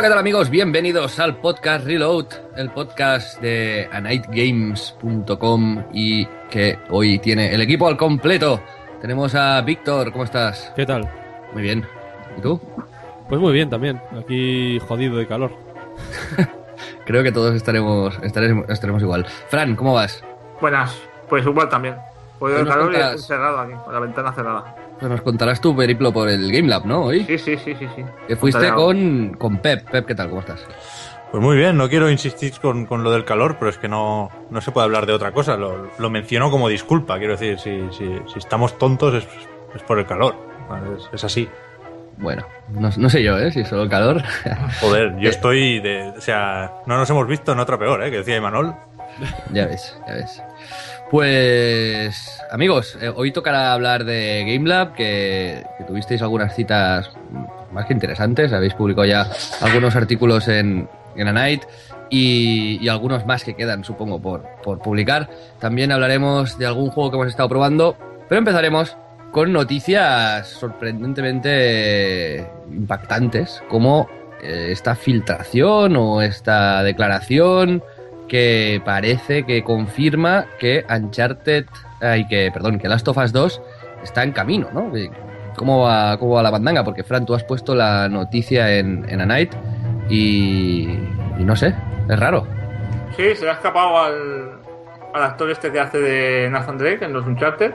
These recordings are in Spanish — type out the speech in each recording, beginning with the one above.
¿Qué tal, amigos? Bienvenidos al podcast Reload, el podcast de anightgames.com y que hoy tiene el equipo al completo. Tenemos a Víctor, ¿cómo estás? ¿Qué tal? Muy bien. ¿Y tú? Pues muy bien también, aquí jodido de calor. Creo que todos estaremos igual. Fran, ¿cómo vas? Buenas, pues igual también. Jodido de calor contarás... y encerrado aquí, con la ventana cerrada. Pues nos contarás tu periplo por el Game Lab, ¿no? Hoy. Sí. Que fuiste con Pep. Pep, ¿qué tal? ¿Cómo estás? Pues muy bien, no quiero insistir con lo del calor, pero es que no se puede hablar de otra cosa. Lo menciono como disculpa, quiero decir, si estamos tontos es por el calor. Es así. Bueno, no sé yo, si es solo el calor. Joder, yo estoy o sea, no nos hemos visto en otra peor, que decía Imanol. Ya ves. Pues, amigos, hoy tocará hablar de Game Lab, que tuvisteis algunas citas más que interesantes. Habéis publicado ya algunos artículos en A Night y algunos más que quedan, supongo, por publicar. También hablaremos de algún juego que hemos estado probando, pero empezaremos con noticias sorprendentemente impactantes, como esta filtración o esta declaración que parece que confirma que que Last of Us 2 está en camino, ¿no? ¿Cómo va la bandanga? Porque, Fran, tú has puesto la noticia en A Night y no sé, es raro. Sí, se le ha escapado al actor este que hace de Nathan Drake en los Uncharted.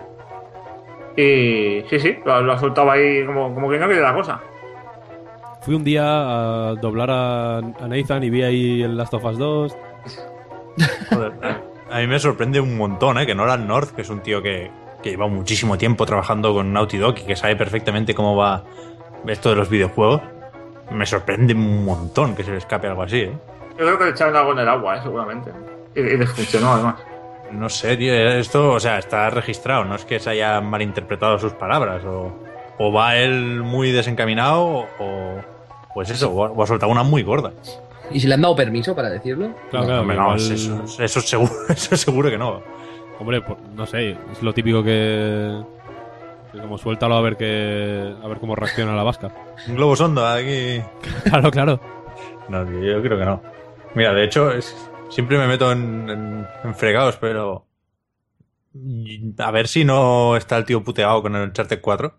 Y sí, lo ha soltado ahí como que no quiere la cosa. Fui un día a doblar a Nathan y vi ahí el Last of Us 2. Joder, a mí me sorprende un montón, que Nolan North, que es un tío que lleva muchísimo tiempo trabajando con Naughty Dog y que sabe perfectamente cómo va esto de los videojuegos. Me sorprende un montón que se le escape algo así, Yo creo que le echaron algo en el agua, seguramente. Y desfuncionó, además. No sé, tío, esto, o sea, está registrado, no es que se haya malinterpretado sus palabras, o va él muy desencaminado, pues eso, o ha soltado una muy gorda. ¿Y si le han dado permiso para decirlo? Claro, Hombre, no, eso seguro que no. Hombre, no sé, es lo típico que como suéltalo a ver cómo reacciona la vasca. Un globo sonda aquí. Claro. No, yo creo que no. Mira, de hecho, siempre me meto en fregados, pero a ver si no está el tío puteado con el Uncharted 4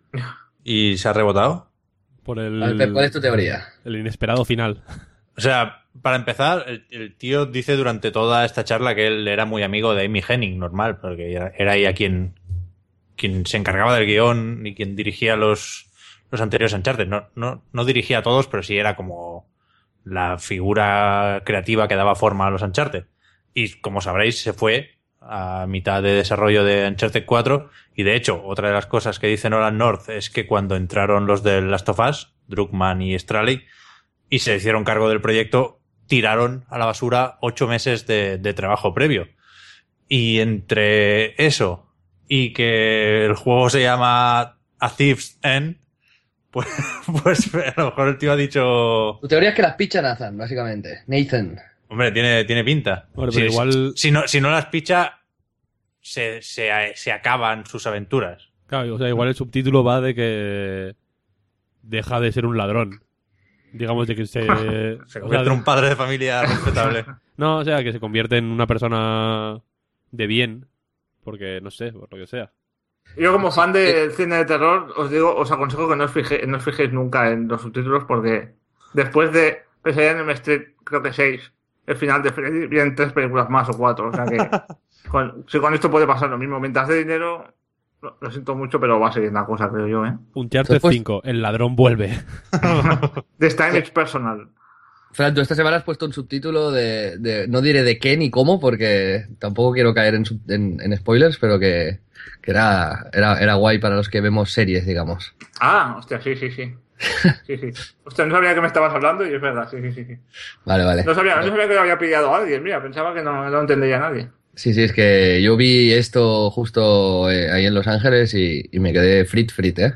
y se ha rebotado. Por A ver, ¿cuál es tu teoría? El inesperado final. O sea, para empezar, el tío dice durante toda esta charla que él era muy amigo de Amy Hennig, normal, porque era ella quien se encargaba del guión y quien dirigía los anteriores Uncharted. No dirigía a todos, pero sí era como la figura creativa que daba forma a los Uncharted. Y como sabréis, se fue a mitad de desarrollo de Uncharted 4 y de hecho, otra de las cosas que dice Nolan North es que cuando entraron los de Last of Us, Druckmann y Straley, y se hicieron cargo del proyecto, tiraron a la basura 8 meses de trabajo previo. Y entre eso y que el juego se llama A Thief's End, pues a lo mejor el tío ha dicho... Tu teoría es que las picha Nathan, básicamente. Nathan. Hombre, tiene pinta. Bueno, pero igual... Si no las picha, se acaban sus aventuras. Claro, o sea, igual el subtítulo va de que deja de ser un ladrón. Digamos de que se convierte en un padre de familia respetable. No, o sea, que se convierte en una persona de bien, porque no sé, por lo que sea. Yo como fan del cine de terror os aconsejo que no os fijéis nunca en los subtítulos, porque después de Pesadilla en Elm Street, creo que 6, el final de Freddy, vienen 3 películas más o 4, o sea que si con esto puede pasar lo mismo. Mientras de dinero, lo siento mucho, pero va a seguir la cosa, creo yo, Uncharted 5, el ladrón vuelve. This time it's personal. Fran, tú esta semana has puesto un subtítulo de no diré de qué ni cómo, porque tampoco quiero caer en spoilers, pero que era guay para los que vemos series, digamos. Ah, hostia, sí. Sí. Hostia, no sabía que me estabas hablando y es verdad, sí. Vale. No sabía que lo había pillado a alguien, mira, pensaba que no lo entendía nadie. Sí, es que yo vi esto justo ahí en Los Ángeles y me quedé frit,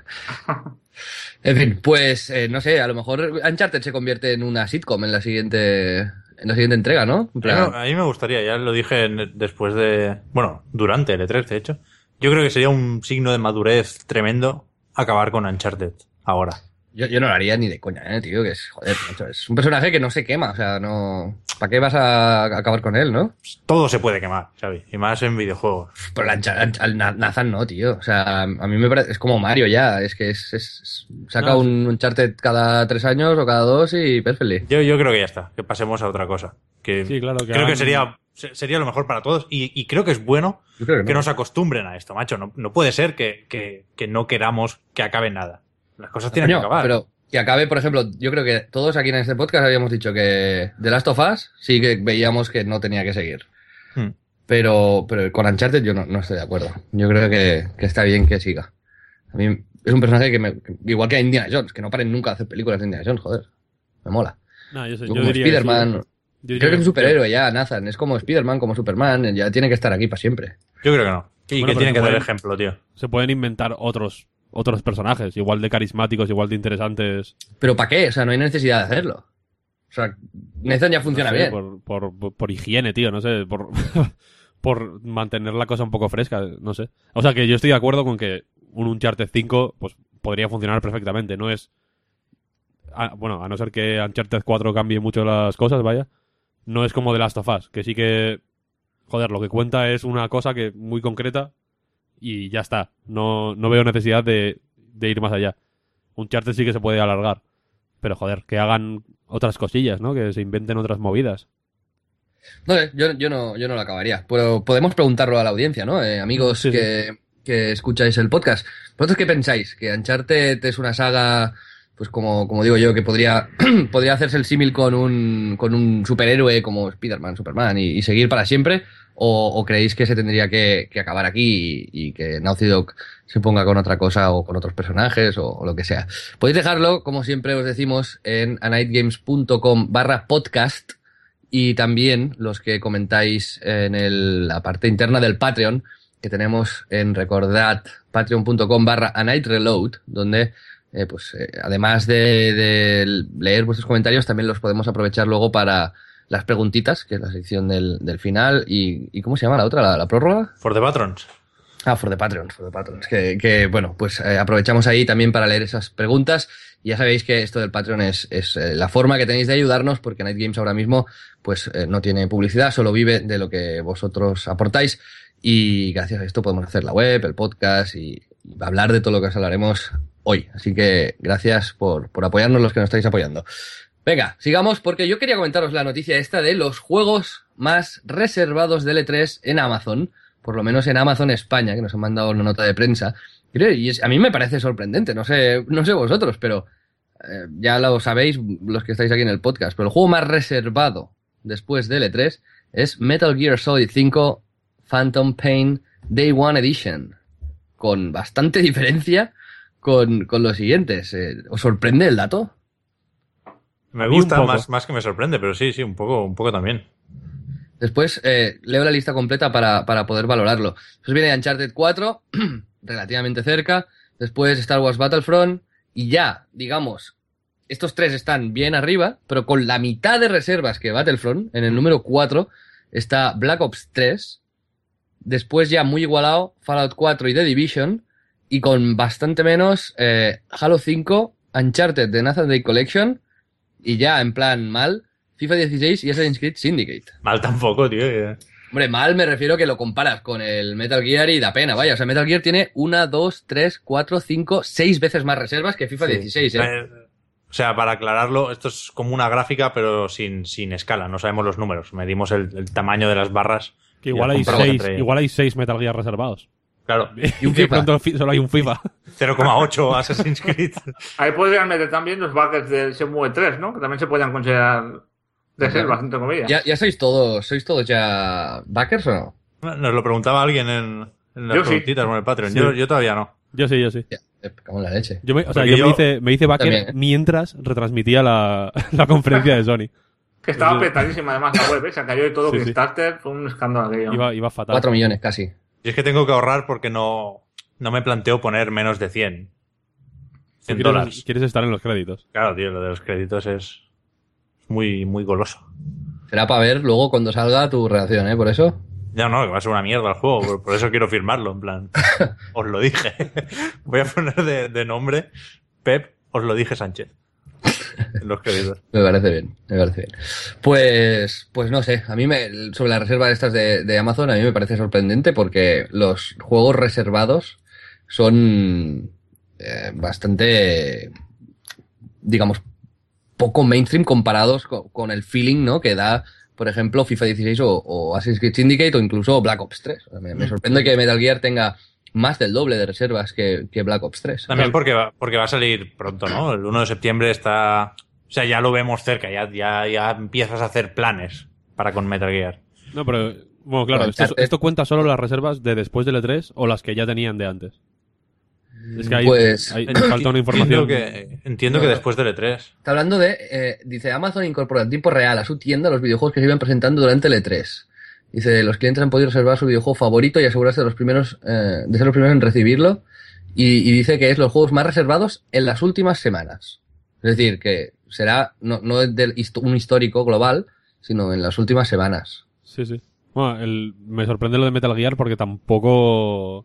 En fin, pues no sé, a lo mejor Uncharted se convierte en una sitcom en la siguiente entrega, ¿no? A mí me gustaría, ya lo dije después durante el E3, de hecho. Yo creo que sería un signo de madurez tremendo acabar con Uncharted ahora. Yo no lo haría ni de coña, tío, que es, joder, macho, es un personaje que no se quema, o sea, no... ¿Para qué vas a acabar con él, no? Todo se puede quemar, Xavi, y más en videojuegos. Pero Nathan no, tío, o sea, a mí me parece, es como Mario ya, es que saca No, un Uncharted cada 3 años o cada 2 y perfectly. Yo creo que ya está, que pasemos a otra cosa. Que Sí, claro, que creo que hagan- sería lo mejor para todos y creo que es bueno Yo creo que que no. nos acostumbren a esto, macho. No puede ser que no queramos que acabe nada. Las cosas tienen Coño, que acabar. pero que acabe, por ejemplo, yo creo que todos aquí en este podcast habíamos dicho que The Last of Us sí que veíamos que no tenía que seguir. Hmm. Pero con Uncharted yo no estoy de acuerdo. Yo creo que está bien que siga. A mí es un personaje igual que a Indiana Jones, que no paren nunca de hacer películas de Indiana Jones, joder. Me mola. No, yo Como diría Spider-Man. que sí. Yo diría Creo que es un superhéroe ya, Nathan. Es como Spider-Man, como Superman. Ya tiene que estar aquí para siempre. Yo creo que no. Y Bueno, que pero tienen que se dar pueden- ejemplo, tío. Se pueden inventar otros personajes, igual de carismáticos, igual de interesantes. ¿Pero para qué? O sea, no hay necesidad de hacerlo. O sea, Nathan ya funciona No sé, bien. por higiene, tío, no sé, por, por mantener la cosa un poco fresca, no sé. O sea, que yo estoy de acuerdo con que un Uncharted 5 pues, podría funcionar perfectamente. No es... bueno, a no ser que Uncharted 4 cambie mucho las cosas, vaya. No es como The Last of Us, que sí que... Joder, lo que cuenta es una cosa que muy concreta y ya está. No veo necesidad de ir más allá. Uncharted sí que se puede alargar. Pero joder, que hagan otras cosillas, ¿no? Que se inventen otras movidas. No sé, yo no lo acabaría. Pero podemos preguntarlo a la audiencia, ¿no? Amigos Sí, sí. que escucháis el podcast. ¿Vosotros qué pensáis? ¿Que Uncharted es una saga, pues como digo yo, que podría hacerse el símil con un superhéroe como Spider-Man, Superman y seguir para siempre? ¿O creéis que se tendría que acabar aquí y que Naughty Dog se ponga con otra cosa o con otros personajes o lo que sea? Podéis dejarlo, como siempre os decimos, en anightgames.com/podcast. Y también los que comentáis en la parte interna del Patreon, que tenemos en, recordad, patreon.com/anightreload, donde, además de leer vuestros comentarios, también los podemos aprovechar luego para las preguntitas, que es la sección del final. ¿Y cómo se llama la otra? ¿La prórroga? For the Patrons. For the Patrons. Bueno, pues aprovechamos ahí también para leer esas preguntas. Y ya sabéis que esto del Patreon es la forma que tenéis de ayudarnos, porque Night Games ahora mismo pues no tiene publicidad, solo vive de lo que vosotros aportáis. Y gracias a esto podemos hacer la web, el podcast y hablar de todo lo que os hablaremos hoy. Así que gracias por apoyarnos los que nos estáis apoyando. Venga, sigamos, porque yo quería comentaros la noticia esta de los juegos más reservados del E3 en Amazon, por lo menos en Amazon España, que nos han mandado una nota de prensa. Y a mí me parece sorprendente, no sé vosotros, pero ya lo sabéis los que estáis aquí en el podcast, pero el juego más reservado después del E3 es Metal Gear Solid 5 Phantom Pain Day One Edition, con bastante diferencia con los siguientes. ¿Os sorprende el dato? Me A mí un gusta, poco. más que me sorprende, pero sí, un poco también. Después leo la lista completa para poder valorarlo. Después viene Uncharted 4, relativamente cerca. Después Star Wars Battlefront. Y ya, digamos, estos tres están bien arriba, pero con la mitad de reservas que Battlefront, en el número 4 está Black Ops 3. Después ya muy igualado Fallout 4 y The Division. Y con bastante menos Halo 5, Uncharted The Nathan Drake Collection. Y ya, en plan mal, FIFA 16 y Assassin's Creed Syndicate. Mal tampoco, tío. Hombre, mal me refiero que lo comparas con el Metal Gear y da pena, vaya. O sea, Metal Gear tiene 1, 2, 3, 4, 5, 6 veces más reservas que FIFA 16, ¿eh? O sea, para aclararlo, esto es como una gráfica, pero sin escala. No sabemos los números. Medimos el tamaño de las barras. Que y igual las hay comparamos 6, entre ellas. igual hay 6 Metal Gear reservados. Claro. Y un de FIFA. pronto solo hay un FIFA. 0,8 Assassin's Creed. Ahí podrían meter también los buckets del Shenmue 3, ¿no? Que también se podrían considerar reservas, entre comillas. ¿Ya sois todos ya backers o no? Nos lo preguntaba alguien en las Yo sí. preguntitas con el Patreon. Sí. Yo todavía no. Yo sí. Ya, cago en la leche. Yo Porque me hice backer también, ¿eh? mientras retransmitía la conferencia de Sony. Que estaba Yo- petadísima además la web, ¿eh? Se cayó de todo Sí, sí. Kickstarter, fue un escándalo aquello. Iba fatal. 4 millones casi. Y es que tengo que ahorrar porque no me planteo poner menos de 100. Tú 100 quieres, dólares. quieres estar en los créditos. Claro, tío, lo de los créditos es muy, muy goloso. Será para ver luego cuando salga tu reacción, ¿eh? Por eso. Ya no, que va a ser una mierda el juego, por eso quiero firmarlo, en plan. Os lo dije. Voy a poner de nombre Pep os lo dije Sánchez. En los créditos. Me parece bien, me parece bien. Pues no sé, sobre la reserva de estas de Amazon, a mí me parece sorprendente porque los juegos reservados son bastante, digamos, poco mainstream comparados con el feeling, ¿no?, que da, por ejemplo, FIFA 16 o Assassin's Creed Syndicate o incluso Black Ops 3. O sea, me sorprende que Metal Gear tenga más del doble de reservas que Black Ops 3. También porque va a salir pronto, ¿no? El 1 de septiembre está... O sea, ya lo vemos cerca, ya empiezas a hacer planes para con Metal Gear. No, pero... Bueno, claro, ¿esto cuenta solo las reservas de después del E3 o las que ya tenían de antes? Es que ahí falta una información. Entiendo que después del E3. Está hablando dice, Amazon incorpora en tiempo real a su tienda los videojuegos que se iban presentando durante el E3. Dice, los clientes han podido reservar su videojuego favorito y asegurarse de ser los primeros en recibirlo. Y dice que es los juegos más reservados en las últimas semanas. Es decir, que será no un histórico global, sino en las últimas semanas. Sí, sí. Bueno, me sorprende lo de Metal Gear porque tampoco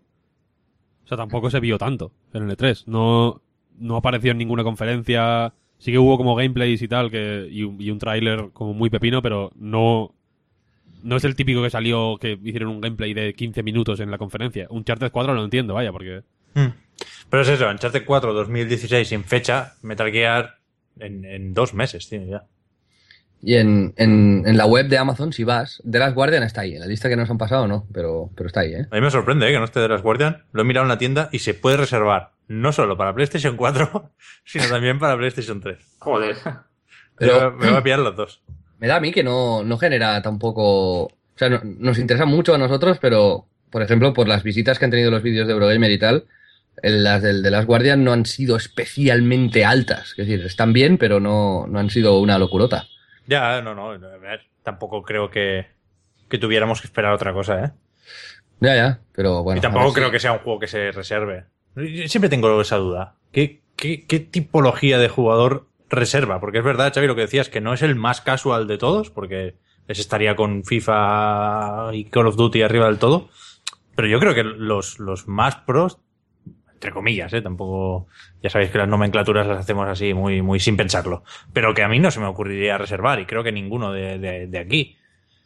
se vio tanto en el E3. No apareció en ninguna conferencia. Sí que hubo como gameplays y tal, y un tráiler como muy pepino, pero no es el típico que salió, que hicieron un gameplay de 15 minutos en la conferencia. Uncharted 4 lo entiendo, vaya, porque... Pero es eso, Uncharted 4 2016 sin fecha, Metal Gear en 2 meses tiene ya. Y en la web de Amazon, si vas, The Last Guardian está ahí. En la lista que nos han pasado no, pero está ahí, ¿eh? A mí me sorprende que no esté The Last Guardian. Lo he mirado en la tienda y se puede reservar no solo para PlayStation 4, sino también para PlayStation 3. Joder. Pero me voy a pillar los dos. Me da a mí que no genera tampoco... O sea, nos interesa mucho a nosotros, pero, por ejemplo, por las visitas que han tenido los vídeos de Eurogamer y tal, las del The Last Guardian no han sido especialmente altas. Es decir, están bien, pero no han sido una locurota. Ya, no. A ver, tampoco creo que tuviéramos que esperar otra cosa, ¿eh? Ya, pero bueno. Y tampoco creo que sea un juego que se reserve. Yo siempre tengo esa duda. ¿Qué tipología de jugador reserva? Porque es verdad, Xavi, lo que decías, que no es el más casual de todos, porque les estaría con FIFA y Call of Duty arriba del todo. Pero yo creo que los más pros, entre comillas, tampoco, ya sabéis que las nomenclaturas las hacemos así muy, muy sin pensarlo, pero que a mí no se me ocurriría reservar, y creo que ninguno de aquí.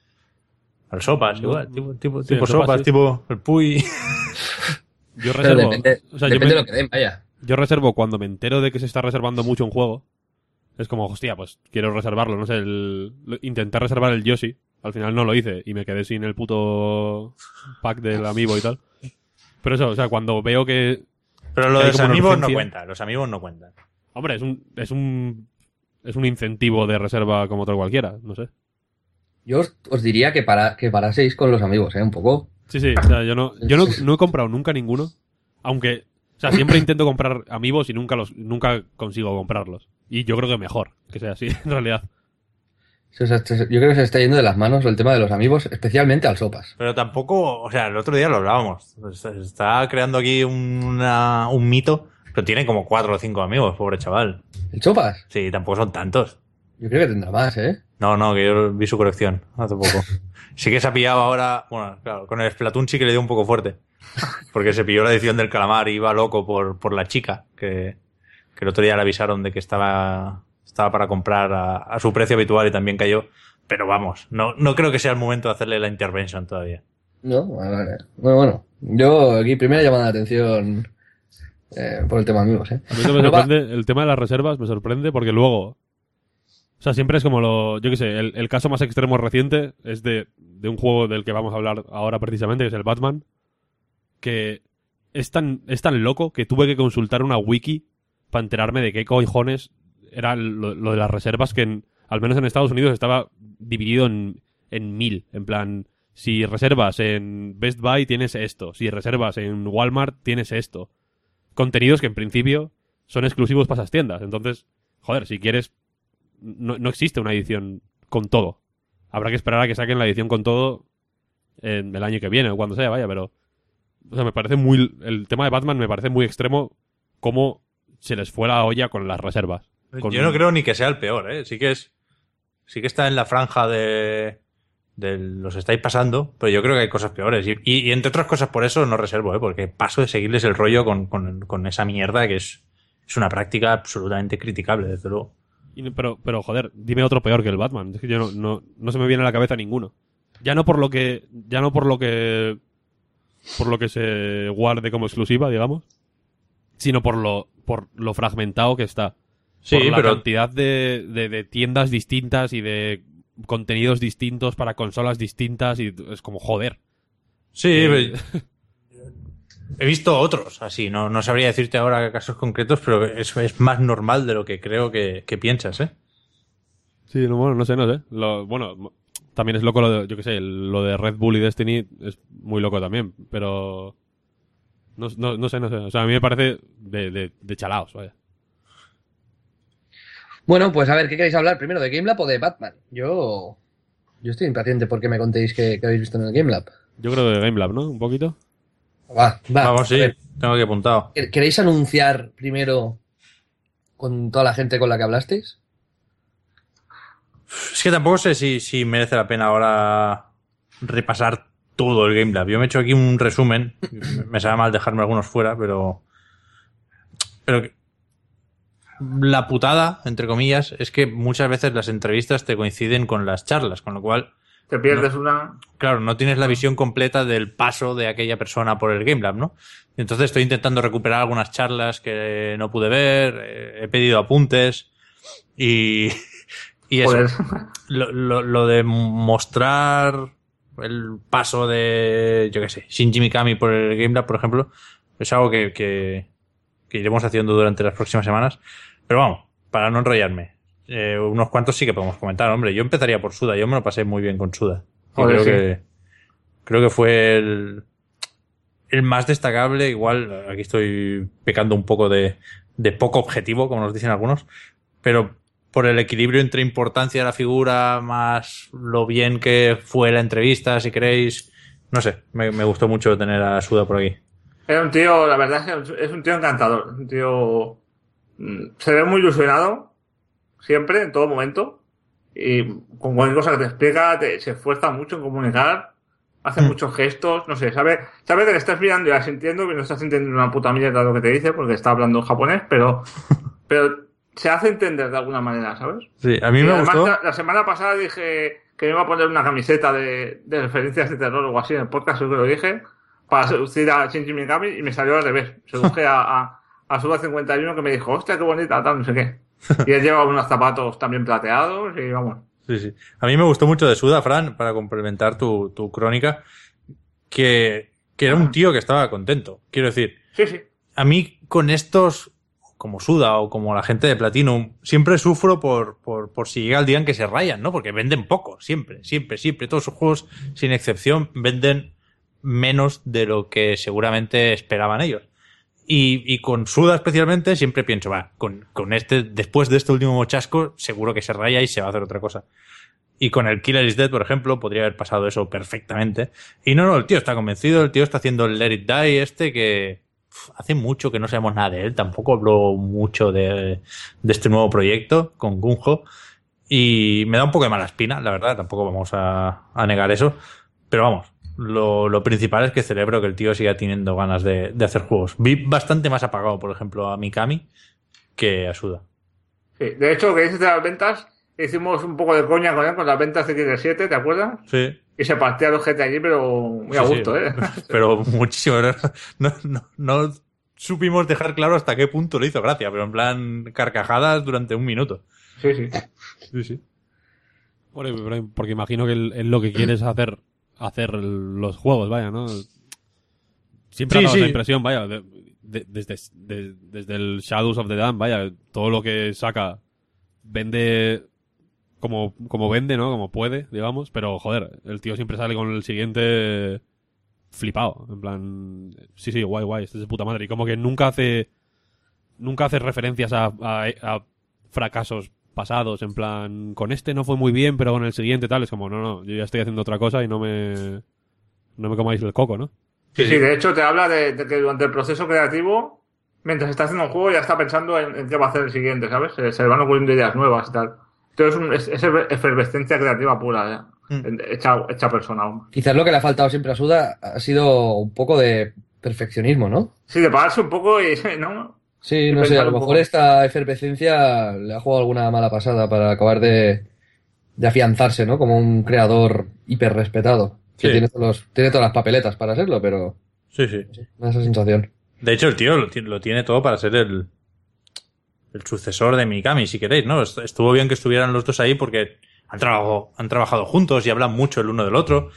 Al Sopas, igual, tipo Sopas, sí. Tipo el Puy. Yo reservo. Depende de lo que den, vaya. Yo reservo cuando me entero de que se está reservando mucho un juego. Es como, hostia, pues quiero reservarlo, no sé, intenté reservar el Yoshi, al final no lo hice y me quedé sin el puto pack del amiibo y tal. Pero eso, o sea, cuando veo que... Pero lo de los amigos no cuenta, los amigos no cuentan. Hombre, es un incentivo de reserva como otro cualquiera, no sé. Yo os diría que paraseis con los amigos, un poco. Sí, o sea, yo no he comprado nunca ninguno, aunque, o sea, siempre intento comprar amigos y nunca consigo comprarlos. Y yo creo que mejor que sea así, en realidad. Yo creo que se está yendo de las manos el tema de los amigos, especialmente al Sopas. Pero tampoco, o sea, el otro día lo hablábamos. Se está creando aquí un mito, pero tiene como 4 o 5 amigos, pobre chaval. ¿El Sopas? Sí, tampoco son tantos. Yo creo que tendrá más, ¿eh? No, que yo vi su colección hace poco. Sí que se ha pillado ahora, bueno, claro, con el Splatoon sí que le dio un poco fuerte. Porque se pilló la edición del calamar y iba loco por la chica, que el otro día le avisaron de que estaba para comprar a su precio habitual y también cayó. Pero vamos, no creo que sea el momento de hacerle la intervention todavía. No, vale. Bueno. Yo aquí primera llamada de atención por el tema amigos, ¿eh? A mí me sorprende, el tema de las reservas me sorprende porque luego... O sea, siempre es como yo qué sé, el caso más extremo reciente es de un juego del que vamos a hablar ahora precisamente, que es el Batman, que es tan loco que tuve que consultar una wiki para enterarme de qué cojones era lo de las reservas, que al menos en Estados Unidos estaba dividido en 1000. En plan, si reservas en Best Buy tienes esto, si reservas en Walmart tienes esto. Contenidos que en principio son exclusivos para esas tiendas. Entonces, joder, si quieres... No existe una edición con todo. Habrá que esperar a que saquen la edición con todo en el año que viene o cuando sea, vaya, pero... O sea, me parece el tema de Batman me parece muy extremo cómo se les fue la olla con las reservas. Yo no creo ni que sea el peor, ¿eh? Sí que está en la franja de los estáis pasando, pero yo creo que hay cosas peores. Y entre otras cosas por eso no reservo, ¿eh? Porque paso de seguirles el rollo con esa mierda que es es una práctica absolutamente criticable, desde luego. Pero joder, dime otro peor que el Batman. Es que yo no se me viene a la cabeza ninguno. Ya no por lo que se guarde como exclusiva, digamos, sino por lo fragmentado que está. Sí, por la pero cantidad de tiendas distintas y de contenidos distintos para consolas distintas, y es como joder. sí, he visto otros así, no sabría decirte ahora casos concretos, pero eso es más normal de lo que creo que piensas, ¿eh? Sí, bueno, no sé. Bueno, también es loco yo qué sé, lo de Red Bull y Destiny es muy loco también, pero no sé. O sea, a mí me parece de chalaos, vaya. Bueno, pues a ver, ¿qué queréis hablar primero, de GameLab o de Batman? Yo estoy impaciente porque me contéis que habéis visto en el GameLab. Yo creo que Game Lab, ¿no? Un poquito. Va, Vamos, sí, a ver, tengo aquí apuntado. ¿queréis anunciar primero con toda la gente con la que hablasteis? Es que tampoco sé si merece la pena ahora repasar todo el Game Lab. Yo me he hecho aquí un resumen. Me sabe mal dejarme algunos fuera, pero la putada, entre comillas, es que muchas veces las entrevistas te coinciden con las charlas, con lo cual, Te pierdes una... claro, no tienes la visión completa del paso de aquella persona por el Game Lab, ¿no? Entonces estoy intentando recuperar algunas charlas que no pude ver, he pedido apuntes y eso. Joder. Lo de mostrar el paso de, yo qué sé, Shinji Mikami por el Game Lab, por ejemplo, es algo que iremos haciendo durante las próximas semanas. Pero vamos, para no enrollarme, unos cuantos sí que podemos comentar, hombre. Yo empezaría por Suda, yo me lo pasé muy bien con Suda. Y Joder, creo que fue el más destacable. Igual, aquí estoy pecando un poco de poco objetivo, como nos dicen algunos, pero por el equilibrio entre importancia de la figura más lo bien que fue la entrevista, si queréis. No sé, me gustó mucho tener a Suda por aquí. Era un tío, la verdad es que es un tío encantador. Un tío... Se ve muy ilusionado, siempre, en todo momento. Y con cualquier cosa que te explica, se esfuerza mucho en comunicar. Hace muchos gestos, no sé, sabe que le estás mirando y vas sintiendo que no estás entendiendo una puta mierda lo que te dice porque está hablando en japonés, pero se hace entender de alguna manera, ¿sabes? Sí, a mí Y me además, gustó. la semana pasada dije que me iba a poner una camiseta de referencias de terror o algo así en el podcast, creo que lo dije, para seducir a Shinji Mikami, y me salió al revés. Seduje a Suda51, que me dijo, hostia, qué bonita, tal, no sé qué. Y él lleva unos zapatos también plateados y vamos. Sí, sí. A mí me gustó mucho de Suda, Fran, para complementar tu crónica, que era un tío que estaba contento. Quiero decir, Sí, sí. a mí con estos, como Suda o como la gente de Platinum, siempre sufro por si llega el día en que se rayan, ¿no? Porque venden poco, siempre. Todos sus juegos, sin excepción, venden menos de lo que seguramente esperaban ellos. Y con Suda especialmente siempre pienso, va, con este, después de este último chasco, seguro que se raya y se va a hacer otra cosa. Y con el Killer is Dead, por ejemplo, podría haber pasado eso perfectamente. Y no, el tío está convencido, el tío está haciendo el Let It Die que hace mucho que no sabemos nada de él, tampoco habló mucho de este nuevo proyecto con Gunjo. Y me da un poco de mala espina, la verdad, tampoco vamos a negar eso. Pero vamos, lo principal es que celebro que el tío siga teniendo ganas de hacer juegos. Vi bastante más apagado, por ejemplo, a Mikami que a Suda. Sí. De hecho, que dices de las ventas, hicimos un poco de coña con él, con las ventas de Killer 7, ¿te acuerdas? Sí. Y se partía los GT allí, pero muy a Sí, gusto, sí. ¿eh? Pero muchísimo. No supimos dejar claro hasta qué punto le hizo gracia, pero en plan carcajadas durante un minuto. Sí, sí. Sí, sí. Porque imagino que él lo que quiere es hacer los juegos, vaya, ¿no? Siempre ha dado esa impresión, vaya, desde el Shadows of the Dam, vaya, todo lo que saca vende como vende, ¿no? Como puede, digamos, pero joder, el tío siempre sale con el siguiente flipado, en plan, sí, guay, este es de puta madre, y como que nunca hace referencias a fracasos pasados, en plan, con este no fue muy bien, pero con el siguiente tal, es como, no, yo ya estoy haciendo otra cosa y no me comáis el coco, ¿no? Sí, de hecho te habla de que durante el proceso creativo, mientras está haciendo un juego, ya está pensando en qué va a hacer el siguiente, ¿sabes? Se le van ocurriendo ideas nuevas y tal. Entonces es efervescencia creativa pura, hecha persona. Quizás lo que le ha faltado siempre a Suda ha sido un poco de perfeccionismo, ¿no? Sí, de pararse un poco y, ¿no? Sí, no sé, a pensar lo un mejor poco. esta efervescencia le ha jugado alguna mala pasada para acabar de afianzarse, ¿no? Como un creador hiper respetado, que Sí, tiene todas las papeletas para serlo, pero sí, sí. me da esa sensación. De hecho, el tío lo tiene todo para ser el sucesor de Mikami, si queréis, ¿no? Estuvo bien que estuvieran los dos ahí porque han trabajado juntos y hablan mucho el uno del otro.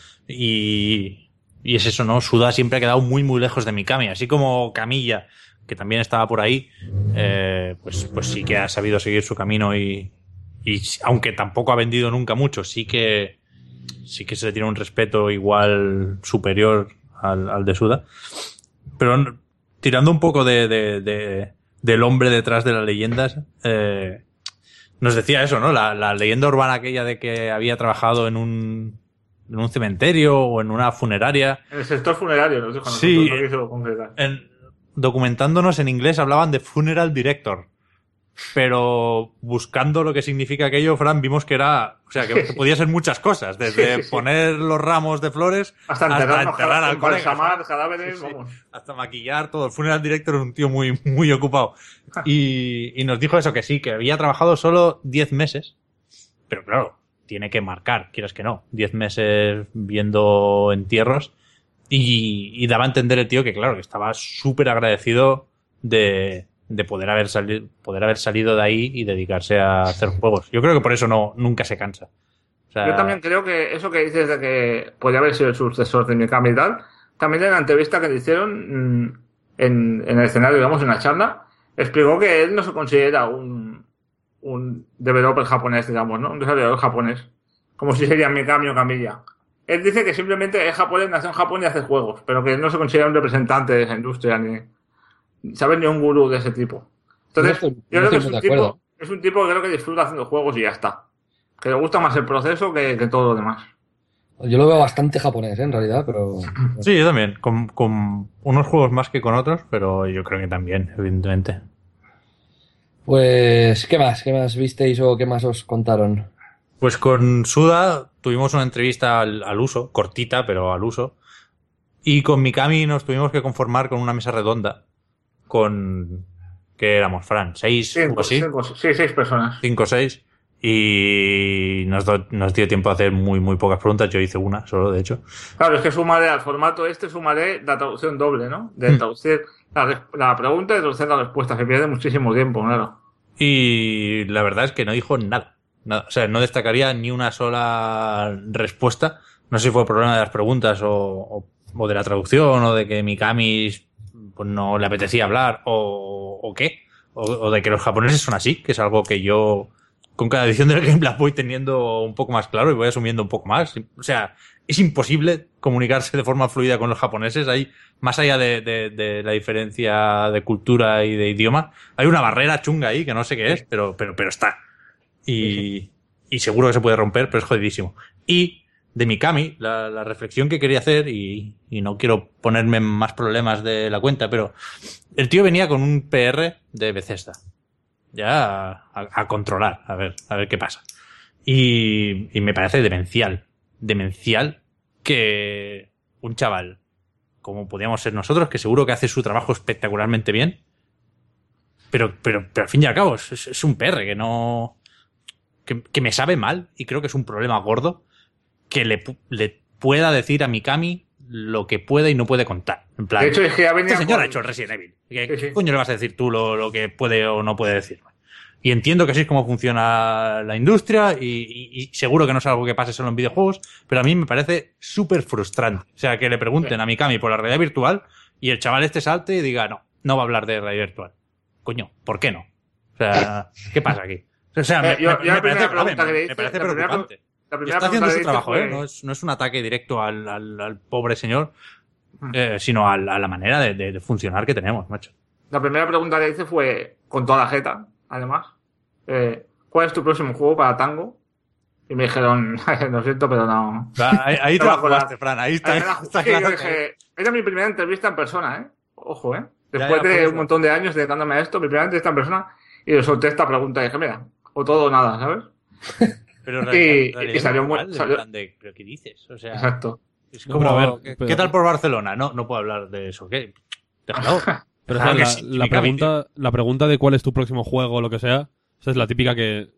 Y es eso, ¿no? Suda siempre ha quedado muy, muy lejos de Mikami. Así como Camilla, que también estaba por ahí, pues sí que ha sabido seguir su camino y aunque tampoco ha vendido nunca mucho, sí que se le tiene un respeto igual superior al de Suda. Pero tirando un poco del hombre detrás de las leyendas, nos decía eso, ¿no? La leyenda urbana aquella de que había trabajado en un cementerio o en una funeraria. En el sector funerario nos dijo a nosotros, Sí, no quiso concretar. documentándonos en inglés hablaban de funeral director. Pero buscando lo que significa aquello, Fran, vimos que era, o sea, que podía ser muchas cosas, desde Sí, sí. poner los ramos de flores Hasta enterrar al colega, embalsamar cadáveres, sí, sí, vamos. hasta maquillar todo. El funeral director es un tío muy, muy ocupado. Y nos dijo eso, que sí, que había trabajado solo 10 meses, pero claro, tiene que marcar, quieras que no, 10 meses viendo entierros. Y daba a entender el tío que, claro, que estaba súper agradecido de poder haber salido de ahí y dedicarse a hacer juegos. Yo creo que por eso nunca se cansa. O sea, Yo también creo que eso que dices de que podría haber sido el sucesor de Mikami y tal, también en la entrevista que le hicieron en el escenario, digamos, en la charla, explicó que él no se considera un developer japonés, digamos, ¿no? Un desarrollador japonés. Como si sería Mikami o Camilla. Él dice que simplemente es japonés, nació en Japón y hace juegos, pero que no se considera un representante de esa industria, ni ¿sabes? Ni un gurú de ese tipo. Entonces, No yo creo que estoy muy de acuerdo. es un tipo que creo que disfruta haciendo juegos y ya está. Que le gusta más el proceso que todo lo demás. Yo lo veo bastante japonés, en realidad, pero... sí, yo también, con unos juegos más que con otros, pero yo creo que también, evidentemente. Pues, ¿qué más? ¿Qué más visteis o qué más os contaron? Pues con Suda tuvimos una entrevista al uso, cortita, pero al uso. Y con Mikami nos tuvimos que conformar con una mesa redonda. ¿Qué éramos, Fran? ¿Seis o así? Sí, 6 personas. 5 o 6. Y nos dio tiempo a hacer muy, muy pocas preguntas. Yo hice una solo, de hecho. Claro, es que sumaré al formato sumaré la traducción doble, ¿no? De traducir la pregunta y traducir la respuesta. Se pierde muchísimo tiempo, claro. Y la verdad es que no dijo nada. Nada. O sea, no destacaría ni una sola respuesta. No sé si fue problema de las preguntas o de la traducción o de que Mikami pues, no le apetecía hablar o qué. O de que los japoneses son así, que es algo que yo con cada edición del Game Lab voy teniendo un poco más claro y voy asumiendo un poco más. O sea, es imposible comunicarse de forma fluida con los japoneses. Hay, más allá de la diferencia de cultura y de idioma, hay una barrera chunga ahí que no sé qué es, pero está. Y seguro que se puede romper, pero es jodidísimo. Y de Mikami, la reflexión que quería hacer, y no quiero ponerme en más problemas de la cuenta, pero el tío venía con un PR de Bethesda. Ya a controlar, a ver qué pasa. Y me parece demencial que un chaval como podríamos ser nosotros, que seguro que hace su trabajo espectacularmente bien, pero al fin y al cabo es un PR que no... Que me sabe mal, y creo que es un problema gordo, que le pueda decir a Mikami lo que puede y no puede contar. En plan, De hecho, es que ya venía este señor con- ha hecho el Resident Evil. ¿Qué Sí, sí. coño le vas a decir tú lo que puede o no puede decir? Y entiendo que así es como funciona la industria y seguro que no es algo que pase solo en videojuegos, pero a mí me parece súper frustrante. O sea, que le pregunten a Mikami por la realidad virtual y el chaval este salte y diga, no va a hablar de realidad virtual. Coño, ¿por qué no? O sea, ¿qué pasa aquí? O sea, me yo la parece primera grave, pregunta que le me hice- parece la primera preocupante. La Y primera está haciendo pregunta su que le hice trabajo, ¿eh? fue- No es un ataque directo al pobre señor, sino a la manera de funcionar que tenemos, macho. La primera pregunta que hice fue, con toda la jeta, además, ¿cuál es tu próximo juego para Tango? Y me dijeron, lo siento, pero no. Ahí te No la va a colar. jugaste, Fran. Ahí está, Ahí me la está jugué, claro yo que- dije, era mi primera entrevista en persona, ¿eh? Ojo, ¿eh? Ya, Después por de eso. un montón de años dedicándome a esto, mi primera entrevista en persona, y le solté esta pregunta y dije, mira, o todo o nada, ¿sabes? Pero en Y realidad salió normal, muy- en salió- plan de, ¿pero qué dices? O sea, Exacto. es No, como, pero a ver, ¿qué pero- tal por Barcelona? No puedo hablar de eso. ¿Qué? Déjalo. Pero Claro ¿sabes? que sí, La Mikami, la pregunta de cuál es tu próximo juego o lo que sea, esa es la típica que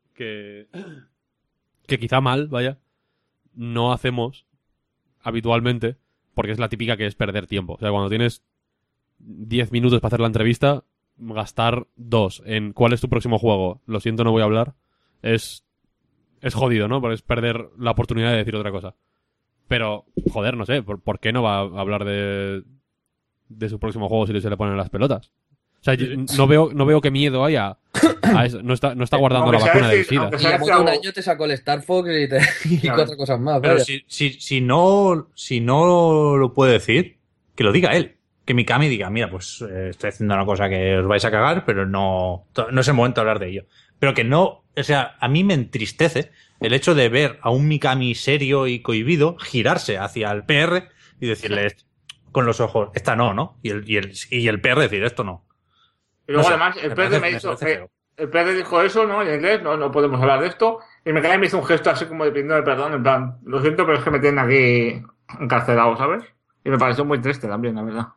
quizá mal, vaya, no hacemos habitualmente, porque es la típica que es perder tiempo. O sea, cuando tienes 10 minutos para hacer la entrevista, gastar 2 en cuál es tu próximo juego, lo siento, no voy a hablar, es jodido, ¿no? Porque es perder la oportunidad de decir otra cosa. Pero, joder, no sé, ¿por qué no va a hablar de su próximo juego si se le ponen las pelotas? O sea, no veo qué miedo hay a eso. No está guardando Aunque la sea vacuna del decir- SIDA. aunque Y sea a modo decir un algo- año te sacó el Star Fox y Claro. cuatro cosas más. Pero vaya. si no lo puede decir, que lo diga él. Que Mikami diga, mira, pues estoy haciendo una cosa que os vais a cagar, pero no es el momento de hablar de ello. Pero que no, o sea, a mí me entristece el hecho de ver a un Mikami serio y cohibido girarse hacia el PR y decirle con los ojos, esta no, y el PR decir, esto no. Y luego No sé, además el me PD parece- me me hizo, parece feo. el PD dijo eso, ¿no? En inglés, no podemos hablar de esto. Y Mikami me hizo un gesto así como de pidiéndome perdón, en plan, lo siento, pero es que me tienen aquí encarcelado, ¿sabes? Y me pareció muy triste también, la verdad.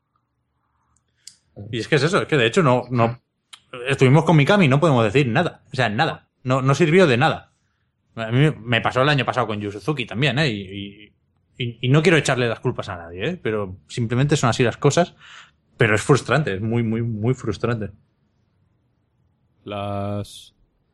Y es que es eso, es que de hecho no estuvimos con Mikami y no podemos decir nada. O sea, nada. No sirvió de nada. A mí me pasó el año pasado con Yu Suzuki también, ¿eh? Y no quiero echarle las culpas a nadie, ¿eh? Pero simplemente son así las cosas. Pero es frustrante, es muy, muy, muy frustrante. Las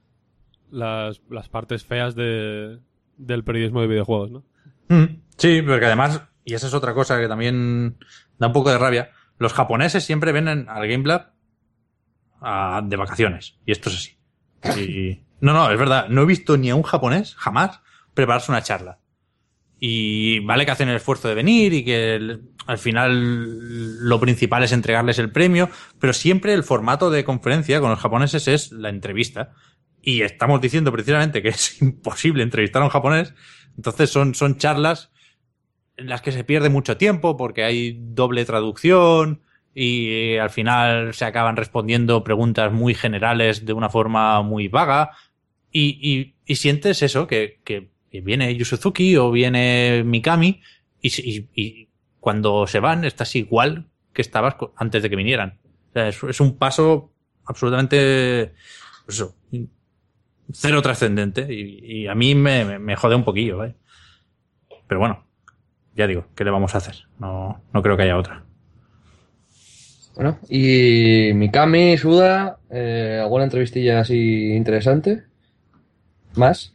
partes feas del periodismo de videojuegos, ¿no? Sí, porque además, y esa es otra cosa que también da un poco de rabia, los japoneses siempre vienen al Game Lab de vacaciones. Y esto es así. No, es verdad. No he visto ni a un japonés, jamás, prepararse una charla. Y vale que hacen el esfuerzo de venir y que al final lo principal es entregarles el premio, pero siempre el formato de conferencia con los japoneses es la entrevista. Y estamos diciendo precisamente que es imposible entrevistar a un japonés. Entonces son charlas en las que se pierde mucho tiempo porque hay doble traducción y al final se acaban respondiendo preguntas muy generales de una forma muy vaga. Y sientes eso, que viene Yu Suzuki o viene Mikami y cuando se van estás igual que estabas antes de que vinieran. O sea, es un paso absolutamente, pues eso, cero trascendente y a mí me jode un poquillo, ¿vale? Pero bueno, ya digo, ¿qué le vamos a hacer? No creo que haya otra. Bueno, y Mikami, Suda, ¿alguna entrevistilla así interesante? ¿Más?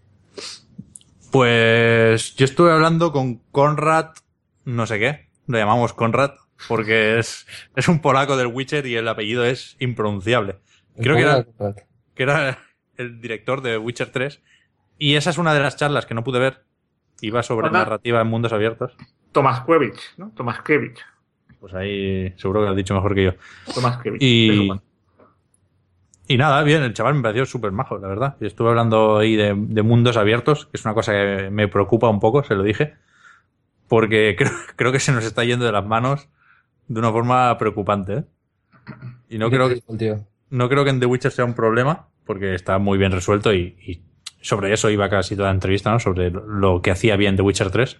Pues yo estuve hablando con Konrad, no sé qué, lo llamamos Konrad, porque es un polaco del Witcher y el apellido es impronunciable. Creo que era el director de Witcher 3 y esa es una de las charlas que no pude ver. Iba sobre ¿Konrad? narrativa en mundos abiertos. Tomaskevich, ¿no? Tomaskevich. Pues ahí seguro que lo has dicho mejor que yo. Tomaskevich. Y, Eso, bueno. y nada, bien, el chaval me pareció súper majo, la verdad. Y estuve hablando ahí de mundos abiertos, que es una cosa que me preocupa un poco, se lo dije, porque creo que se nos está yendo de las manos de una forma preocupante, ¿eh? Y no creo que en The Witcher sea un problema, porque está muy bien resuelto y sobre eso iba casi toda la entrevista, ¿no? Sobre lo que hacía bien The Witcher 3.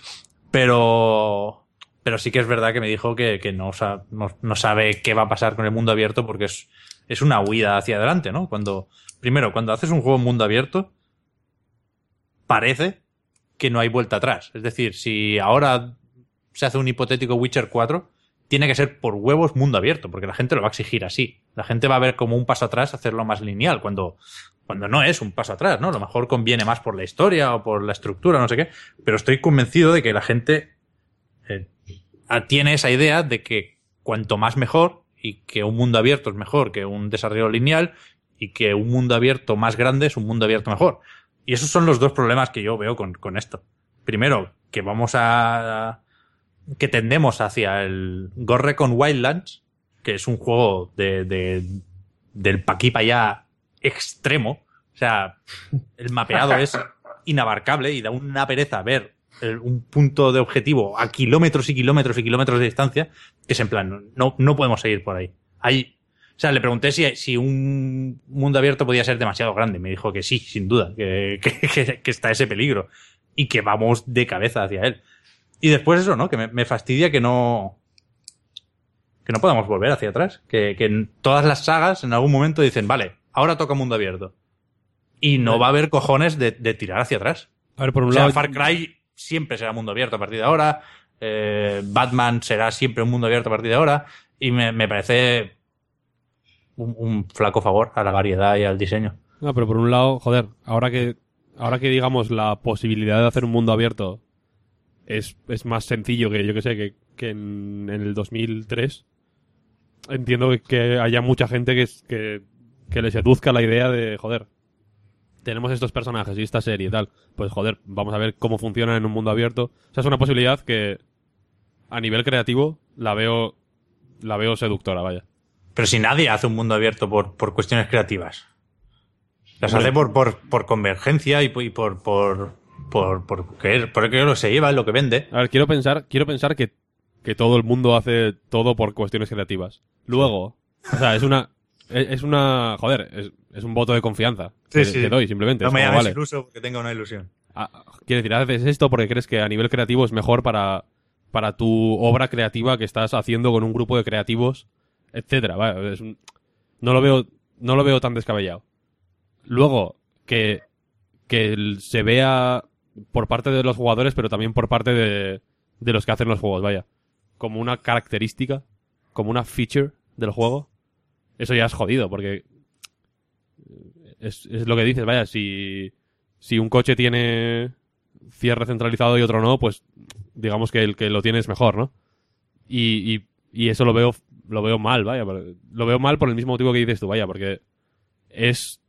Pero sí que es verdad que me dijo que no sabe qué va a pasar con el mundo abierto porque es una huida hacia adelante, ¿no? Cuando haces un juego en mundo abierto, parece que no hay vuelta atrás. Es decir, si ahora se hace un hipotético Witcher 4, tiene que ser por huevos mundo abierto, porque la gente lo va a exigir así. La gente va a ver como un paso atrás hacerlo más lineal, cuando no es un paso atrás, ¿no? A lo mejor conviene más por la historia o por la estructura, no sé qué, pero estoy convencido de que la gente tiene esa idea de que cuanto más mejor y que un mundo abierto es mejor que un desarrollo lineal y que un mundo abierto más grande es un mundo abierto mejor. Y esos son los dos problemas que yo veo con esto. Primero, que tendemos hacia el Ghost Recon Wildlands, que es un juego del pa' aquí pa' allá extremo. O sea, el mapeado es inabarcable y da una pereza ver un punto de objetivo a kilómetros y kilómetros y kilómetros de distancia, que es en plan, no podemos seguir por ahí. O sea, le pregunté si un mundo abierto podía ser demasiado grande. Me dijo que sí, sin duda, que está ese peligro y que vamos de cabeza hacia él. Y después eso, ¿no? Que me fastidia que no que no podamos volver hacia atrás. Que en todas las sagas en algún momento dicen, vale, ahora toca mundo abierto. Y no va a haber cojones de tirar hacia atrás. A ver, por un O sea, lado... Far Cry siempre será mundo abierto a partir de ahora. Batman será siempre un mundo abierto a partir de ahora. Y me parece un flaco favor a la variedad y al diseño. No, pero por un lado, joder, ahora que digamos la posibilidad de hacer un mundo abierto es más sencillo que, yo que sé, que en el 2003, entiendo que haya mucha gente que le seduzca la idea de, joder, tenemos estos personajes y esta serie y tal, pues joder, vamos a ver cómo funciona en un mundo abierto. O sea, es una posibilidad que a nivel creativo la veo seductora, vaya. Pero si nadie hace un mundo abierto por cuestiones creativas. Las hace por convergencia y por qué lo se lleva, lo que vende. A ver, quiero pensar que todo el mundo hace todo por cuestiones creativas. Luego, o sea, es un voto de confianza que doy, simplemente. No Es me como, llames vale. iluso porque tenga una ilusión. Quiero decir, haces esto porque crees que a nivel creativo es mejor para tu obra creativa que estás haciendo con un grupo de creativos, etcétera. Vale, no lo veo tan descabellado. Luego, que se vea por parte de los jugadores, pero también por parte de los que hacen los juegos, vaya, como una característica, como una feature del juego, eso ya es jodido, porque es lo que dices, vaya, si un coche tiene cierre centralizado y otro no, pues digamos que el que lo tiene es mejor, ¿no? Y eso lo veo mal, vaya, lo veo mal por el mismo motivo que dices tú, vaya, porque es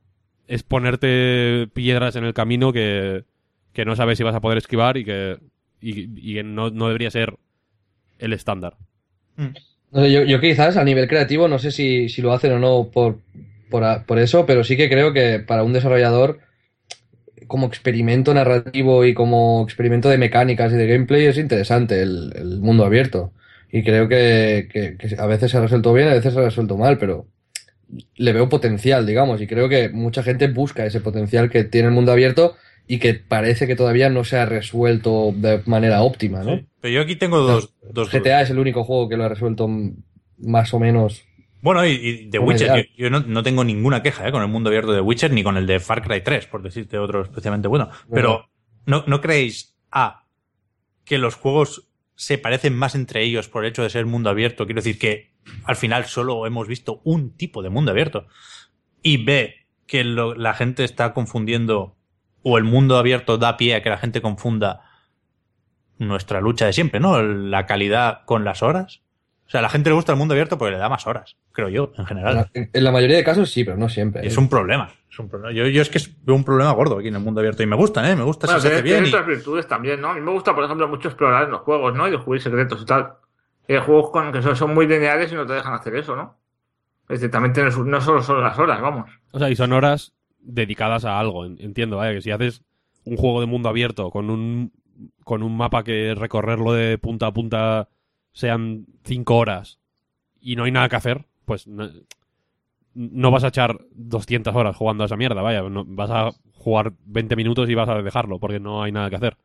ponerte piedras en el camino que no sabes si vas a poder esquivar y que no debería ser el estándar. No sé, yo quizás a nivel creativo no sé si lo hacen o no por eso, pero sí que creo que para un desarrollador como experimento narrativo y como experimento de mecánicas y de gameplay es interesante el mundo abierto. Y creo que a veces se ha resuelto bien, a veces se ha resuelto mal, pero le veo potencial, digamos, y creo que mucha gente busca ese potencial que tiene el mundo abierto y que parece que todavía no se ha resuelto de manera óptima, ¿no? Sí. Pero yo aquí tengo dos GTA es el único juego que lo ha resuelto más o menos. Bueno, y The Buena Witcher, idea. yo no tengo ninguna queja con el mundo abierto de Witcher ni con el de Far Cry 3, por decirte otro especialmente bueno. Pero ¿no creéis, que los juegos se parecen más entre ellos por el hecho de ser mundo abierto? Quiero decir que al final solo hemos visto un tipo de mundo abierto. Y B, que la gente está confundiendo, o el mundo abierto da pie a que la gente confunda nuestra lucha de siempre, ¿no? La calidad con las horas. O sea, a la gente le gusta el mundo abierto porque le da más horas, creo yo, en general. En la mayoría de casos sí, pero no siempre. Y es un problema. Yo es que veo un problema gordo aquí en el mundo abierto. Y me gustan, ¿eh? Me gusta Bueno, si se hace bien. tiene otras virtudes también, ¿no? A mí me gusta, por ejemplo, mucho explorar en los juegos, ¿no? Y descubrir secretos y tal. Y hay juegos que son muy lineales y no te dejan hacer eso, ¿no? Es decir, también tienes, no solo son las horas, vamos. O sea, y son horas dedicadas a algo, entiendo, vaya, que si haces un juego de mundo abierto con un mapa que recorrerlo de punta a punta sean 5 horas y no hay nada que hacer, pues no vas a echar 200 horas jugando a esa mierda, vaya, vas a jugar 20 minutos y vas a dejarlo porque no hay nada que hacer.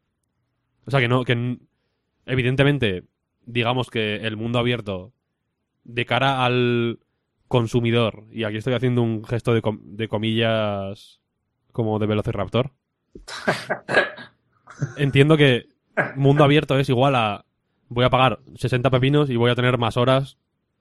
O sea, evidentemente, digamos que el mundo abierto de cara al consumidor, y aquí estoy haciendo un gesto de comillas como de Velociraptor, entiendo que mundo abierto es igual a voy a pagar 60 pepinos y voy a tener más horas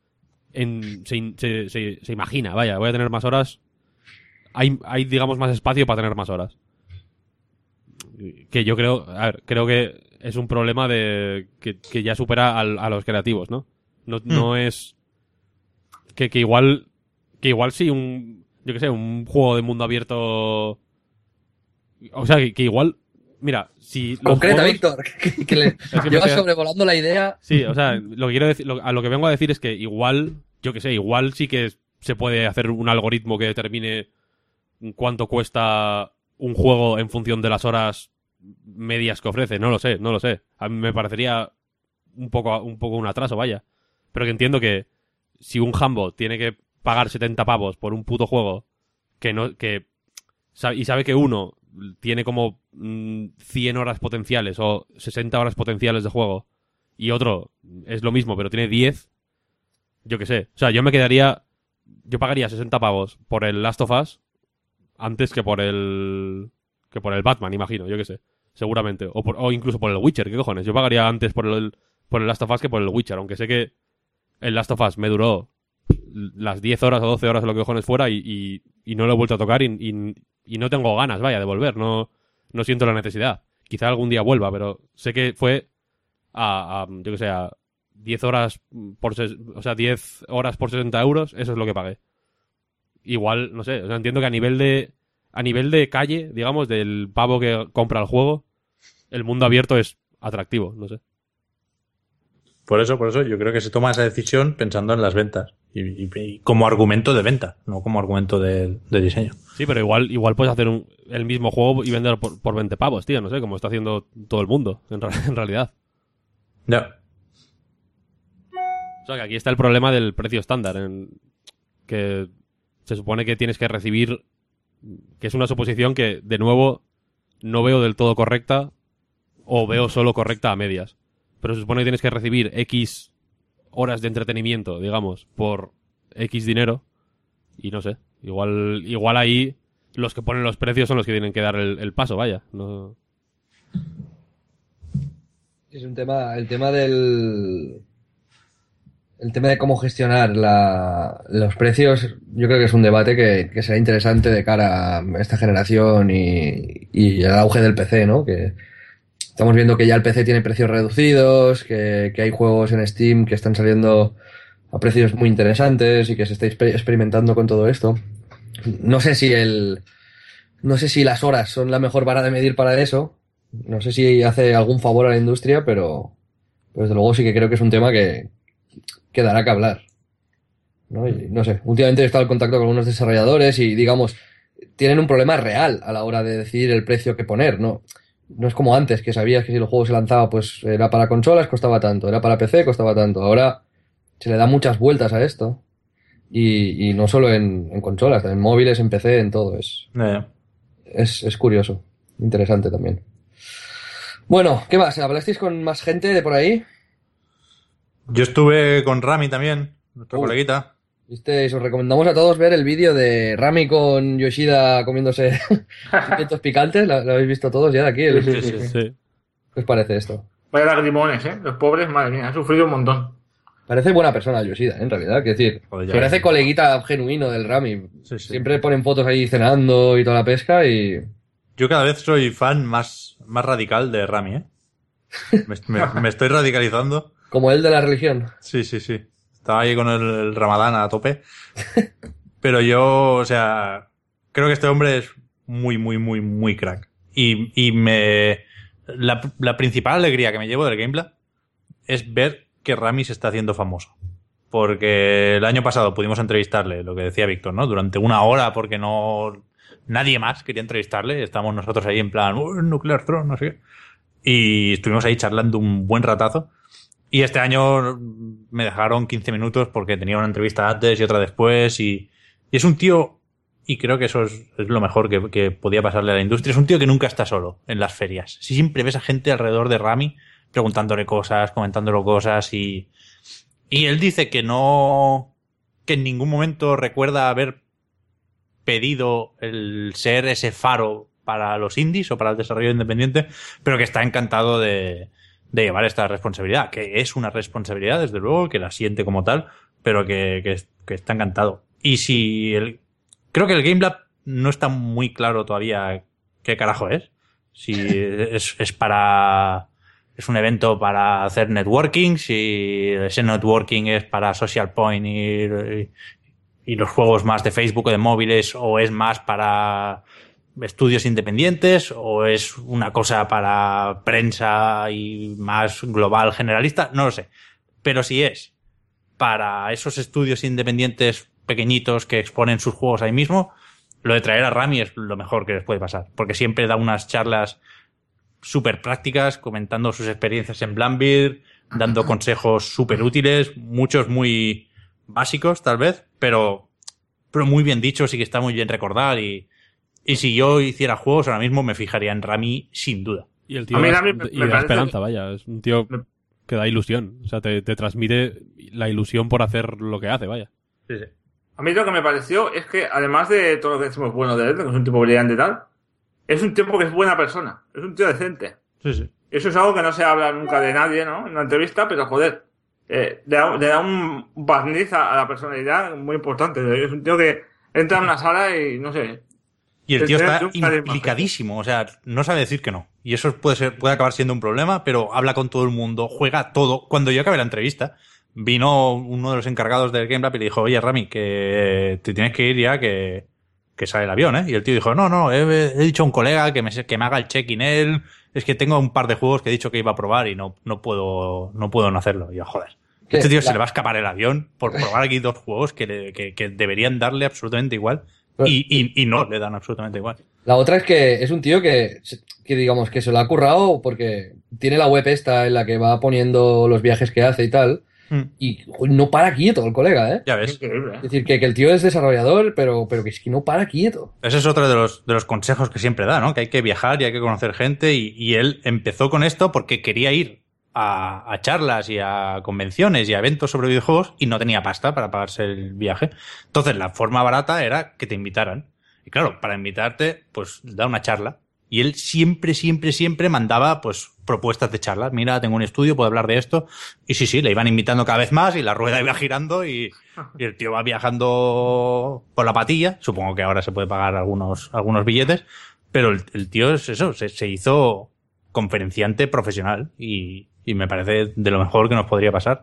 se imagina, vaya, voy a tener más horas, hay digamos más espacio para tener más horas, que yo creo que es un problema que ya supera a los creativos, ¿no? No es que igual sí yo que sé, un juego de mundo abierto, o sea, que igual, mira, si los Concreta, juegos- Víctor, que me llevas queda- sobrevolando la idea. Sí, o sea, lo que quiero decir, a lo que vengo a decir es que igual, yo que sé, igual sí que se puede hacer un algoritmo que determine cuánto cuesta un juego en función de las horas medias que ofrece. No lo sé. A mí me parecería un poco un atraso, vaya. Pero que entiendo que si un Humble tiene que pagar 70 pavos por un puto juego y sabe que uno tiene como 100 horas potenciales o 60 horas potenciales de juego y otro es lo mismo pero tiene 10, yo qué sé. O sea, yo pagaría 60 pavos por el Last of Us antes que por el Batman, imagino, yo qué sé. Seguramente. O incluso por el Witcher, ¿qué cojones? Yo pagaría antes por el Last of Us que por el Witcher, aunque sé que el Last of Us me duró las 10 horas o 12 horas o lo que cojones fuera y no lo he vuelto a tocar y no tengo ganas, vaya, de volver. No siento la necesidad. Quizá algún día vuelva, pero sé que fue yo que sé, a 10 horas o sea, 10 horas por 60 euros, eso es lo que pagué. Igual, no sé, o sea, entiendo que a nivel de calle, digamos, del pavo que compra el juego, el mundo abierto es atractivo, no sé. Por eso, yo creo que se toma esa decisión pensando en las ventas. Y como argumento de venta, no como argumento de diseño. Sí, pero igual puedes hacer el mismo juego y venderlo por 20 pavos, tío, no sé, como está haciendo todo el mundo, en realidad. Ya. O sea, que aquí está el problema del precio estándar, que se supone que tienes que recibir, que es una suposición que, de nuevo, no veo del todo correcta o veo solo correcta a medias. Pero se supone que tienes que recibir X horas de entretenimiento, digamos, por X dinero. Y no sé, igual ahí los que ponen los precios son los que tienen que dar el paso, vaya. No... Es un tema, el tema de cómo gestionar los precios, yo creo que es un debate que será interesante de cara a esta generación y al auge del PC, ¿no? Que estamos viendo que ya el PC tiene precios reducidos, que hay juegos en Steam que están saliendo a precios muy interesantes y que se está experimentando con todo esto. No sé si las horas son la mejor vara de medir para eso. No sé si hace algún favor a la industria, pero desde luego sí que creo que es un tema que dará que hablar, ¿no? Y, no sé, últimamente he estado en contacto con algunos desarrolladores y, digamos, tienen un problema real a la hora de decidir el precio que poner, ¿no? No es como antes, que sabías que si el juego se lanzaba, pues era para consolas, costaba tanto, era para PC, costaba tanto. Ahora se le da muchas vueltas a esto. Y no solo en consolas, en móviles, en PC, en todo. Es curioso. Interesante también. Bueno, ¿qué más? ¿Hablasteis con más gente de por ahí? Yo estuve con Rami también, nuestro coleguita. ¿Visteis? Os recomendamos a todos ver el vídeo de Rami con Yoshida comiéndose pimientos picantes. ¿Lo habéis visto todos ya de aquí? Sí. ¿Qué os parece esto? Vaya lagrimones, ¿eh? Los pobres, madre mía, han sufrido un montón. Parece buena persona Yoshida, en realidad. Quiero decir, parece coleguita genuino del Rami. Sí. Siempre ponen fotos ahí cenando y toda la pesca y... Yo cada vez soy fan más radical de Rami, ¿eh? Me estoy radicalizando. Como él de la religión. Sí. Estaba ahí con el Ramadán a tope. Pero yo, o sea, creo que este hombre es muy crack. Y la principal alegría que me llevo del gameplay es ver que Rami se está haciendo famoso. Porque el año pasado pudimos entrevistarle, lo que decía Víctor, ¿no? Durante una hora, porque nadie más quería entrevistarle. Estamos nosotros ahí en plan, Nuclear Throne, no sé qué. Y estuvimos ahí charlando un buen ratazo. Y este año me dejaron 15 minutos porque tenía una entrevista antes y otra después. Y es un tío, y creo que eso es lo mejor que podía pasarle a la industria, es un tío que nunca está solo en las ferias. Siempre ves a gente alrededor de Rami preguntándole cosas, comentándole cosas y él dice que en ningún momento recuerda haber pedido el ser ese faro para los indies o para el desarrollo independiente, pero que está encantado de llevar esta responsabilidad, que es una responsabilidad, desde luego, que la siente como tal, pero que está encantado. Y creo que el Game Lab no está muy claro todavía qué carajo es. Si es un evento para hacer networking, si ese networking es para Social Point y los juegos más de Facebook o de móviles, o es más para estudios independientes, o es una cosa para prensa y más global generalista, no lo sé. Pero si es para esos estudios independientes pequeñitos que exponen sus juegos ahí mismo, lo de traer a Rami es lo mejor que les puede pasar, porque siempre da unas charlas súper prácticas, comentando sus experiencias en Blambir, dando consejos súper útiles, muchos muy básicos tal vez, pero muy bien dichos y que está muy bien recordar. Y si yo hiciera juegos ahora mismo me fijaría en Rami sin duda. Y el tío A mí da Rami me esperanza, vaya, es un tío que da ilusión. O sea, te transmite la ilusión por hacer lo que hace, vaya. Sí, sí. A mí lo que me pareció es que, además de todo lo que decimos bueno de él, que es un tipo brillante y tal, es un tipo que es buena persona, es un tío decente. Sí, sí. Eso es algo que no se habla nunca de nadie, ¿no? En una entrevista, pero joder, le da un barniz a la personalidad muy importante. Es un tío que entra en una sala y, no sé... Y el tío está un carisma. implicadísimo, o sea, no sabe decir que no. Y eso puede acabar siendo un problema, pero habla con todo el mundo, juega todo. Cuando yo acabé la entrevista, vino uno de los encargados del Game Lab y le dijo, oye, Rami, que te tienes que ir ya, que sale el avión, ¿eh? Y el tío dijo, no, he dicho a un colega que me haga el check-in él, es que tengo un par de juegos que he dicho que iba a probar y no puedo no hacerlo. Y yo, joder. Este tío se le va a escapar el avión por probar aquí 2 juegos que deberían darle absolutamente igual. Y no le dan absolutamente igual. La otra es que es un tío que digamos que se lo ha currado porque tiene la web esta en la que va poniendo los viajes que hace y tal. Y no para quieto el colega, ¿eh? Ya ves. Increíble, ¿eh? Es decir, que el tío es desarrollador, pero que es que no para quieto. Ese es otro de los consejos que siempre da, ¿no? Que hay que viajar y hay que conocer gente. Y él empezó con esto porque quería ir a charlas y a convenciones y a eventos sobre videojuegos y no tenía pasta para pagarse el viaje. Entonces la forma barata era que te invitaran. Y claro, para invitarte, pues da una charla. Y él siempre mandaba pues propuestas de charlas. Mira, tengo un estudio, puedo hablar de esto. Y sí, le iban invitando cada vez más y la rueda iba girando y el tío va viajando por la patilla. Supongo que ahora se puede pagar algunos billetes. Pero el tío es eso, se hizo conferenciante profesional y me parece de lo mejor que nos podría pasar.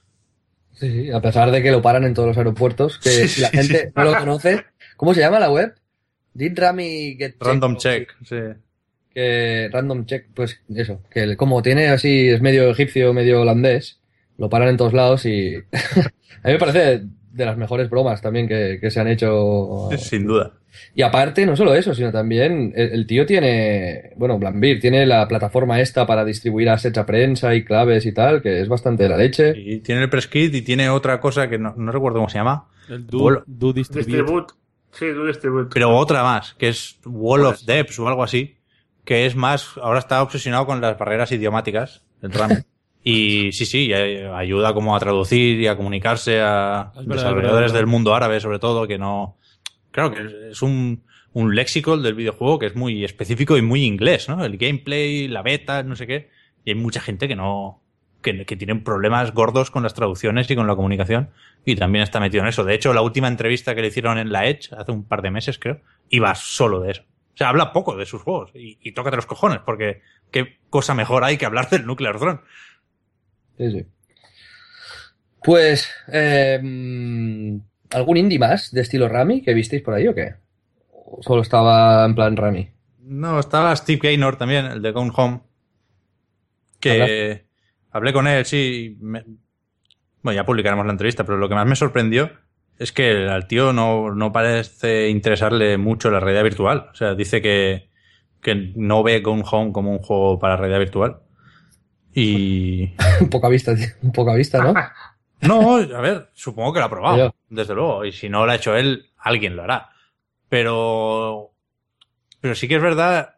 Sí, a pesar de que lo paran en todos los aeropuertos, que si la gente no lo conoce. ¿Cómo se llama la web? Did Rami Get Check. Random Check, sí. Que Random Check, pues eso, que como tiene así, es medio egipcio, medio holandés, lo paran en todos lados y a mí me parece de las mejores bromas también que se han hecho. Sin duda. Y aparte, no solo eso, sino también el tío tiene, bueno, Blambir tiene la plataforma esta para distribuir assets a prensa y claves y tal, que es bastante de la leche. Y tiene el press kit y tiene otra cosa que no recuerdo cómo se llama. El Do Distribute. Sí, Do Distribute. Pero otra más, que es Wall of Depths o algo así, que es más, ahora está obsesionado con las barreras idiomáticas, el Rami. Y sí, ayuda como a traducir y a comunicarse a desarrolladores del mundo árabe, sobre todo, que no... Claro que es un léxico del videojuego que es muy específico y muy inglés, ¿no? El gameplay, la beta, no sé qué. Y hay mucha gente que tienen problemas gordos con las traducciones y con la comunicación. Y también está metido en eso. De hecho, la última entrevista que le hicieron en la Edge, hace un par de meses, creo, iba solo de eso. O sea, habla poco de sus juegos. Y tócate los cojones, porque qué cosa mejor hay que hablar del Nuclear Throne. Sí. Pues, ¿algún indie más de estilo Rami que visteis por ahí o qué? ¿O solo estaba en plan Rami? No, estaba Steve Gaynor también, el de Gone Home. Que hablé con él, sí. Bueno, ya publicaremos la entrevista, pero lo que más me sorprendió es que al tío no parece interesarle mucho la realidad virtual. O sea, dice que no ve Gone Home como un juego para realidad virtual. Y... Poca vista, ¿no? No, a ver, supongo que lo ha probado, Yo. desde luego. Y si no lo ha hecho él, alguien lo hará. Pero sí que es verdad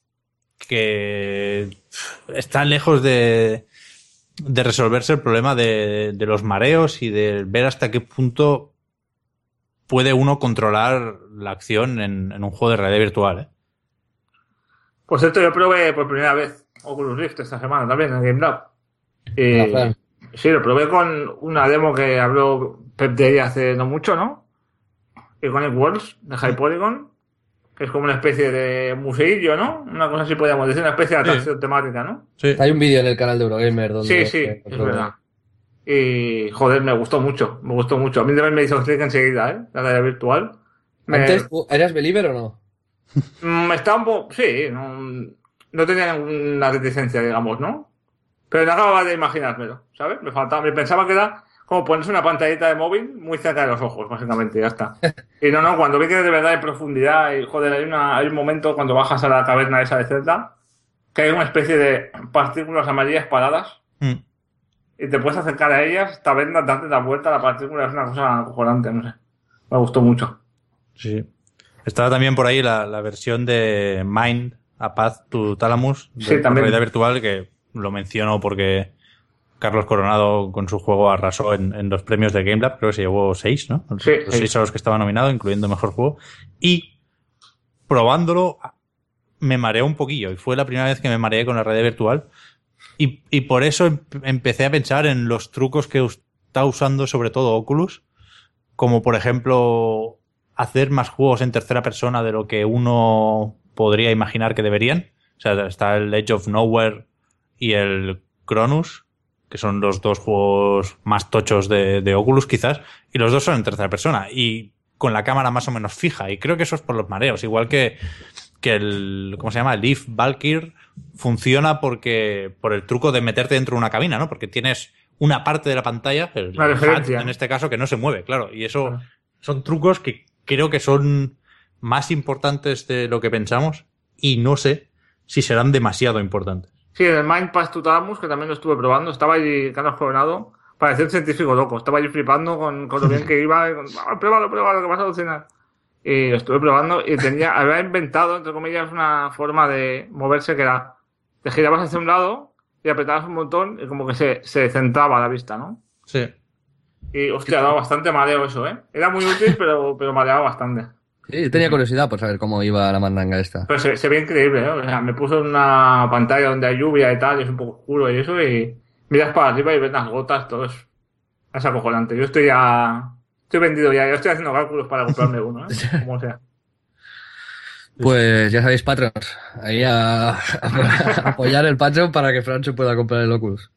que está lejos de resolverse el problema de los mareos y de ver hasta qué punto puede uno controlar la acción en un juego de realidad virtual, ¿eh? Por cierto, yo probé por primera vez Oculus Rift esta semana también en Game Lab. Y sí, lo probé con una demo que habló Pep de ella hace no mucho, ¿no? Iconic Worlds de High Polygon, que es como una especie de museillo, ¿no? Una cosa así podríamos decir, una especie de atracción temática, ¿no? Sí. Hay un vídeo en el canal de Eurogamer donde... Sí, es verdad. Y, joder, me gustó mucho. A mí también me hizo clic enseguida, ¿eh? La realidad virtual. ¿Antes tú eras believer o no? Estaba un poco... Sí, no tenía ninguna reticencia, digamos, ¿no? Pero no acababa de imaginármelo, ¿sabes? Me pensaba que era como ponerse una pantallita de móvil muy cerca de los ojos, básicamente, y ya está. Y no, cuando vi que de verdad hay profundidad y, joder, hay un momento cuando bajas a la caverna esa de Zelda que hay una especie de partículas amarillas paradas y te puedes acercar a ellas, darte la vuelta a la partícula, es una cosa acojonante, no sé. Me gustó mucho. Sí. Estaba también por ahí la versión de Mind, A Path to Thalamus, de Sí, también. realidad virtual, que lo menciono porque Carlos Coronado con su juego arrasó en los premios de Game Lab, creo que se llevó 6, ¿no? Sí, Los 6 a los que estaba nominado, incluyendo Mejor Juego. Y probándolo me mareó un poquillo, y fue la primera vez que me mareé con la realidad virtual. Y por eso empecé a pensar en los trucos que está usando sobre todo Oculus, como por ejemplo hacer más juegos en tercera persona de lo que uno podría imaginar que deberían. O sea, está el Edge of Nowhere y el Cronus, que son los dos juegos más tochos de Oculus quizás, y los dos son en tercera persona y con la cámara más o menos fija, y creo que eso es por los mareos, igual que el, ¿cómo se llama? El Leaf Valkyr funciona por el truco de meterte dentro de una cabina, ¿no? Porque tienes una parte de la pantalla, el HUD en este caso, que no se mueve, claro, y eso son trucos que creo que son más importantes de lo que pensamos, y no sé si serán demasiado importantes. Sí, en el Mind Pass to Talamus, que también lo estuve probando, estaba allí Carlos Coronado, parecía un científico loco, estaba allí flipando con lo bien que iba, y con, pruébalo, que vas a alucinar. Y lo estuve probando y había inventado, entre comillas, una forma de moverse que era, te girabas hacia un lado y apretabas un botón y como que se centraba la vista, ¿no? Sí. Y, hostia, daba bastante mareo eso, ¿eh? Era muy útil, pero mareaba bastante. Sí, tenía curiosidad por saber cómo iba la mandanga esta. Pero se ve increíble, ¿eh? O sea, me puso en una pantalla donde hay lluvia y tal, y es un poco oscuro y eso, y miras para arriba y ves las gotas, todo es acojonante. Yo estoy vendido ya, yo estoy haciendo cálculos para comprarme uno, ¿eh? Como sea. Pues ya sabéis, Patreon, ahí a apoyar el Patreon para que Fran se pueda comprar el Oculus.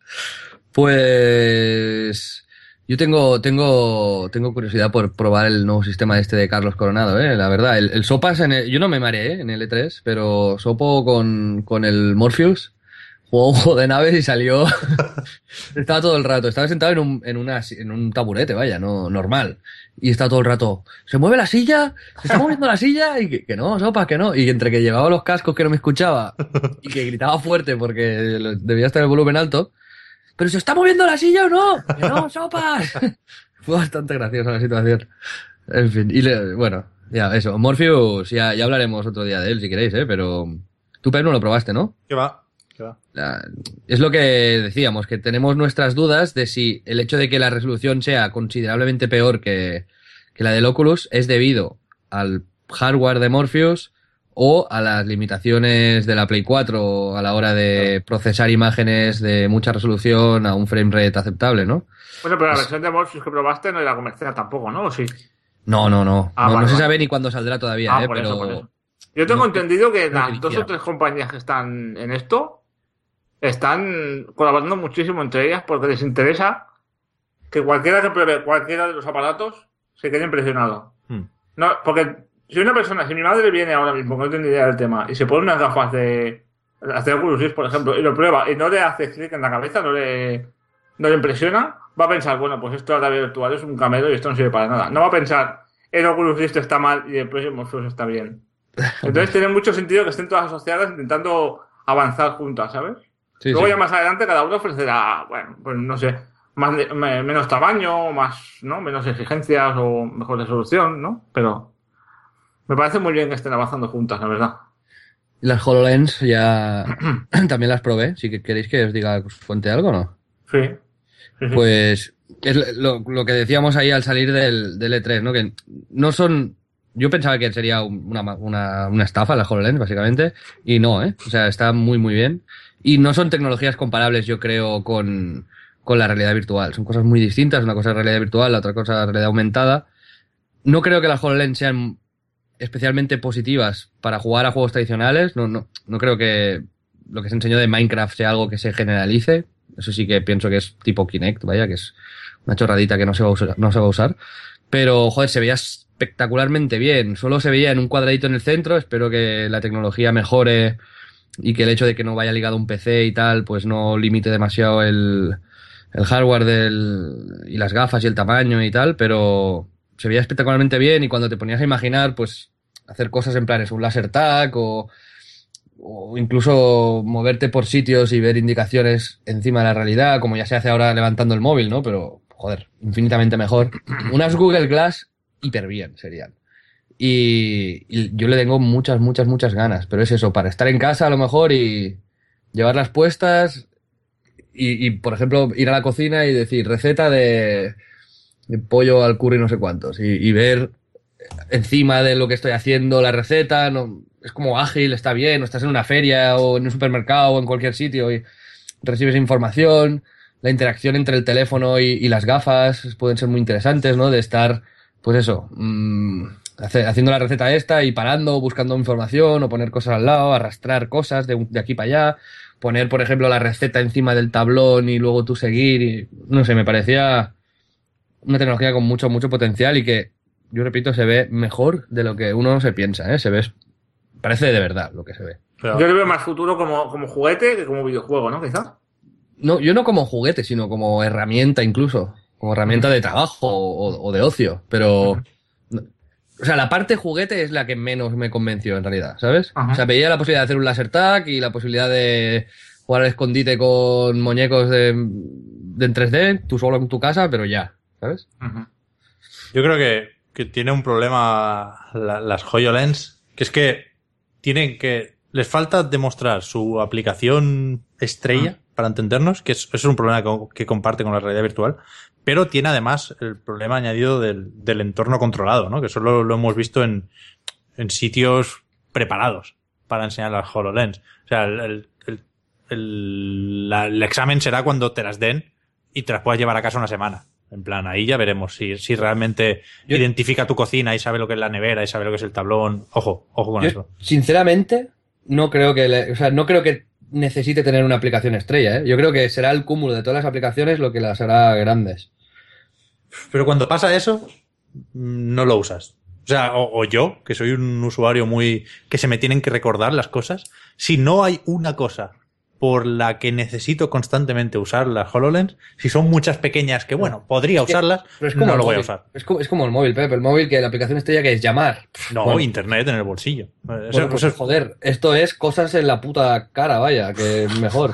Pues yo tengo curiosidad por probar el nuevo sistema este de Carlos Coronado, la verdad. El Sopas, yo no me mareé en el E3, pero Sopo con el Morpheus jugó un juego de naves y salió. Estaba todo el rato, estaba sentado en un taburete, vaya, no normal. Y estaba todo el rato, ¿se mueve la silla? ¿Se está moviendo la silla? Y que no, Sopas, que no. Y entre que llevaba los cascos que no me escuchaba y que gritaba fuerte porque debía estar el volumen alto. ¿Pero se está moviendo la silla o no? ¡Que no, Sopas! Fue bastante graciosa la situación. En fin, bueno, ya, eso. Morpheus, ya hablaremos otro día de él si queréis, pero tú, Pep, no lo probaste, ¿no? ¿Qué va? Es lo que decíamos, que tenemos nuestras dudas de si el hecho de que la resolución sea considerablemente peor que la del Oculus es debido al hardware de Morpheus o a las limitaciones de la Play 4 a la hora de procesar imágenes de mucha resolución a un frame rate aceptable, ¿no? Bueno, pero la versión de Morpheus que probaste no era comercial tampoco, ¿no? ¿O sí? No. Vale, no se sabe ni cuándo saldrá todavía, por pero... eso. Yo tengo entendido que no las 2 o 3 compañías que están en esto están colaborando muchísimo entre ellas porque les interesa que cualquiera que pruebe cualquiera de los aparatos se quede impresionado. No, porque si mi madre viene ahora mismo, que no tiene ni idea del tema, y se pone unas gafas de Oculus Rift, por ejemplo, y lo prueba y no le hace clic en la cabeza, no le impresiona, va a pensar, bueno, pues esto de la realidad virtual es un camelo y esto no sirve para nada. No va a pensar, el Oculus Rift está mal y el próximo Morpheus está bien. Entonces tiene mucho sentido que estén todas asociadas intentando avanzar juntas, ¿sabes? Sí, Luego sí. ya más adelante cada uno ofrecerá, bueno, pues no sé, menos tamaño, menos exigencias o mejor resolución, ¿no? Pero me parece muy bien que estén avanzando juntas, la verdad. Y las HoloLens ya también las probé, si queréis que os diga, os cuente algo, ¿no? Sí. Pues es lo que decíamos ahí al salir del E3, ¿no? Que no son... Yo pensaba que sería una estafa la HoloLens, básicamente, y no, ¿eh? O sea, está muy, muy bien. Y no son tecnologías comparables, yo creo, con la realidad virtual. Son cosas muy distintas. Una cosa es realidad virtual, la otra cosa es realidad aumentada. No creo que las HoloLens sean especialmente positivas para jugar a juegos tradicionales. No creo que lo que se enseñó de Minecraft sea algo que se generalice. Eso sí que pienso que es tipo Kinect, vaya, que es una chorradita que no se va a usar. Pero, joder, se veía espectacularmente bien. Solo se veía en un cuadradito en el centro. Espero que la tecnología mejore y que el hecho de que no vaya ligado a un PC y tal, pues no limite demasiado el hardware y las gafas y el tamaño y tal, pero se veía espectacularmente bien y cuando te ponías a imaginar, pues hacer cosas en plan es un laser tag o incluso moverte por sitios y ver indicaciones encima de la realidad, como ya se hace ahora levantando el móvil, ¿no? Pero, joder, infinitamente mejor. Unas Google Glass hiper bien serían. Y yo le tengo muchas ganas, pero es eso, para estar en casa a lo mejor y llevarlas puestas por ejemplo, ir a la cocina y decir receta de pollo al curry no sé cuántos y ver encima de lo que estoy haciendo la receta, no, es como ágil, está bien, o estás en una feria o en un supermercado o en cualquier sitio y recibes información, la interacción entre el teléfono y las gafas pueden ser muy interesantes, ¿no? De estar, pues eso, haciendo la receta esta y parando, buscando información o poner cosas al lado, arrastrar cosas de aquí para allá, poner, por ejemplo, la receta encima del tablón y luego tú seguir y, no sé, me parecía una tecnología con mucho potencial y que, yo repito, se ve mejor de lo que uno se piensa, ¿eh? Parece de verdad lo que se ve. Pero, Yo le veo más futuro como juguete que como videojuego, ¿no? Quizá. No, yo no como juguete, sino como herramienta incluso, como herramienta de trabajo o de ocio, pero... O sea, la parte juguete es la que menos me convenció en realidad, ¿sabes? Ajá. O sea, veía la posibilidad de hacer un laser tag y la posibilidad de jugar al escondite con muñecos en 3D, tú solo en tu casa, pero ya, ¿sabes? Ujú. yo creo que tiene un problema las HoloLens, que es que les falta demostrar su aplicación estrella, para entendernos, que eso es un problema que comparte con la realidad virtual, pero tiene además el problema añadido del entorno controlado, ¿no? Que solo lo hemos visto en sitios preparados para enseñar las HoloLens. O sea, el examen será cuando te las den y te las puedas llevar a casa una semana. En plan, ahí ya veremos si realmente identifica tu cocina y sabe lo que es la nevera y sabe lo que es el tablón. Ojo con eso. Sinceramente, no creo que necesite tener una aplicación estrella, ¿eh? Yo creo que será el cúmulo de todas las aplicaciones lo que las hará grandes. Pero cuando pasa eso, no lo usas. O sea, o yo, que soy un usuario que se me tienen que recordar las cosas, si no hay una cosa por la que necesito constantemente usar las HoloLens, si son muchas pequeñas que, bueno, podría usarlas, Pero es como no el lo voy a móvil. usar. Es como el móvil, Pepe. El móvil, que la aplicación estrella que es llamar. No, Bueno, internet en el bolsillo. bueno, pues, joder, esto es cosas en la puta cara, vaya, que mejor.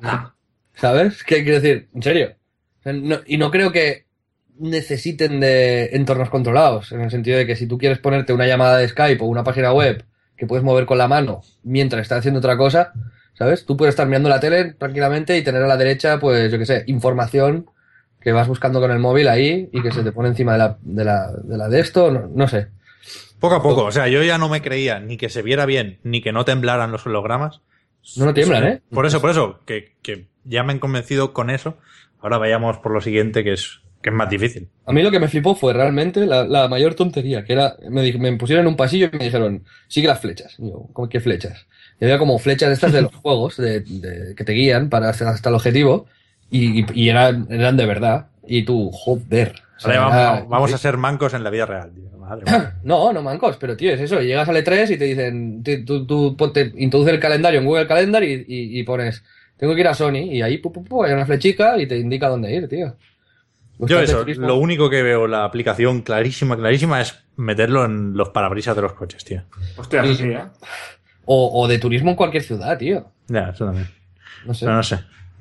¿Sabes? ¿Qué quiero decir? En serio. O sea, y no creo que necesiten de entornos controlados, en el sentido de que si tú quieres ponerte una llamada de Skype o una página web que puedes mover con la mano mientras estás haciendo otra cosa, ¿sabes? Tú puedes estar mirando la tele tranquilamente y tener a la derecha, pues, yo qué sé, información que vas buscando con el móvil ahí y que se te pone encima de la de esto, no sé. Poco a poco. O sea, yo ya no me creía ni que se viera bien, ni que no temblaran los hologramas. No tiemblan, ¿eh? Por eso, que ya me han convencido con eso. Ahora vayamos por lo siguiente, que es más difícil. A mí lo que me flipó fue realmente la mayor tontería, que era, me pusieron en un pasillo y me dijeron, sigue las flechas. Y yo, ¿cómo qué flechas? Y había como flechas estas de los juegos, que te guían para hacer hasta el objetivo, y eran de verdad. Y tú, joder. O sea, Vamos a ser mancos en la vida real, tío. Madre mía. No mancos, pero tío, es eso. Llegas al E3 y te dicen, tú introduce el calendario en Google Calendar y pones, tengo que ir a Sony, y ahí hay una flechica y te indica dónde ir, tío. Yo eso, lo único que veo la aplicación clarísima es meterlo en los parabrisas de los coches, tío. Hostia, sí, ¿eh? O de turismo en cualquier ciudad, tío. Ya, eso también. No sé. Pero no sé.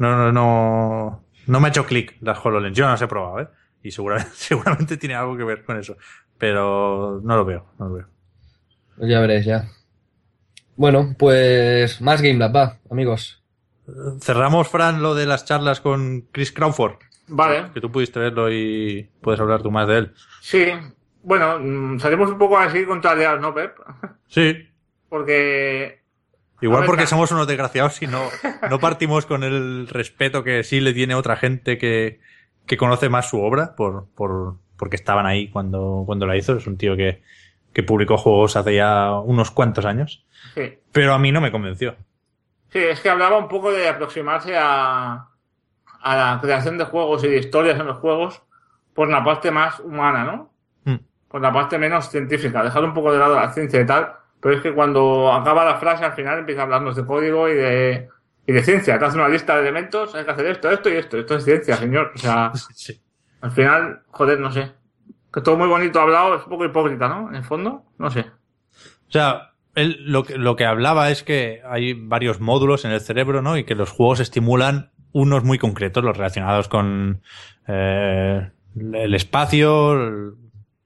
No me ha hecho clic las HoloLens. Yo no las he probado, ¿eh? Y seguramente tiene algo que ver con eso. Pero no lo veo. Pues ya veréis, ya. Bueno, pues más GameLab, va, amigos. Cerramos, Fran, lo de las charlas con Chris Crawford. Vale. Que tú pudiste verlo y puedes hablar tú más de él. Sí. Bueno, salimos un poco así contrariados, ¿no, Pep? Sí. Porque... Igual A ver, porque somos unos desgraciados y no partimos con el respeto que sí le tiene otra gente que conoce más su obra porque estaban ahí cuando la hizo. Es un tío que publicó juegos hace ya unos cuantos años. Sí. Pero a mí no me convenció. Sí, es que hablaba un poco de aproximarse a la creación de juegos y de historias en los juegos por la parte más humana, ¿no? Por la parte menos científica. Dejar un poco de lado la ciencia y tal. Pero es que cuando acaba la frase, al final empieza a hablarnos de código y de ciencia. Te hace una lista de elementos, hay que hacer esto y esto. Esto es ciencia, señor. O sea, Sí. al final, joder, no sé. Que todo muy bonito hablado, es un poco hipócrita, ¿no? En el fondo, no sé. O sea, él lo que hablaba es que hay varios módulos en el cerebro, ¿no? Y que los juegos estimulan unos muy concretos, los relacionados con el espacio,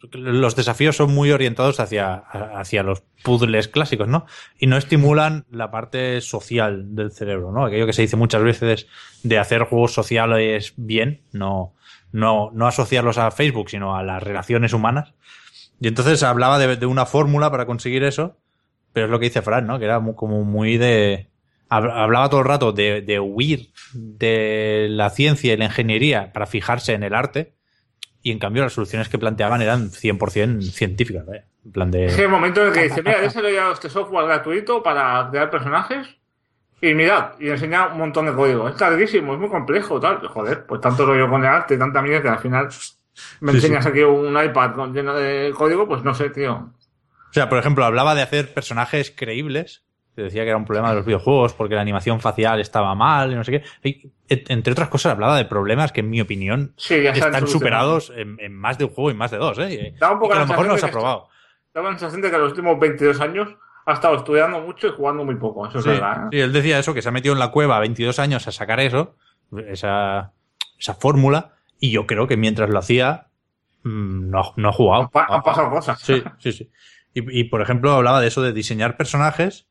los desafíos son muy orientados hacia los puzzles clásicos, ¿no? Y no estimulan la parte social del cerebro, ¿no? Aquello que se dice muchas veces de hacer juegos sociales bien, no asociarlos a Facebook, sino a las relaciones humanas. Y entonces hablaba de una fórmula para conseguir eso, pero es lo que dice Fran, ¿no? Que era como muy de... Hablaba todo el rato de huir de la ciencia y la ingeniería para fijarse en el arte, y en cambio las soluciones que planteaban eran 100% científicas, ¿eh? En plan de... Es el momento en el que dice, mira, he desarrollado este software gratuito para crear personajes y mirad, y enseña un montón de código. Es larguísimo, es muy complejo, tal. Joder, pues tanto rollo con el arte, tanta mierda que al final me enseñas aquí un iPad lleno de código, pues no sé, tío. O sea, por ejemplo, hablaba de hacer personajes creíbles. Se decía que era un problema de los videojuegos porque la animación facial estaba mal y no sé qué. Y, entre otras cosas, hablaba de problemas que, en mi opinión, Sí, ya están superados en más de un juego y más de dos, ¿eh? Da un poco Y que a la lo mejor no sensación se ha de que probado. Daba la sensación de que en los últimos 22 años ha estado estudiando mucho y jugando muy poco. Eso es Sí, verdad, ¿eh? sí, él decía eso, que se ha metido en la cueva 22 años a sacar eso, esa fórmula, y yo creo que mientras lo hacía, no ha jugado. Han pasado cosas. Sí, sí, sí. Y, por ejemplo, hablaba de eso de diseñar personajes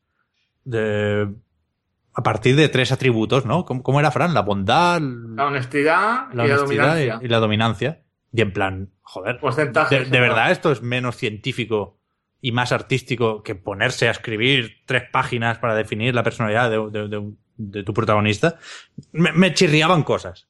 a partir de 3 atributos, ¿no? ¿Cómo era, Fran? La bondad, La honestidad y la honestidad dominancia. y la dominancia. Y en plan, joder, Porcentajes. de verdad esto es menos científico y más artístico que ponerse a escribir 3 páginas para definir la personalidad de tu protagonista. Me chirriaban cosas.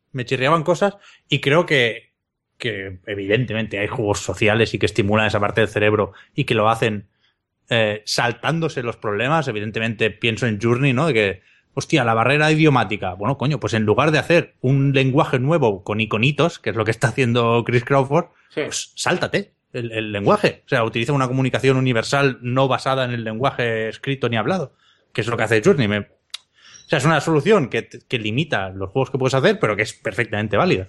Y creo que evidentemente hay juegos sociales y que estimulan esa parte del cerebro y que lo hacen saltándose los problemas. Evidentemente pienso en Journey, ¿no? De que, hostia, la barrera idiomática. Bueno, coño, pues en lugar de hacer un lenguaje nuevo con iconitos, que es lo que está haciendo Chris Crawford, Sí. pues sáltate el lenguaje. O sea, utiliza una comunicación universal no basada en el lenguaje escrito ni hablado, que es lo que hace Journey. O sea, es una solución que limita los juegos que puedes hacer, pero que es perfectamente válida.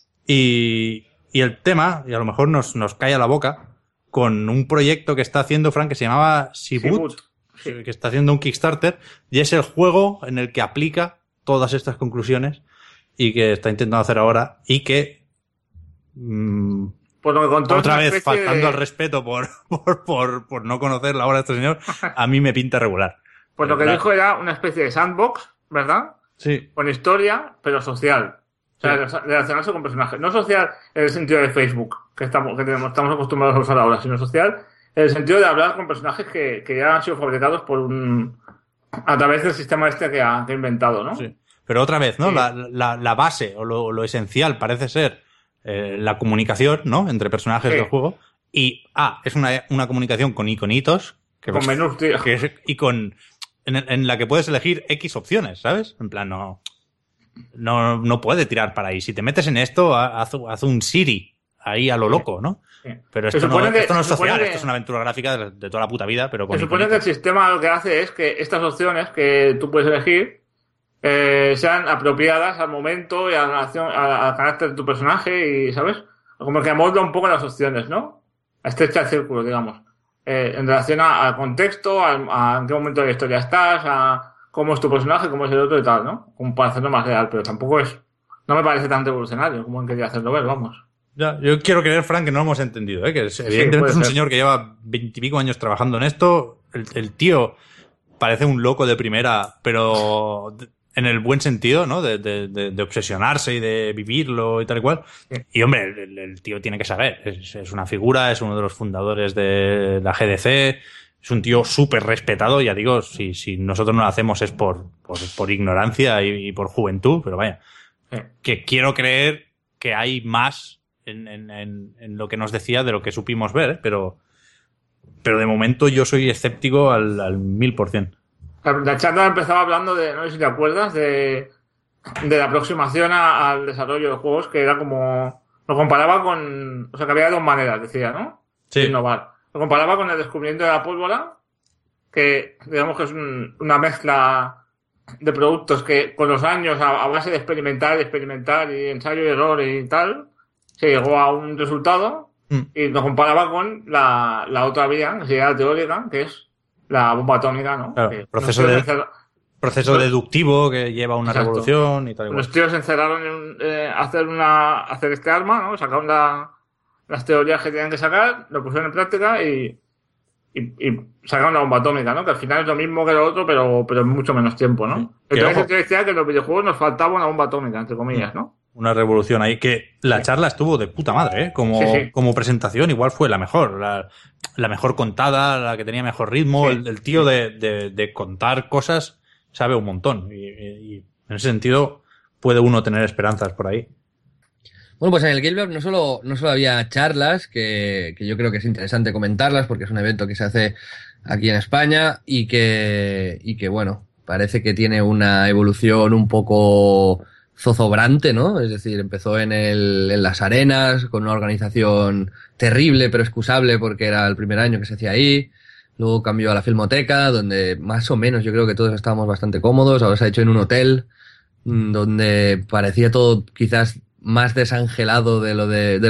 Y el tema, y a lo mejor nos cae a la boca, con un proyecto que está haciendo Frank que se llamaba Seaboot, Sí. que está haciendo un Kickstarter, y es el juego en el que aplica todas estas conclusiones y que está intentando hacer ahora, y que Por lo que contó, otra es una vez, especie faltando de- al respeto por no conocer la obra de este señor, a mí me pinta regular. Pues lo que Regular. dijo era una especie de sandbox, ¿verdad? Sí, Con historia, pero social. O sea, relacionarse con personajes. No social en el sentido de Facebook, que estamos acostumbrados a usar ahora, sino social en el sentido de hablar con personajes que ya han sido fabricados a través del sistema este que ha inventado, ¿no? sí. Pero otra vez, ¿no? Sí. La base o lo esencial parece ser la comunicación, ¿no? Entre personajes Sí. del juego. Y, es una comunicación con iconitos. Con menús, tío. Y en la que puedes elegir X opciones, ¿sabes? En plan, no puede tirar para ahí. Si te metes en esto, haz un Siri ahí a lo loco, ¿no? Sí. Pero Se esto supone que- esto no es se supone social, que- esto es una aventura gráfica de toda la puta vida, pero con Se supone que el iconitos. sistema lo que hace es que estas opciones que tú puedes elegir sean apropiadas al momento y a la relación, al carácter de tu personaje y, ¿sabes? Como que amolda un poco las opciones, ¿no? Estrecha el círculo, digamos. En relación al contexto, a en qué momento de la historia estás, a cómo es tu personaje, cómo es el otro y tal, ¿no? Como para hacerlo más real, pero tampoco es... No me parece tan revolucionario como han querido hacerlo ver, vamos. Ya, yo quiero creer, Frank, que no lo hemos entendido, ¿eh? Que evidentemente puede es un ser. señor que lleva 20 y pico años trabajando en esto. El tío parece un loco de primera, pero en el buen sentido, ¿no? De obsesionarse y de vivirlo y tal y cual. Sí. Y, hombre, el tío tiene que saber. Es una figura, es uno de los fundadores de la GDC. Es un tío súper respetado. Ya digo, si nosotros no lo hacemos es por ignorancia y por juventud, pero vaya. Sí. Que quiero creer que hay más en lo que nos decía de lo que supimos ver, ¿eh? Pero de momento yo soy escéptico al 1000%. La charla empezaba hablando de, no sé si te acuerdas, de la aproximación al desarrollo de juegos, que era como... Lo comparaba con... O sea, que había 2 maneras, decía, ¿no? Sí. De innovar. Lo comparaba con el descubrimiento de la pólvora, que digamos que es una mezcla de productos que con los años, a base de experimentar y ensayo y error y tal, se llegó a un resultado. Y lo comparaba con la otra vía, que sería la teórica, que es la bomba atómica, ¿no? Claro, Que proceso unos de- tíos Proceso deductivo que lleva a una Exacto. revolución y tal y cual. Los tíos se encerraron en hacer este arma, ¿no? Sacaron la las teorías que tenían que sacar, lo pusieron en práctica y sacaron la bomba atómica, ¿no? Que al final es lo mismo que lo otro, pero en mucho menos tiempo, ¿no? Sí. Entonces ojo, se decía que en los videojuegos nos faltaba una bomba atómica, entre comillas, ¿no? una revolución ahí, que la charla estuvo de puta madre, ¿eh? Sí. Como presentación igual fue la mejor, la mejor contada, la que tenía mejor ritmo, Sí. el tío de contar cosas sabe un montón y en ese sentido puede uno tener esperanzas por ahí. Bueno, pues en el Game Lab no solo había charlas, que yo creo que es interesante comentarlas, porque es un evento que se hace aquí en España y que bueno, parece que tiene una evolución un poco zozobrante, ¿no? Es decir, empezó en las arenas, con una organización terrible pero excusable porque era el primer año que se hacía ahí. Luego cambió a la Filmoteca, donde más o menos yo creo que todos estábamos bastante cómodos. Ahora se ha hecho en un hotel, donde parecía todo quizás más desangelado de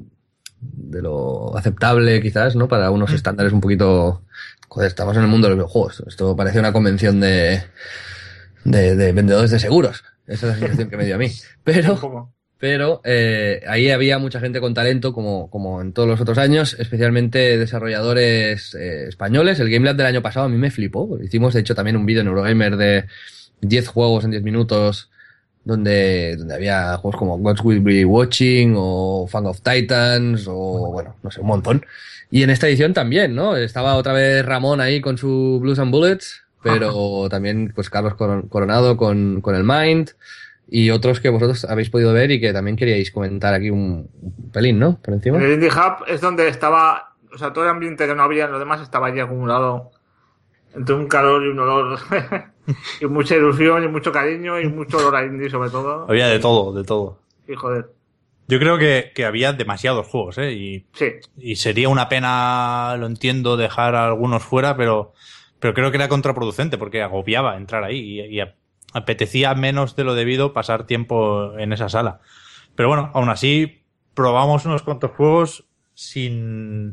lo aceptable, quizás, ¿no? Para unos estándares un poquito... Joder, estamos en el mundo de los videojuegos. Esto parece una convención de vendedores de seguros. Esa es la sensación que me dio a mí. Un poco. Pero ahí había mucha gente con talento, como en todos los otros años, especialmente desarrolladores españoles. El Game Lab del año pasado a mí me flipó. Hicimos, de hecho, también un vídeo en Eurogamer de 10 juegos en 10 minutos, donde había juegos como Gods Will Be Watching o Fang of Titans o, bueno, no sé, un montón. Y en esta edición también, ¿no? Estaba otra vez Ramón ahí con su Blues and Bullets, pero también pues Carlos Coronado con el Mind y otros que vosotros habéis podido ver y que también queríais comentar aquí un pelín, ¿no? Por encima. En el Indie Hub es donde estaba, o sea, todo el ambiente que no había en lo demás estaba allí acumulado entre un calor y un olor y mucha ilusión y mucho cariño y mucho olor a indie sobre todo. Había de todo, de todo. Y joder. Yo creo que había demasiados juegos, ¿eh? Sí. Y sería una pena, lo entiendo, dejar a algunos fuera, pero creo que era contraproducente porque agobiaba entrar ahí y apetecía menos de lo debido pasar tiempo en esa sala. Pero bueno, aún así probamos unos cuantos juegos sin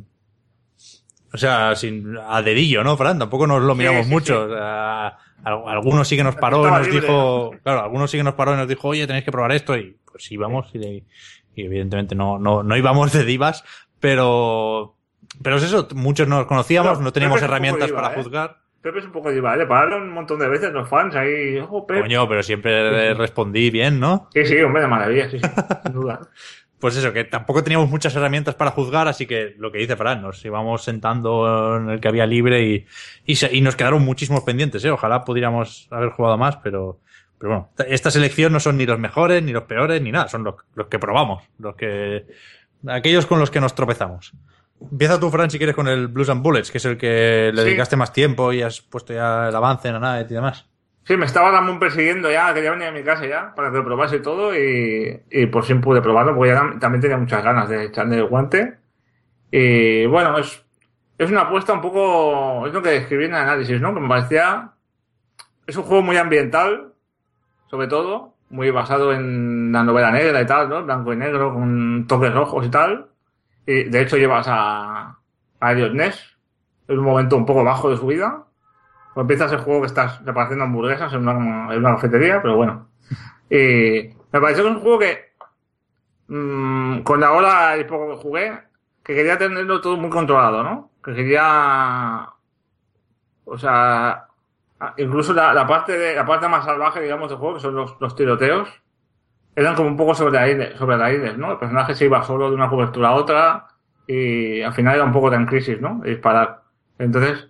a dedillo, ¿no, Fran? Tampoco nos lo miramos sí, mucho. sí. O sea, algunos sí que nos paró y Estaba nos libre. dijo, claro, algunos sí que nos paró y nos dijo, oye, tenéis que probar esto, y pues íbamos y evidentemente no íbamos de divas, pero es eso, muchos nos conocíamos, no teníamos Pepe es un poco herramientas diva, para juzgar. Pepe es un poco diva, ¿eh? Le pararon un montón de veces los fans ahí. Oh, Pepe. Coño, pero siempre respondí bien, ¿no? Sí, hombre, de maravilla, sí, sin duda. Pues eso, que tampoco teníamos muchas herramientas para juzgar, así que lo que dice Fran, nos íbamos sentando en el que había libre y nos quedaron muchísimos pendientes, ¿eh? Ojalá pudiéramos haber jugado más, pero bueno, esta selección no son ni los mejores, ni los peores, ni nada, son los que probamos, aquellos con los que nos tropezamos. Empieza tú, Fran, si quieres, con el Blues and Bullets, que es el que le dedicaste más tiempo y has puesto ya el avance en Anaet y demás. Sí, me estaba Ramón persiguiendo ya, quería venir a mi casa ya para que lo probase y todo y por fin pude probarlo porque ya también tenía muchas ganas de echarle el guante. Y bueno, es una apuesta un poco, es lo que describí en el análisis, ¿no? Que me parecía, es un juego muy ambiental, sobre todo, muy basado en la novela negra y tal, ¿no? Blanco y negro con toques rojos y tal. Y de hecho llevas a Elliot Ness en un momento un poco bajo de su vida. Pues empiezas el juego que estás repartiendo hamburguesas en una cafetería, pero bueno. Y me pareció que es un juego que, con la hora y poco que jugué, que quería tenerlo todo muy controlado, ¿no? Que quería, o sea, incluso la parte más salvaje, digamos, del juego, que son los tiroteos, eran como un poco sobre raíles, ¿no? El personaje se iba solo de una cobertura a otra y al final era un poco tan crisis, ¿no? De disparar. Entonces,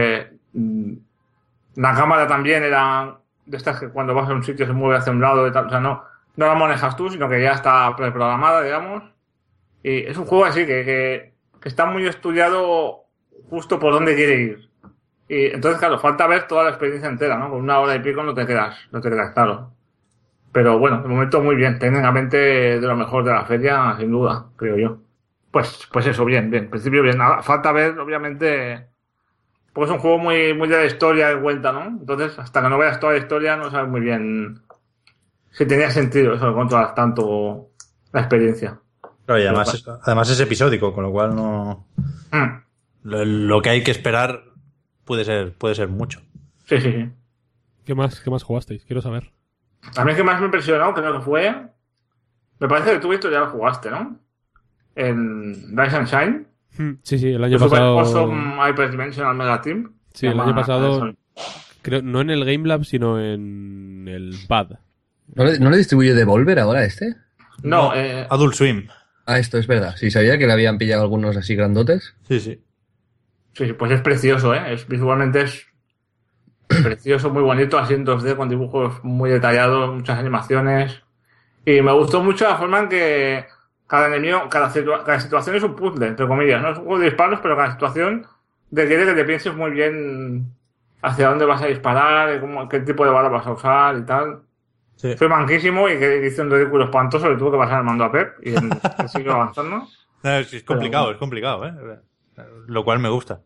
la cámara también era de estas que cuando vas a un sitio se mueve hacia un lado y tal. O sea, no la manejas tú, sino que ya está preprogramada, digamos. Y es un juego así que está muy estudiado justo por dónde quiere ir. Y entonces, claro, falta ver toda la experiencia entera, ¿no? Con una hora y pico no te quedas claro. Pero bueno, de momento muy bien. Técnicamente de lo mejor de la feria, sin duda, creo yo. Pues eso, bien. En principio bien. Falta ver, obviamente, porque es un juego muy de la historia de cuenta, ¿no? Entonces, hasta que no veas toda la historia, no sabes muy bien si tenía sentido eso de controlar tanto la experiencia. Claro, y además es episódico, con lo cual no... Lo que hay que esperar puede ser mucho. Sí. ¿Qué más jugasteis? Quiero saber. A mí es que más me impresionó, creo que fue... Me parece que tú, Víctor, ya lo jugaste, ¿no? en Rise and Shine. Sí, el año Super pasado. Awesome Hyperdimensional Mega Team. Sí, el año pasado. Eso. Creo, no en el Game Lab, sino en el Pad. ¿No le distribuye Devolver ahora este? No, Adult Swim. Ah, esto es verdad. Sí, sabía que le habían pillado algunos así grandotes. Sí, sí. sí, pues es precioso, ¿eh? Visualmente es precioso, muy bonito, así en 2D, con dibujos muy detallados, muchas animaciones. Y me gustó mucho la forma en que cada enemigo, cada situación es un puzzle, entre comillas, ¿no? Es un juego de disparos, pero cada situación requiere que te pienses muy bien hacia dónde vas a disparar, qué tipo de bala vas a usar y tal. Sí. Fue manquísimo y que hice un ridículo espantoso, le tuve que pasar el mando a Pep y sigue avanzando. No, es complicado, es complicado, ¿eh? Lo cual me gusta.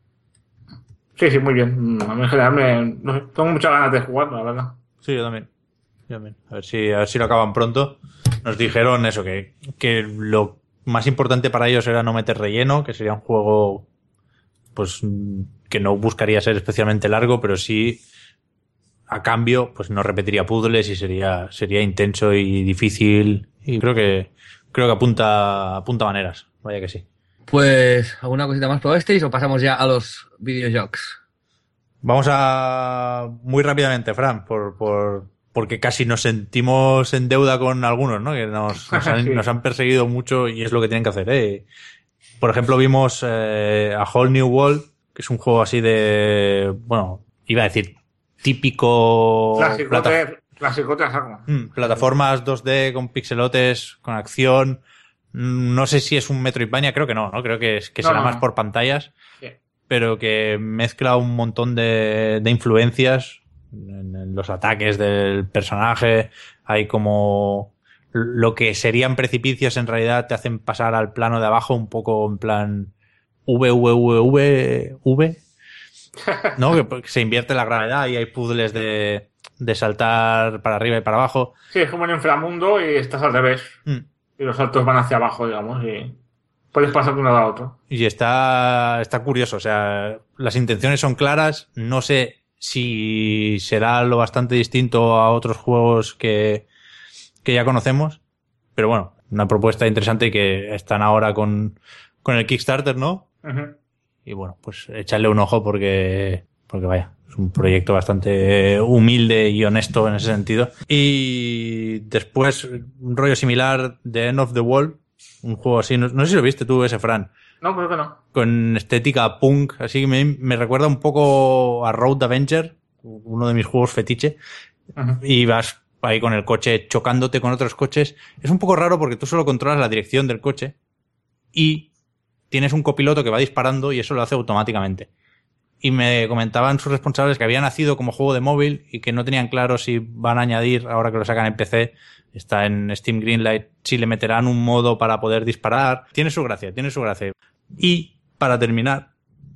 Sí, muy bien. A mí en general no sé, tengo muchas ganas de jugar, la verdad. Sí, yo también. A ver si lo acaban pronto. Nos dijeron eso, que lo más importante para ellos era no meter relleno, que sería un juego pues que no buscaría ser especialmente largo, pero sí a cambio pues no repetiría puzzles y sería intenso y difícil, y creo que apunta maneras. Vaya que sí. Pues, ¿alguna cosita más probasteis o pasamos ya a los videojuegos? Vamos a muy rápidamente, Fran, porque casi nos sentimos en deuda con algunos, ¿no? Que Sí. nos han perseguido mucho y es lo que tienen que hacer, ¿eh? Por ejemplo, vimos a Whole New World, que es un juego así de, bueno, iba a decir típico Clasicote a saco. plataformas 2D con pixelotes, con acción. No sé si es un Metroidvania, creo que no, creo que será más por pantallas, Sí. pero que mezcla un montón de influencias en los ataques del personaje. Hay como lo que serían precipicios, en realidad te hacen pasar al plano de abajo un poco en plan V, ¿no? Que se invierte la gravedad y hay puzzles de saltar para arriba y para abajo. Sí, es como un inframundo y estás al revés. Y los saltos van hacia abajo, digamos, y puedes pasar de uno a otro. Y está curioso, o sea, las intenciones son claras. No sé si será lo bastante distinto a otros juegos que ya conocemos, pero bueno, una propuesta interesante y que están ahora con el Kickstarter, ¿no? Uh-huh. Y bueno, pues echarle un ojo porque vaya, es un proyecto bastante humilde y honesto en ese sentido. Y después, un rollo similar, The End of the World, un juego así, no sé si lo viste tú ese, Fran. No, creo que no. Con estética punk, así que me recuerda un poco a Road Avenger, uno de mis juegos fetiche. Uh-huh. Y vas ahí con el coche chocándote con otros coches. Es un poco raro porque tú solo controlas la dirección del coche y tienes un copiloto que va disparando y eso lo hace automáticamente. Y me comentaban sus responsables que había nacido como juego de móvil y que no tenían claro si van a añadir, ahora que lo sacan en PC, está en Steam Greenlight, si le meterán un modo para poder disparar. Tiene su gracia. Y para terminar,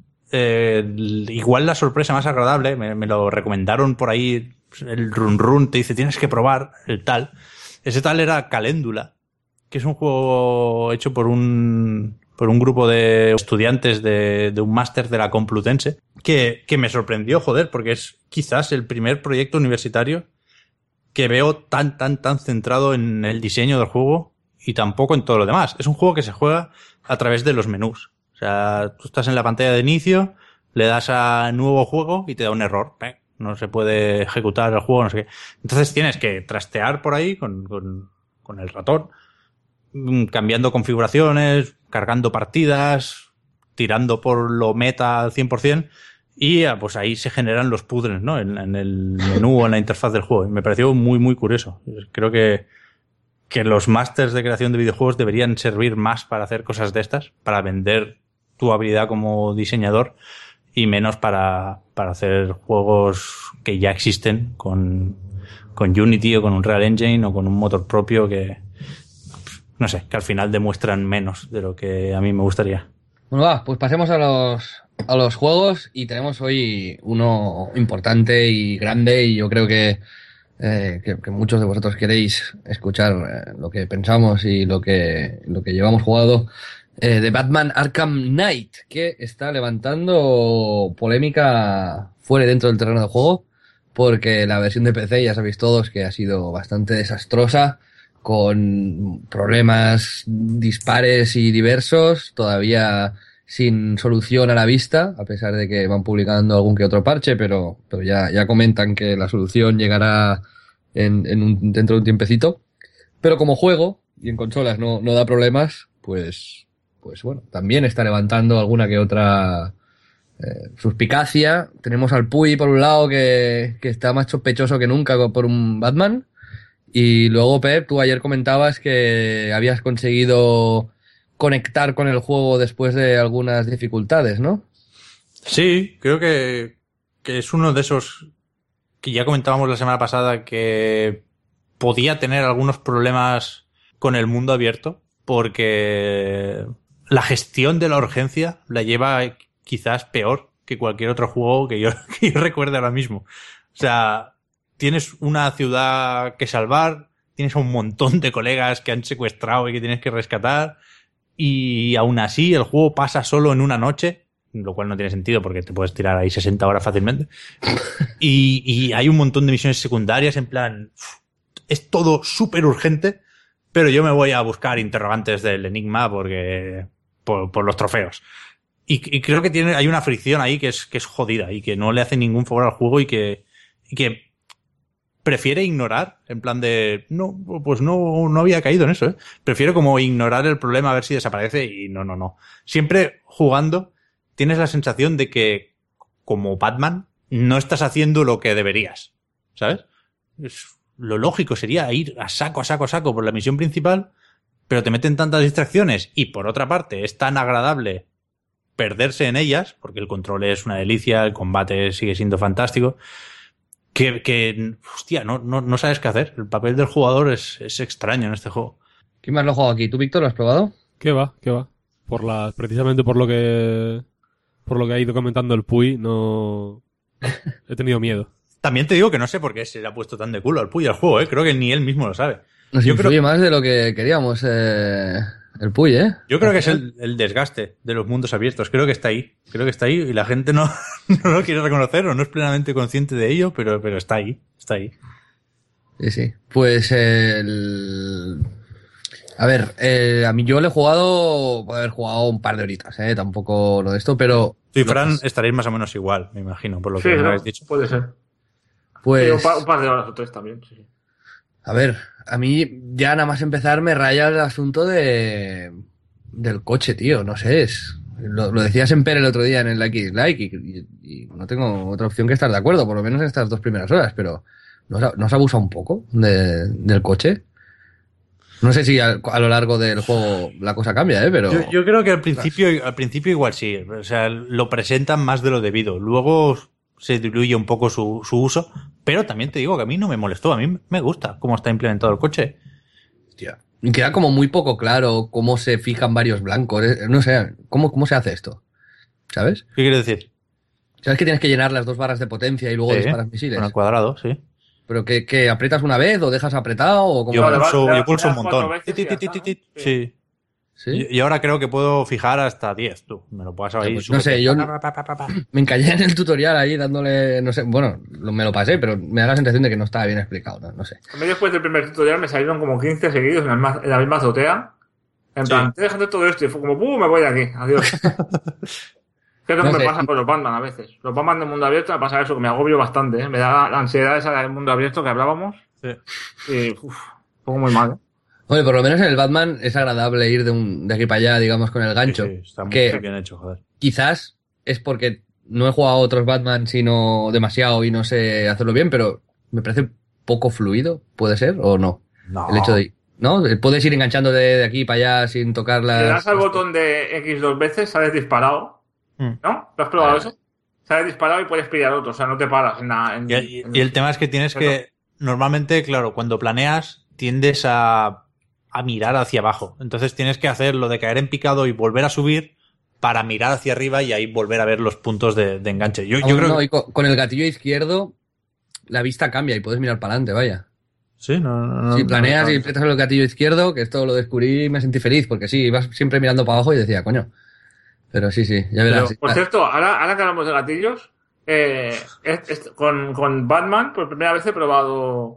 igual la sorpresa más agradable, me lo recomendaron por ahí, el Run Run te dice tienes que probar el tal. Ese tal era Caléndula, que es un juego hecho por un grupo de estudiantes de un máster de la Complutense, que me sorprendió, joder, porque es quizás el primer proyecto universitario que veo tan centrado en el diseño del juego y tampoco en todo lo demás. Es un juego que se juega a través de los menús. O sea, tú estás en la pantalla de inicio, le das a nuevo juego y te da un error. No se puede ejecutar el juego, no sé qué. Entonces tienes que trastear por ahí con el ratón, cambiando configuraciones, cargando partidas, tirando por lo meta al 100%, y pues ahí se generan los puzzles, ¿no? En el menú o en la interfaz del juego. Y me pareció muy curioso. Creo que los másters de creación de videojuegos deberían servir más para hacer cosas de estas, para vender tu habilidad como diseñador y menos para hacer juegos que ya existen con Unity o con un Real Engine o con un motor propio que, no sé, que al final demuestran menos de lo que a mí me gustaría. Bueno, va, pues pasemos a los juegos y tenemos hoy uno importante y grande y yo creo que muchos de vosotros queréis escuchar lo que pensamos y lo que llevamos jugado de Batman Arkham Knight, que está levantando polémica fuera y dentro del terreno de juego porque la versión de PC ya sabéis todos que ha sido bastante desastrosa con problemas dispares y diversos, todavía sin solución a la vista, a pesar de que van publicando algún que otro parche, pero ya comentan que la solución llegará dentro de un tiempecito. Pero como juego, y en consolas no da problemas, pues bueno, también está levantando alguna que otra suspicacia. Tenemos al Puy por un lado que está más sospechoso que nunca por un Batman. Y luego, Pep, tú ayer comentabas que habías conseguido conectar con el juego después de algunas dificultades, ¿no? Sí, creo que es uno de esos que ya comentábamos la semana pasada que podía tener algunos problemas con el mundo abierto porque la gestión de la urgencia la lleva quizás peor que cualquier otro juego que yo recuerde ahora mismo. O sea, tienes una ciudad que salvar, tienes a un montón de colegas que han secuestrado y que tienes que rescatar, y aún así el juego pasa solo en una noche, lo cual no tiene sentido porque te puedes tirar ahí 60 horas fácilmente. Y hay un montón de misiones secundarias en plan... Es todo súper urgente, pero yo me voy a buscar interrogantes del enigma porque por los trofeos. Y creo que hay una fricción ahí que es jodida y que no le hace ningún favor al juego y que prefiere ignorar, en plan de, no, pues no había caído en eso, ¿eh? Prefiero como ignorar el problema a ver si desaparece y no. Siempre jugando tienes la sensación de que, como Batman, no estás haciendo lo que deberías, ¿sabes? Lo lógico sería ir a saco por la misión principal, pero te meten tantas distracciones y, por otra parte, es tan agradable perderse en ellas, porque el control es una delicia, el combate sigue siendo fantástico, que hostia, no sabes qué hacer. El papel del jugador es extraño en este juego. ¿Quién más lo ha jugado aquí? ¿Tú, Víctor, lo has probado? ¿Qué va? Precisamente por lo que ha ido comentando el Puy, no he tenido miedo. También te digo que no sé por qué se le ha puesto tan de culo al Puy al juego, ¿eh? Creo que ni él mismo lo sabe. Nos influye más de lo que queríamos el Puy, ¿eh? Yo creo que es el desgaste de los mundos abiertos. Creo que está ahí. Y la gente no lo quiere reconocer o no es plenamente consciente de ello, pero está ahí. Está ahí. Sí. Pues a ver, a mí yo le he jugado, puedo haber jugado un par de horitas, tampoco lo de esto, pero... Tú y Fran estaréis más o menos igual, me imagino, por lo que me habéis dicho. Puede ser. Pues... Sí, un par de horas o 3 también, sí. A ver, a mí ya nada más empezar me raya el asunto del coche, tío, no sé, lo decía Semper el otro día en el Like y no tengo otra opción que estar de acuerdo, por lo menos en estas 2 primeras horas, pero ¿no se abusa un poco del coche? No sé si a lo largo del juego la cosa cambia, pero... Yo creo que al principio igual sí, o sea, lo presentan más de lo debido, luego se diluye un poco su uso, pero también te digo que a mí no me molestó, a mí me gusta cómo está implementado el coche. Hostia. Y queda como muy poco claro cómo se fijan varios blancos, no sé, ¿cómo se hace esto? ¿Sabes? ¿Qué quiere decir? ¿Sabes que tienes que llenar las 2 barras de potencia y luego disparas misiles? Con el cuadrado, sí. ¿Pero que aprietas una vez o dejas apretado? O como... Yo pulso un montón. Sí. ¿Sí? Y ahora creo que puedo fijar hasta 10, tú. Me lo pasas ahí. Pues no sé, yo me encallé en el tutorial ahí dándole, no sé, bueno, me lo pasé, pero me da la sensación de que no estaba bien explicado, no sé. A mí después del primer tutorial me salieron como 15 seguidos en la misma azotea. En plan, déjate todo esto. Y fue como, me voy de aquí, adiós. Que es lo que me pasa con los Batman a veces. Los Batman del mundo abierto me pasa eso, que me agobio bastante, ¿eh? Me da la ansiedad esa del mundo abierto que hablábamos. Sí. Y, un poco muy mal, ¿eh? Oye, por lo menos en el Batman es agradable ir de aquí para allá, digamos, con el gancho. Sí, está muy bien hecho, joder. Quizás es porque no he jugado a otros Batman sino demasiado y no sé hacerlo bien, pero me parece poco fluido, ¿puede ser o no? No. El hecho de... ¿No? Puedes ir enganchando de aquí para allá sin tocar las... Si le das al botón de X 2 veces, sales disparado. ¿No? ¿Lo has probado eso? Sales disparado y puedes pillar otro, o sea, no te paras en nada. Y el tema es que tienes que... Normalmente, claro, cuando planeas tiendes a mirar hacia abajo. Entonces tienes que hacer lo de caer en picado y volver a subir para mirar hacia arriba y ahí volver a ver los puntos de enganche. Yo creo que... y con el gatillo izquierdo la vista cambia y puedes mirar para adelante, vaya. Sí, no. Si planeas y aprietas el gatillo izquierdo, que esto lo descubrí y me sentí feliz, porque sí, ibas siempre mirando para abajo y decía, coño. Pero sí, ya verás. Pero, por cierto, ahora que hablamos de gatillos, con Batman por primera vez he probado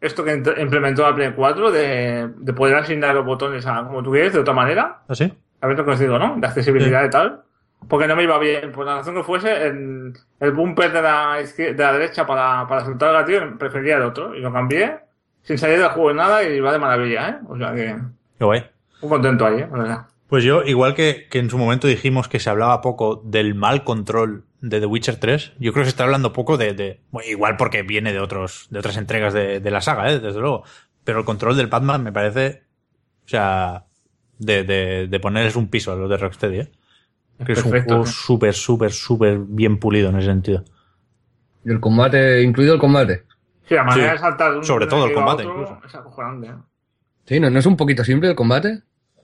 esto que implementó la Play 4 de poder asignar los botones a como tú quieres, de otra manera. ¿Ah, sí? A ver lo que os digo, ¿no? De accesibilidad Sí. y tal. Porque no me iba bien. Por la razón que fuese, el bumper de la derecha para soltar el gatillo, prefería el otro. Y lo cambié sin salir del juego ni nada y va de maravilla, ¿eh? O sea que... Qué guay. Muy contento ahí, la verdad. Pues yo, igual que en su momento dijimos que se hablaba poco del mal control de The Witcher 3, yo creo que se está hablando poco bueno, igual porque viene de otras entregas de la saga, desde luego. Pero el control del Batman me parece, o sea, de ponerles un piso a los de Rocksteady, ¿eh? Que es un Perfecto, juego sí. súper bien pulido en ese sentido. Y el combate, incluido el combate. Sí, la manera Sí, de saltar de un sobre todo el enemigo a combate, otro incluso. es acojonante, ¿eh? Sí, ¿no es un poquito simple el combate?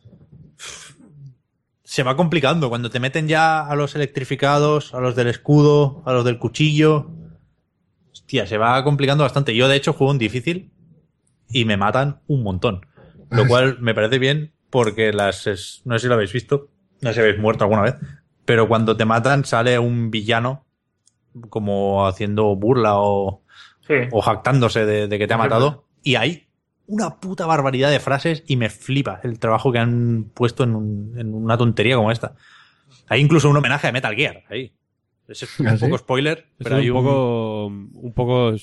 Se va complicando cuando te meten ya a los electrificados, a los del escudo, a los del cuchillo. Hostia, se va complicando bastante. Yo, de hecho, juego en difícil y me matan un montón. Lo cual me parece bien porque no sé si lo habéis visto, no sé si habéis muerto alguna vez, pero cuando te matan sale un villano como haciendo burla o Sí. jactándose de que te ha matado. Y hay una puta barbaridad de frases y me flipa el trabajo que han puesto en una tontería como esta. Hay incluso un homenaje a Metal Gear ahí. Es un ¿Ah, sí? poco spoiler, Es pero hay un poco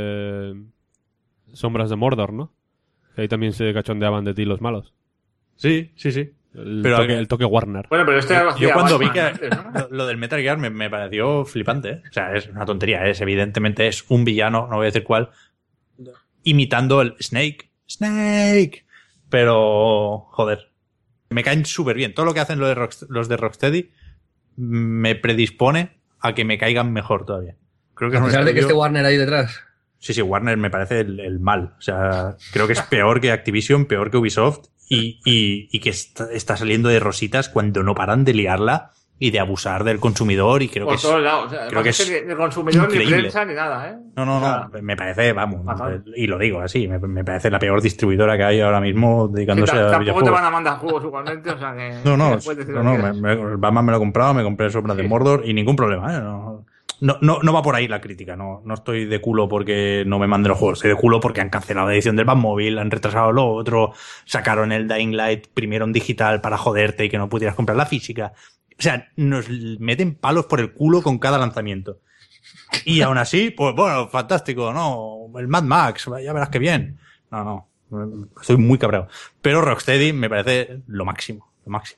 Sombras de Mordor, ¿no? Que ahí también se cachondeaban de ti los malos. Sí. Pero El toque Warner. Bueno, pero este lo Yo hacía cuando vi Batman que antes, ¿no? lo del Metal Gear me pareció flipante, ¿eh? O sea, es una tontería, evidentemente es un villano, no voy a decir cuál, imitando el Snake, pero joder, me caen súper bien. Todo lo que hacen los de Rocksteady me predispone a que me caigan mejor todavía. Creo que A es un pesar de que estudio- esté Warner ahí detrás. Sí, Warner me parece el mal. O sea, creo que es peor que Activision, peor que Ubisoft y que está saliendo de rositas cuando no paran de liarla y de abusar del consumidor y creo Por que es... todos lados. O sea, creo que además es ni consumidor, ni increíble. prensa, ni nada, ¿eh? No, O sea, me parece, vamos, fatal. y lo digo así, me parece la peor distribuidora que hay ahora mismo sí, dedicándose a tampoco te videojuegos. van a mandar juegos igualmente, o sea que... No, que puedes decir lo no, que quieras. el Batman me lo he comprado, me compré Sombras de Sí. Mordor y ningún problema, ¿eh? No va por ahí la crítica, no estoy de culo porque no me manden los juegos, estoy de culo porque han cancelado la edición del Batmóvil, han retrasado lo otro, sacaron el Dying Light primero en digital para joderte y que no pudieras comprar la física. O sea, nos meten palos por el culo con cada lanzamiento. Y aún así, pues bueno, fantástico, ¿no? El Mad Max, ya verás que bien. No, estoy muy cabreado. Pero Rocksteady me parece lo máximo.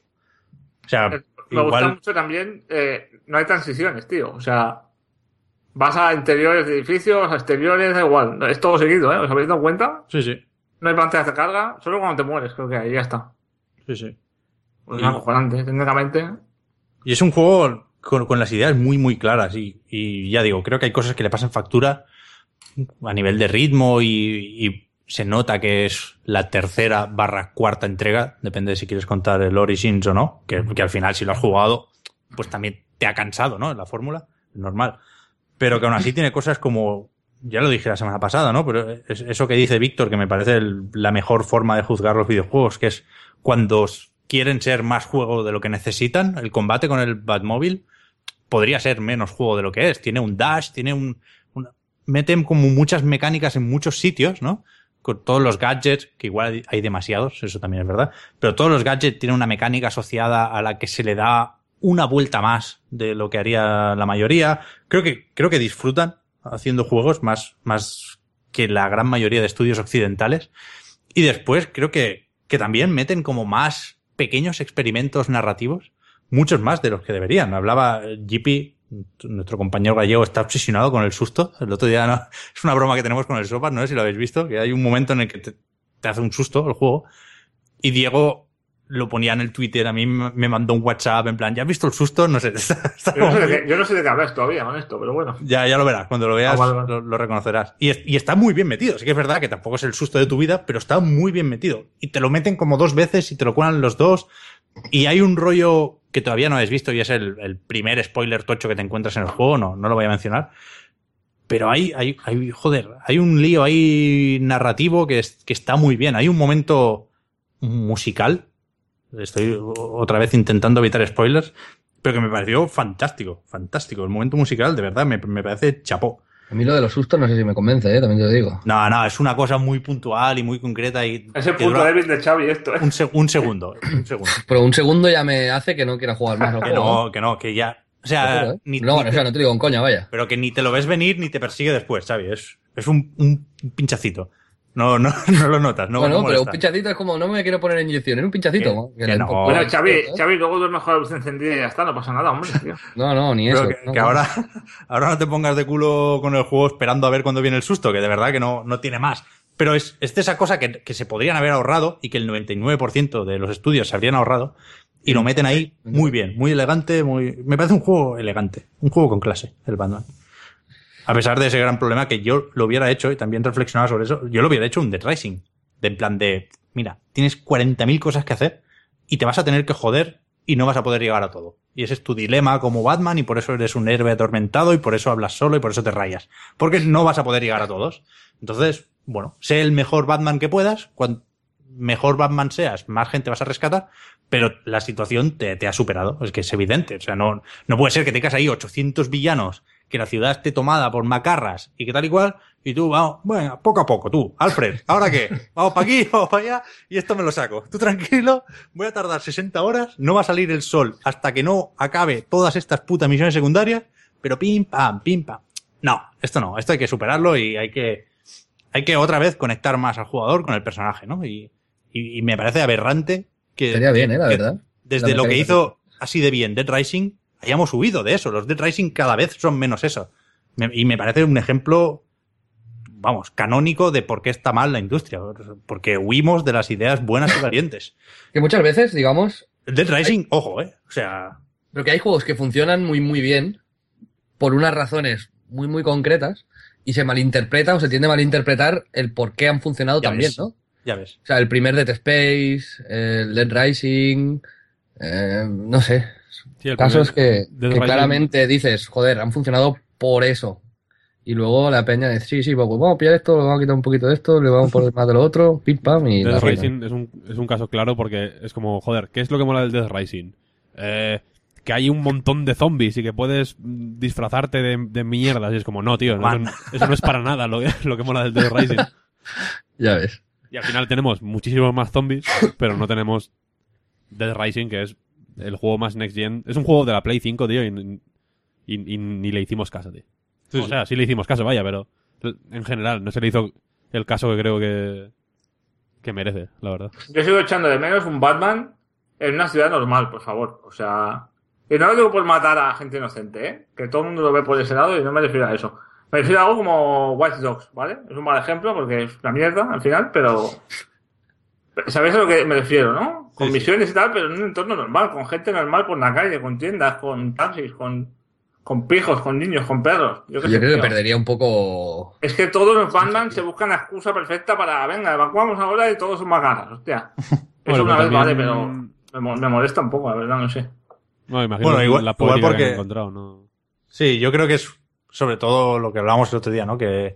O sea, Me gusta igual... mucho también, no hay transiciones, tío. O sea, vas a interiores de edificios, a exteriores, da igual. Es todo seguido, ¿eh? ¿Os habéis dado cuenta? Sí. No hay pantallas de carga, solo cuando te mueres, creo que ahí ya está. Sí. Pues es acojonante, técnicamente. Y es un juego con las ideas muy claras. Y ya digo, creo que hay cosas que le pasan factura a nivel de ritmo y se nota que es la tercera/cuarta entrega, depende de si quieres contar el Origins o no, que al final si lo has jugado, pues también te ha cansado, ¿no? La fórmula, es normal. Pero que aún así tiene cosas como, ya lo dije la semana pasada, ¿no? Pero es eso que dice Víctor, que me parece la mejor forma de juzgar los videojuegos, que es cuando quieren ser más juego de lo que necesitan, el combate con el Batmóvil podría ser menos juego de lo que es. Tiene un dash, tiene meten como muchas mecánicas en muchos sitios, ¿no? Con todos los gadgets, que igual hay demasiados, eso también es verdad, pero todos los gadgets tienen una mecánica asociada a la que se le da una vuelta más de lo que haría la mayoría. Creo que disfrutan haciendo juegos más que la gran mayoría de estudios occidentales. Y después creo que también meten como más pequeños experimentos narrativos, muchos más de los que deberían. Hablaba GP, nuestro compañero gallego, está obsesionado con el susto. El otro día, ¿no? Es una broma que tenemos con el Sopas, no sé si lo habéis visto, que hay un momento en el que te hace un susto el juego y Diego lo ponía en el Twitter, a mí me mandó un WhatsApp en plan, ¿ya has visto el susto? No sé. Yo no sé de qué hablas todavía con esto, pero bueno. Ya lo verás, cuando lo veas vale. Lo reconocerás. Y está muy bien metido, sí que es verdad que tampoco es el susto de tu vida, pero está muy bien metido. Y te lo meten como 2 veces y te lo cuelan los dos. Y hay un rollo que todavía no habéis visto y es el primer spoiler tocho que te encuentras en el juego, no lo voy a mencionar. Pero hay un lío ahí narrativo que está muy bien. Hay un momento musical, estoy otra vez intentando evitar spoilers, pero que me pareció fantástico. El momento musical, de verdad, me parece chapó. A mí lo de los sustos no sé si me convence, también te lo digo. No, es una cosa muy puntual y muy concreta. Y Es el que punto dura débil de Xavi esto, ¿eh? un segundo. Pero un segundo ya me hace que no quiera jugar más al juego. Que ya... O Te sea, juro, ¿eh? No, o sea, no te digo en coña, vaya. pero que ni te lo ves venir ni te persigue después, ¿sabes? Es un pinchacito. No lo notas, no Bueno, pero molesta. un pinchacito es como, no me quiero poner inyección, es un pinchacito. ¿no? Que no. Bueno, Pues, Xavi luego duerme con la luz encendida y ya está, no pasa nada, hombre, tío. No, ni Pero eso. que, no, que no. ahora no te pongas de culo con el juego esperando a ver cuándo viene el susto, que de verdad que no tiene más. Pero es de esa cosa que se podrían haber ahorrado y que el 99% de los estudios se habrían ahorrado y lo meten ahí muy bien, muy elegante, me parece un juego elegante, un juego con clase, el Batman. A pesar de ese gran problema que yo lo hubiera hecho, y también reflexionaba sobre eso, yo lo hubiera hecho un Dead Rising. De en plan de, mira, tienes 40.000 cosas que hacer y te vas a tener que joder y no vas a poder llegar a todo. Y ese es tu dilema como Batman y por eso eres un héroe atormentado y por eso hablas solo y por eso te rayas. Porque no vas a poder llegar a todos. Entonces, bueno, sé el mejor Batman que puedas. Cuanto mejor Batman seas, más gente vas a rescatar, pero la situación te ha superado. Es que es evidente. O sea, no puede ser que tengas ahí 800 villanos, que la ciudad esté tomada por macarras y que tal y cual, y tú, vamos, bueno, poco a poco, tú, Alfred, ¿ahora qué? Vamos para aquí, vamos para allá, y esto me lo saco. Tú tranquilo, voy a tardar 60 horas, no va a salir el sol hasta que no acabe todas estas putas misiones secundarias, pero pim, pam, pim, pam. No, esto hay que superarlo y hay que otra vez conectar más al jugador con el personaje, ¿no? Y me parece aberrante que... Estaría bien, la verdad. Desde La lo que mecánica. hizo así de bien Dead Rising, hayamos huido de eso. Los Dead Rising cada vez son menos eso. Y me parece un ejemplo, vamos, canónico de por qué está mal la industria. Porque huimos de las ideas buenas y valientes. Que muchas veces, digamos, Dead Rising, ojo, o sea... pero que hay juegos que funcionan muy, muy bien por unas razones muy, muy concretas y se malinterpreta o se tiende a malinterpretar el por qué han funcionado Ya también, ves. ¿no? Ya ves. O sea, el primer Dead Space, el Dead Rising, no sé. Sí, el Casos primer que Dead Rising- claramente dices, joder, han funcionado por eso. Y luego la peña dice, sí, pues vamos a pillar esto, le vamos a quitar un poquito de esto, le vamos a poner más de lo otro, pim pam, y la Death ruina. Rising es un caso claro porque es como, joder, ¿qué es lo que mola del Death Rising? Que hay un montón de zombies y que puedes disfrazarte de mierdas. Y es como, no, tío, eso no es para nada lo que mola del Death Rising. Ya ves. Y al final tenemos muchísimos más zombies, pero no tenemos Death Rising, que es el juego más next gen. Es un juego de la Play 5, tío, y ni le hicimos caso, tío. Sí, O sea, sí le hicimos caso, vaya, pero en general no se le hizo el caso que creo que merece, la verdad. Yo sigo echando de menos un Batman en una ciudad normal, por favor. O sea, y no lo digo por matar a gente inocente, ¿eh? Que todo el mundo lo ve por ese lado y no me refiero a eso. Me refiero a algo como Watch Dogs, ¿vale? Es un mal ejemplo porque es una mierda al final, pero... ¿Sabéis a lo que me refiero, no? Con Sí, misiones y tal, pero en un entorno normal, con gente normal por la calle, con tiendas, con taxis, con pijos, con niños, con perros. Yo, qué sé, Yo creo que tío. perdería un poco... Es que todos los Batman se buscan la excusa perfecta para, venga, evacuamos ahora y todos son macarras, hostia. Eso Bueno, una vez pero vale, también- pero me molesta un poco, la verdad, no sé. No, imagino Bueno, igual- la igual polémica porque- que han encontrado, ¿no? Sí, yo creo que es sobre todo lo que hablábamos el otro día, ¿no? Que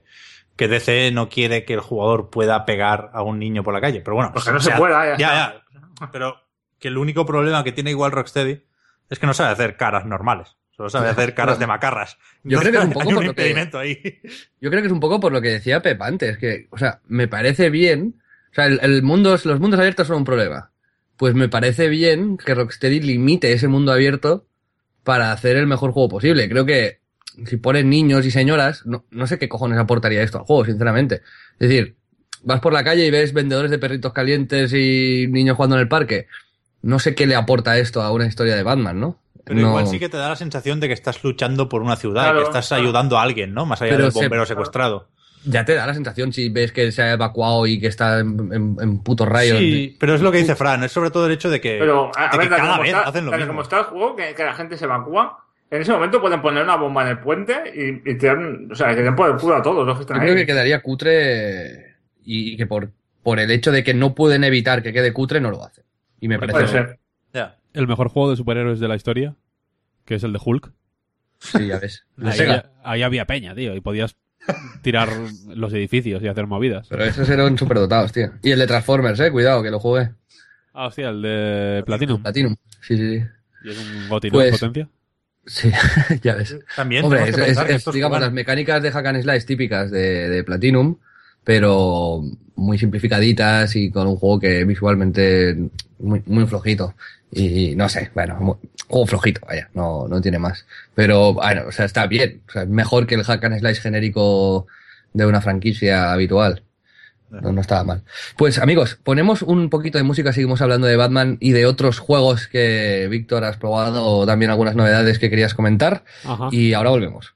DC no quiere que el jugador pueda pegar a un niño por la calle. Pero bueno, Porque no se pueda, ya. Pero que el único problema que tiene igual Rocksteady es que no sabe hacer caras normales. Solo sabe hacer caras de macarras. Yo creo que es un poco hay un por lo que- impedimento ahí. Yo creo que es un poco por lo que decía Pep antes, que, o sea, me parece bien, o sea, los mundos abiertos son un problema. Pues me parece bien que Rocksteady limite ese mundo abierto para hacer el mejor juego posible. Creo que si ponen niños y señoras, no sé qué cojones aportaría esto al juego, sinceramente. Es decir, vas por la calle y ves vendedores de perritos calientes y niños jugando en el parque. No sé qué le aporta esto a una historia de Batman, ¿no? Pero No- igual sí que te da la sensación de que estás luchando por una ciudad, Claro, que estás claro. ayudando a alguien, ¿no? Más allá Pero del se- bombero secuestrado. Ya te da la sensación si ves que se ha evacuado y que está en putos rayos. Sí, pero es lo que dice Fran, es sobre todo el hecho de que, Pero, a de ver, que tal cada como vez está, hacen lo tal mismo. como está el juego, que la gente se evacúa, en ese momento pueden poner una bomba en el puente y tirar, o sea, que den por el culo a todos los que están Yo ahí. creo que quedaría cutre y que por el hecho de que no pueden evitar que quede cutre, no lo hacen. Y me Puede parece... ser. Ya. El mejor juego de superhéroes de la historia, que es el de Hulk. Sí, ya ves. De Ahí, Sega. ahí había peña, tío, y podías tirar los edificios y hacer movidas. Pero esos eran superdotados, tío. Y el de Transformers, cuidado, que lo jugué. Ah, hostia, el de Platinum. Platinum. Sí. Y es un goti, ¿no? Pues- Potencia. Sí, ya ves. También Hombre, tenemos que pensar que estos digamos, juegan- las mecánicas de hack and slash típicas de Platinum, pero muy simplificaditas y con un juego que visualmente muy flojito. Y no sé, bueno, juego flojito, vaya, no tiene más. Pero, bueno, o sea, está bien. O sea, es mejor que el hack and slash genérico de una franquicia habitual. No estaba mal. Pues amigos, ponemos un poquito de música, seguimos hablando de Batman y de otros juegos que Víctor has probado, o también algunas novedades que querías comentar. Ajá. Y ahora volvemos.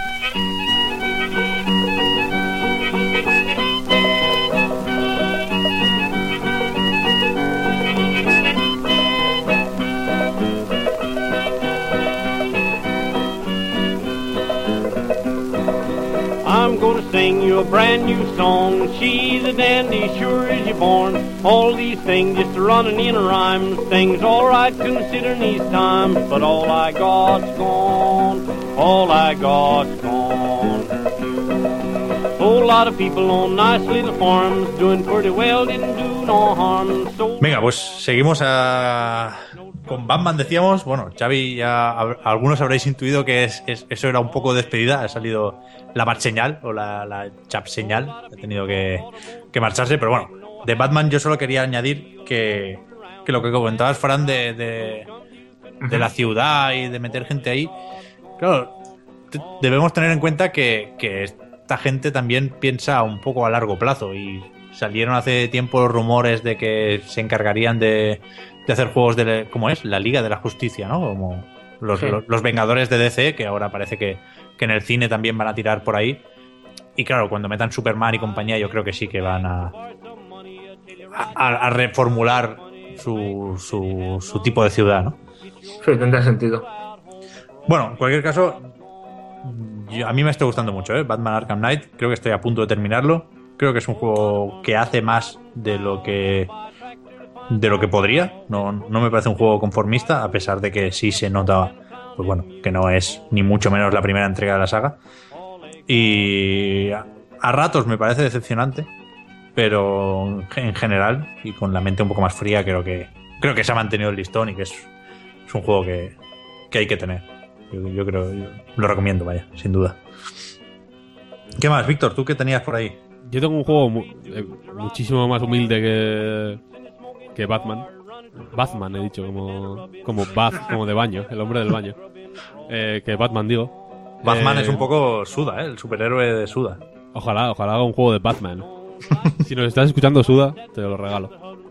I'm gonna sing you a brand new song. She's a dandy, sure as you're born. All these things just running in rhymes. Things all right considering these times, but all I got's gone. All I got's gone. Whole lot of people on nice little farms doing pretty well, didn't do no harm. So Venga, pues seguimos con Batman, decíamos. Bueno, Xavi, ya algunos habréis intuido que eso era un poco despedida. Ha salido la señal o la chap señal. Ha tenido que marcharse, pero bueno, de Batman yo solo quería añadir que lo que comentabas, Fran, de la ciudad y de meter gente ahí. Claro, debemos tener en cuenta que esta gente también piensa un poco a largo plazo y salieron hace tiempo los rumores de que se encargarían de hacer juegos como es la Liga de la Justicia, ¿no? Como los Vengadores de DC, que ahora parece que en el cine también van a tirar por ahí. Y claro, cuando metan Superman y compañía, yo creo que sí que van a reformular su tipo de ciudad, ¿no? Sí, tendría sentido. Bueno, en cualquier caso, a mí me está gustando mucho, ¿eh? Batman Arkham Knight. Creo que estoy a punto de terminarlo. Creo que es un juego que hace más de lo que podría. No me parece un juego conformista, a pesar de que sí se nota, pues bueno, que no es ni mucho menos la primera entrega de la saga. Y a ratos me parece decepcionante, pero en general, y con la mente un poco más fría, creo que se ha mantenido el listón y que es un juego que hay que tener. Yo creo, yo lo recomiendo, vaya, sin duda. ¿Qué más, Víctor? ¿Tú qué tenías por ahí? Yo tengo un juego muchísimo más humilde que Batman. Batman, he dicho, como Bath, como de baño, el hombre del baño. Que Batman, digo. Batman es un poco Suda, el superhéroe de Suda. Ojalá haga un juego de Batman. Si nos estás escuchando, Suda, te lo regalo.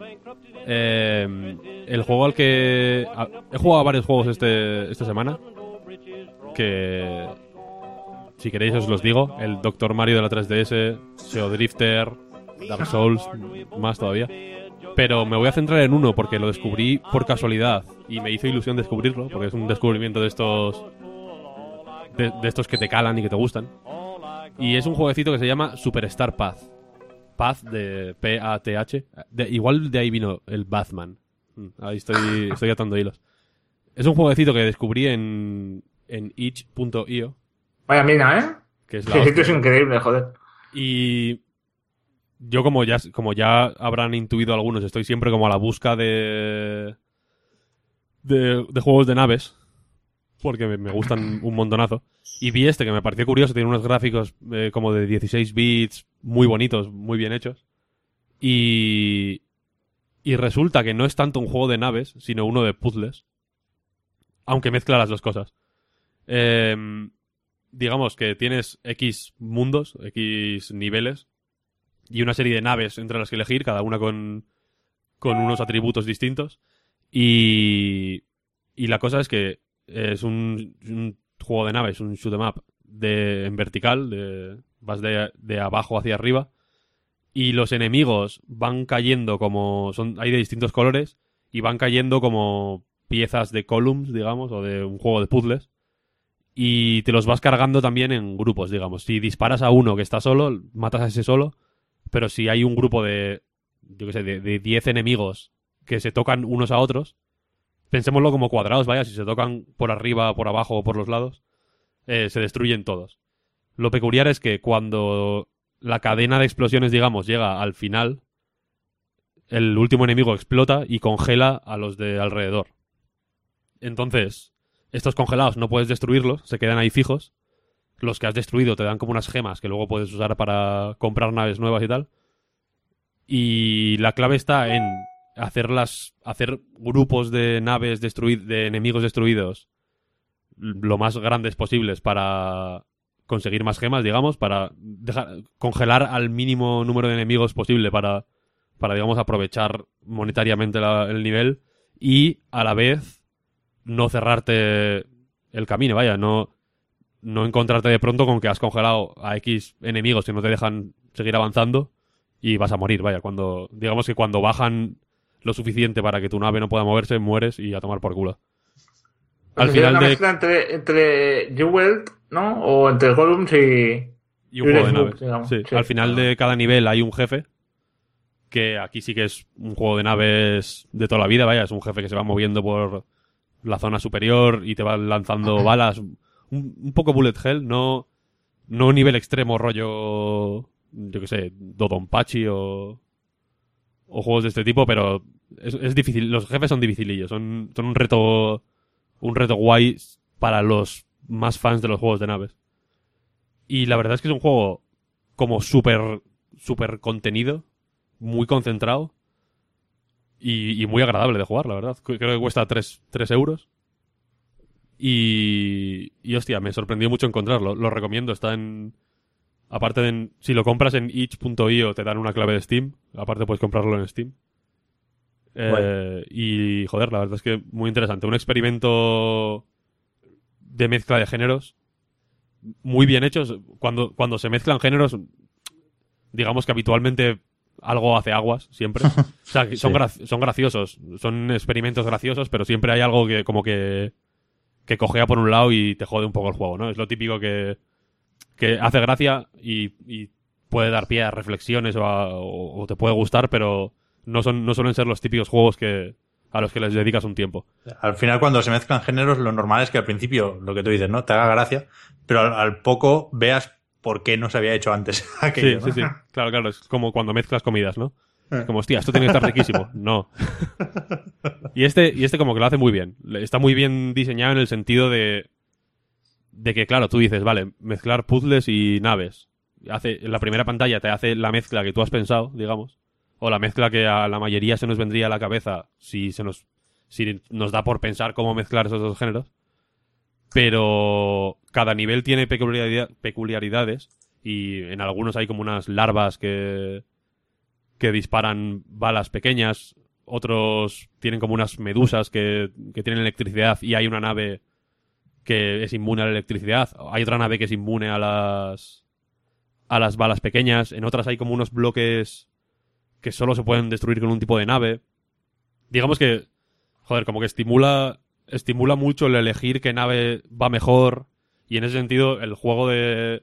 El juego al que... He jugado a varios juegos esta semana. Que... Si queréis os los digo. El Dr. Mario de la 3DS, SEO Drifter, Dark Souls, más todavía. Pero me voy a centrar en uno porque lo descubrí por casualidad y me hizo ilusión descubrirlo, porque es un descubrimiento de estos que te calan y que te gustan. Y es un jueguecito que se llama Superstar Path. Path de P-A-T-H. Igual de ahí vino el Batman. Ahí estoy atando hilos. Es un jueguecito que descubrí en itch.io. Vaya mina, ¿eh? Que es Sí, esto es increíble, joder. Y yo, como ya habrán intuido algunos, estoy siempre como a la busca de juegos de naves, porque me gustan un montonazo. Y vi que me pareció curioso, tiene unos gráficos como de 16 bits, muy bonitos, muy bien hechos. Y resulta que no es tanto un juego de naves, sino uno de puzzles. Aunque mezcla las dos cosas. Digamos que tienes X mundos, X niveles, y una serie de naves entre las que elegir, cada una con unos atributos distintos. Y la cosa es que es un juego de naves, un shoot 'em up en vertical, vas de abajo hacia arriba, y los enemigos van cayendo hay de distintos colores, y van cayendo como piezas de columns, digamos, o de un juego de puzzles. Y te los vas cargando también en grupos, digamos. Si disparas a uno que está solo, matas a ese solo. Pero si hay un grupo de 10 enemigos que se tocan unos a otros, pensémoslo como cuadrados, vaya, si se tocan por arriba, por abajo o por los lados, se destruyen todos. Lo peculiar es que cuando la cadena de explosiones, digamos, llega al final, el último enemigo explota y congela a los de alrededor. Entonces, estos congelados no puedes destruirlos, se quedan ahí fijos. Los que has destruido te dan como unas gemas que luego puedes usar para comprar naves nuevas y tal. Y la clave está en hacer grupos de naves de enemigos destruidos lo más grandes posibles para conseguir más gemas, digamos, para congelar al mínimo número de enemigos posible para digamos, aprovechar monetariamente el nivel y a la vez no cerrarte el camino, vaya, no encontrarte de pronto con que has congelado a X enemigos que no te dejan seguir avanzando y vas a morir, vaya, digamos que cuando bajan lo suficiente para que tu nave no pueda moverse, mueres y a tomar por culo. Al final una mezcla entre Jewel, ¿no? O entre Golems y un juego de naves. Digamos. Sí. Al final de cada nivel hay un jefe, que aquí sí que es un juego de naves de toda la vida, vaya, es un jefe que se va moviendo por la zona superior y te va lanzando balas, un poco bullet hell, no nivel extremo rollo, yo que sé, Dodonpachi o juegos de este tipo, pero es difícil, los jefes son dificilillos, son un reto guay para los más fans de los juegos de naves. Y la verdad es que es un juego como súper contenido, muy concentrado y muy agradable de jugar, la verdad. Creo que cuesta 3 euros. Y hostia, me sorprendió mucho encontrarlo. Lo recomiendo, está en... Aparte de... Si lo compras en itch.io te dan una clave de Steam. Aparte puedes comprarlo en Steam. Bueno. Y joder, la verdad es que muy interesante. Un experimento de mezcla de géneros muy bien hechos. Cuando se mezclan géneros, digamos que habitualmente algo hace aguas, siempre. O sea, son graciosos. Son experimentos graciosos, pero siempre hay algo que como que cojea por un lado y te jode un poco el juego, ¿no? Es lo típico que hace gracia y puede dar pie a reflexiones o te puede gustar, pero no suelen ser los típicos juegos a los que les dedicas un tiempo. Al final, cuando se mezclan géneros, lo normal es que al principio, lo que tú dices, ¿no? Te haga gracia, pero al poco veas por qué no se había hecho antes aquello, ¿no? Sí. Claro. Es como cuando mezclas comidas, ¿no? Es como, hostia, esto tiene que estar riquísimo. No. Y este como que lo hace muy bien. Está muy bien diseñado en el sentido de que, claro, tú dices, vale, mezclar puzzles y naves. En la primera pantalla te hace la mezcla que tú has pensado, digamos. O la mezcla que a la mayoría se nos vendría a la cabeza si nos da por pensar cómo mezclar esos dos géneros. Pero cada nivel tiene peculiaridades y en algunos hay como unas larvas que disparan balas pequeñas, otros tienen como unas medusas que tienen electricidad y hay una nave que es inmune a la electricidad, hay otra nave que es inmune a las balas pequeñas, en otras hay como unos bloques que solo se pueden destruir con un tipo de nave. Digamos que, joder, como que estimula mucho el elegir qué nave va mejor y en ese sentido el juego de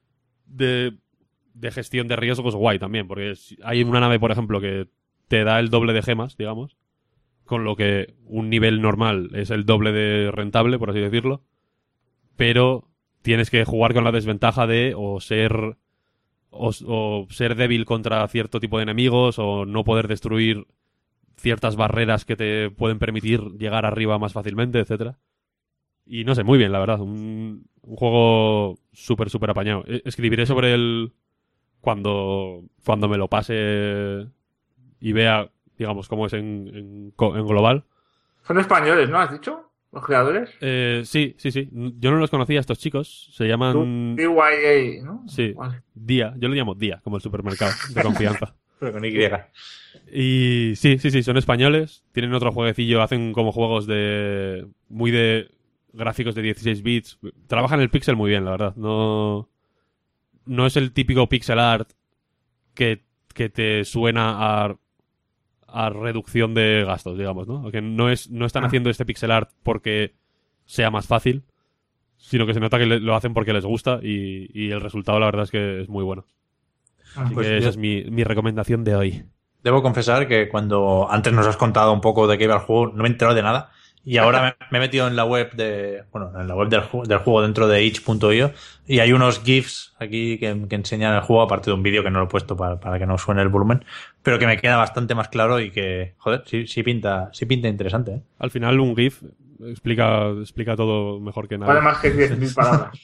gestión de riesgos guay también, porque hay una nave, por ejemplo, que te da el doble de gemas, digamos, con lo que un nivel normal es el doble de rentable, por así decirlo, pero tienes que jugar con la desventaja de o ser débil contra cierto tipo de enemigos o no poder destruir ciertas barreras que te pueden permitir llegar arriba más fácilmente, etcétera. Y no sé, muy bien, la verdad, un juego súper apañado. Escribiré sobre él cuando me lo pase y vea, digamos, cómo es en global. Son españoles, ¿no? ¿Has dicho? ¿Los creadores? Sí. Yo no los conocía a estos chicos. Se llaman... DYA, ¿no? Sí, Vale. Día. Yo lo llamo Día, como el supermercado de confianza. Pero con Y. Y sí, son españoles. Tienen otro jueguecillo, hacen como juegos muy de gráficos de 16 bits. Trabajan el pixel muy bien, la verdad. No es el típico pixel art que te suena a reducción de gastos, digamos, ¿no? Que no están haciendo este pixel art porque sea más fácil, sino que se nota que lo hacen porque les gusta y el resultado, la verdad, es que es muy bueno. Así pues que esa es mi recomendación de hoy. Debo confesar que cuando antes nos has contado un poco de qué iba el juego, no me he enterado de nada. Y ahora me he metido en la web del juego dentro de itch.io y hay unos GIFs aquí que enseñan el juego, aparte de un vídeo que no lo he puesto para que no suene el volumen, pero que me queda bastante más claro y que, joder, sí pinta interesante, ¿eh? Al final un GIF explica todo mejor que nada. Vale más que 10.000 palabras.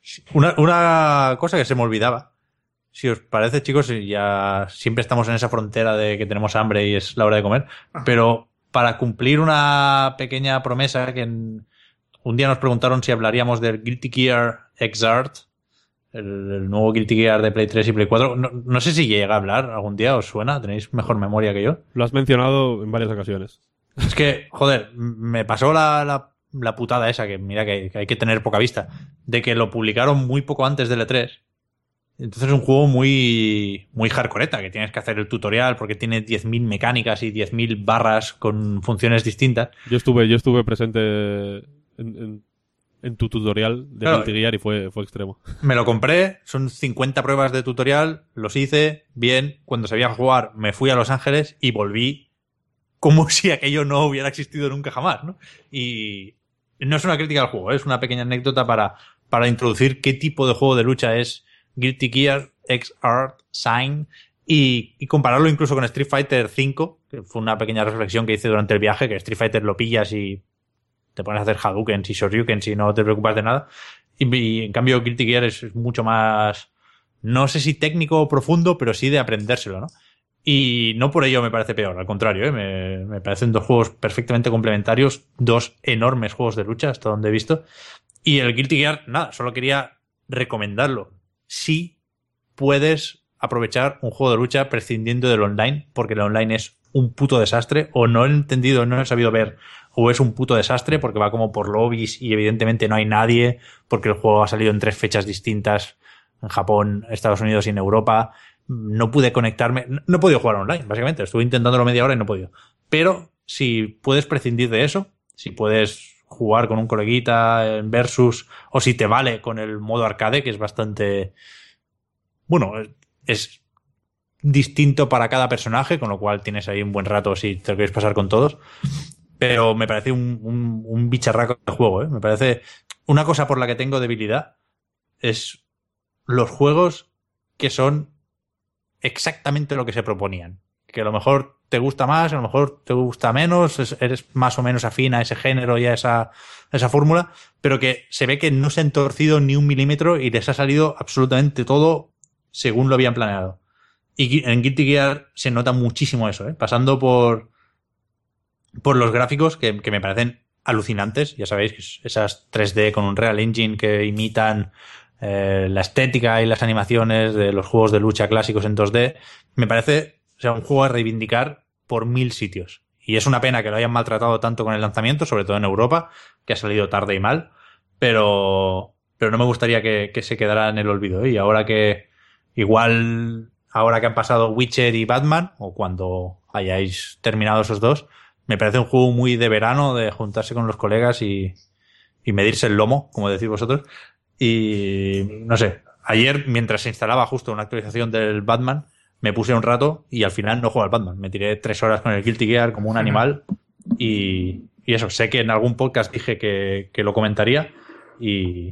Una cosa que se me olvidaba. Si os parece, chicos, ya siempre estamos en esa frontera de que tenemos hambre y es la hora de comer, pero para cumplir una pequeña promesa que un día nos preguntaron si hablaríamos del Guilty Gear Xrd, el nuevo Guilty Gear de Play 3 y Play 4. No sé si llega a hablar algún día, ¿os suena? ¿Tenéis mejor memoria que yo? Lo has mencionado en varias ocasiones. Es que, joder, me pasó la putada esa, que mira que hay que tener poca vista, de que lo publicaron muy poco antes del E3. Entonces es un juego muy, muy hardcoreta, que tienes que hacer el tutorial porque tiene 10.000 mecánicas y 10.000 barras con funciones distintas. Yo estuve presente en tu tutorial de Claro. Guilty Gear y fue extremo. Me lo compré, son 50 pruebas de tutorial, los hice bien. Cuando sabía jugar me fui a Los Ángeles y volví como si aquello no hubiera existido nunca jamás, ¿no? Y no es una crítica al juego, es una pequeña anécdota para introducir qué tipo de juego de lucha es Guilty Gear Xrd Sign y compararlo incluso con Street Fighter V, que fue una pequeña reflexión que hice durante el viaje, que Street Fighter lo pillas y te pones a hacer Hadoukens y Shoryukens y no te preocupas de nada. Y en cambio Guilty Gear es mucho más, no sé si técnico o profundo, pero sí de aprendérselo, ¿no? Y no por ello me parece peor, al contrario, ¿eh? Me parecen dos juegos perfectamente complementarios, dos enormes juegos de lucha, hasta donde he visto. Y el Guilty Gear, nada, solo quería recomendarlo. Si puedes aprovechar un juego de lucha prescindiendo del online, porque el online es un puto desastre, o no he entendido, no he sabido ver, o es un puto desastre porque va como por lobbies y evidentemente no hay nadie, porque el juego ha salido en 3 fechas distintas, en Japón, Estados Unidos y en Europa. No pude conectarme, no he podido jugar online, básicamente, estuve intentándolo media hora y no he podido. Pero si puedes prescindir de eso, si puedes jugar con un coleguita en versus, o si te vale con el modo arcade, que es bastante, bueno, es distinto para cada personaje, con lo cual tienes ahí un buen rato si te lo quieres pasar con todos. Pero me parece un bicharraco de juego, ¿eh? Me parece una cosa por la que tengo debilidad es los juegos que son exactamente lo que se proponían. Que a lo mejor te gusta más, a lo mejor te gusta menos, eres más o menos afín a ese género y a esa fórmula, pero que se ve que no se han torcido ni un milímetro y les ha salido absolutamente todo según lo habían planeado. Y en Guilty Gear se nota muchísimo eso, ¿eh? Pasando por los gráficos que me parecen alucinantes. Ya sabéis que esas 3D con un Real Engine que imitan la estética y las animaciones de los juegos de lucha clásicos en 2D, me parece, o sea, un juego a reivindicar por 1000 sitios. Y es una pena que lo hayan maltratado tanto con el lanzamiento, sobre todo en Europa, que ha salido tarde y mal, pero no me gustaría que se quedara en el olvido, ¿eh? Y ahora que ahora que han pasado Witcher y Batman, o cuando hayáis terminado esos dos, me parece un juego muy de verano, de juntarse con los colegas y medirse el lomo, como decís vosotros. Y no sé, ayer mientras se instalaba justo una actualización del Batman, me puse un rato y al final no juego al Batman. Me tiré 3 horas con el Guilty Gear como un animal y eso, sé que en algún podcast dije que lo comentaría y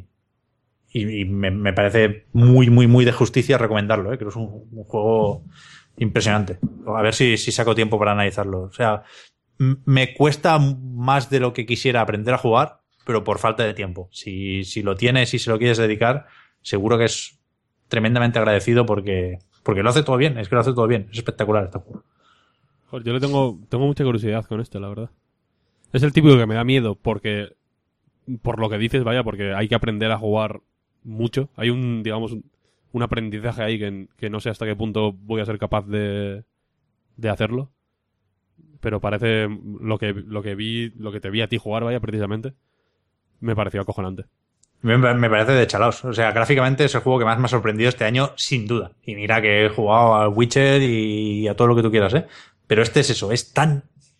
me parece muy, muy, muy de justicia recomendarlo, ¿eh? Creo que es un juego impresionante. A ver si saco tiempo para analizarlo. O sea, me cuesta más de lo que quisiera aprender a jugar, pero por falta de tiempo. Si lo tienes y se lo quieres dedicar, seguro que es tremendamente agradecido porque lo hace todo bien. Es que lo hace todo bien. Es espectacular este juego. Joder, yo tengo mucha curiosidad con este, la verdad. Es el típico que me da miedo porque, por lo que dices, vaya, porque hay que aprender a jugar mucho. Hay un aprendizaje ahí que no sé hasta qué punto voy a ser capaz de hacerlo. Pero parece lo que te vi a ti jugar, vaya, precisamente, me pareció acojonante. Me parece de chalaos. O sea, gráficamente es el juego que más me ha sorprendido este año, sin duda. Y mira que he jugado al Witcher y a todo lo que tú quieras, ¿eh? Pero este es eso, es tan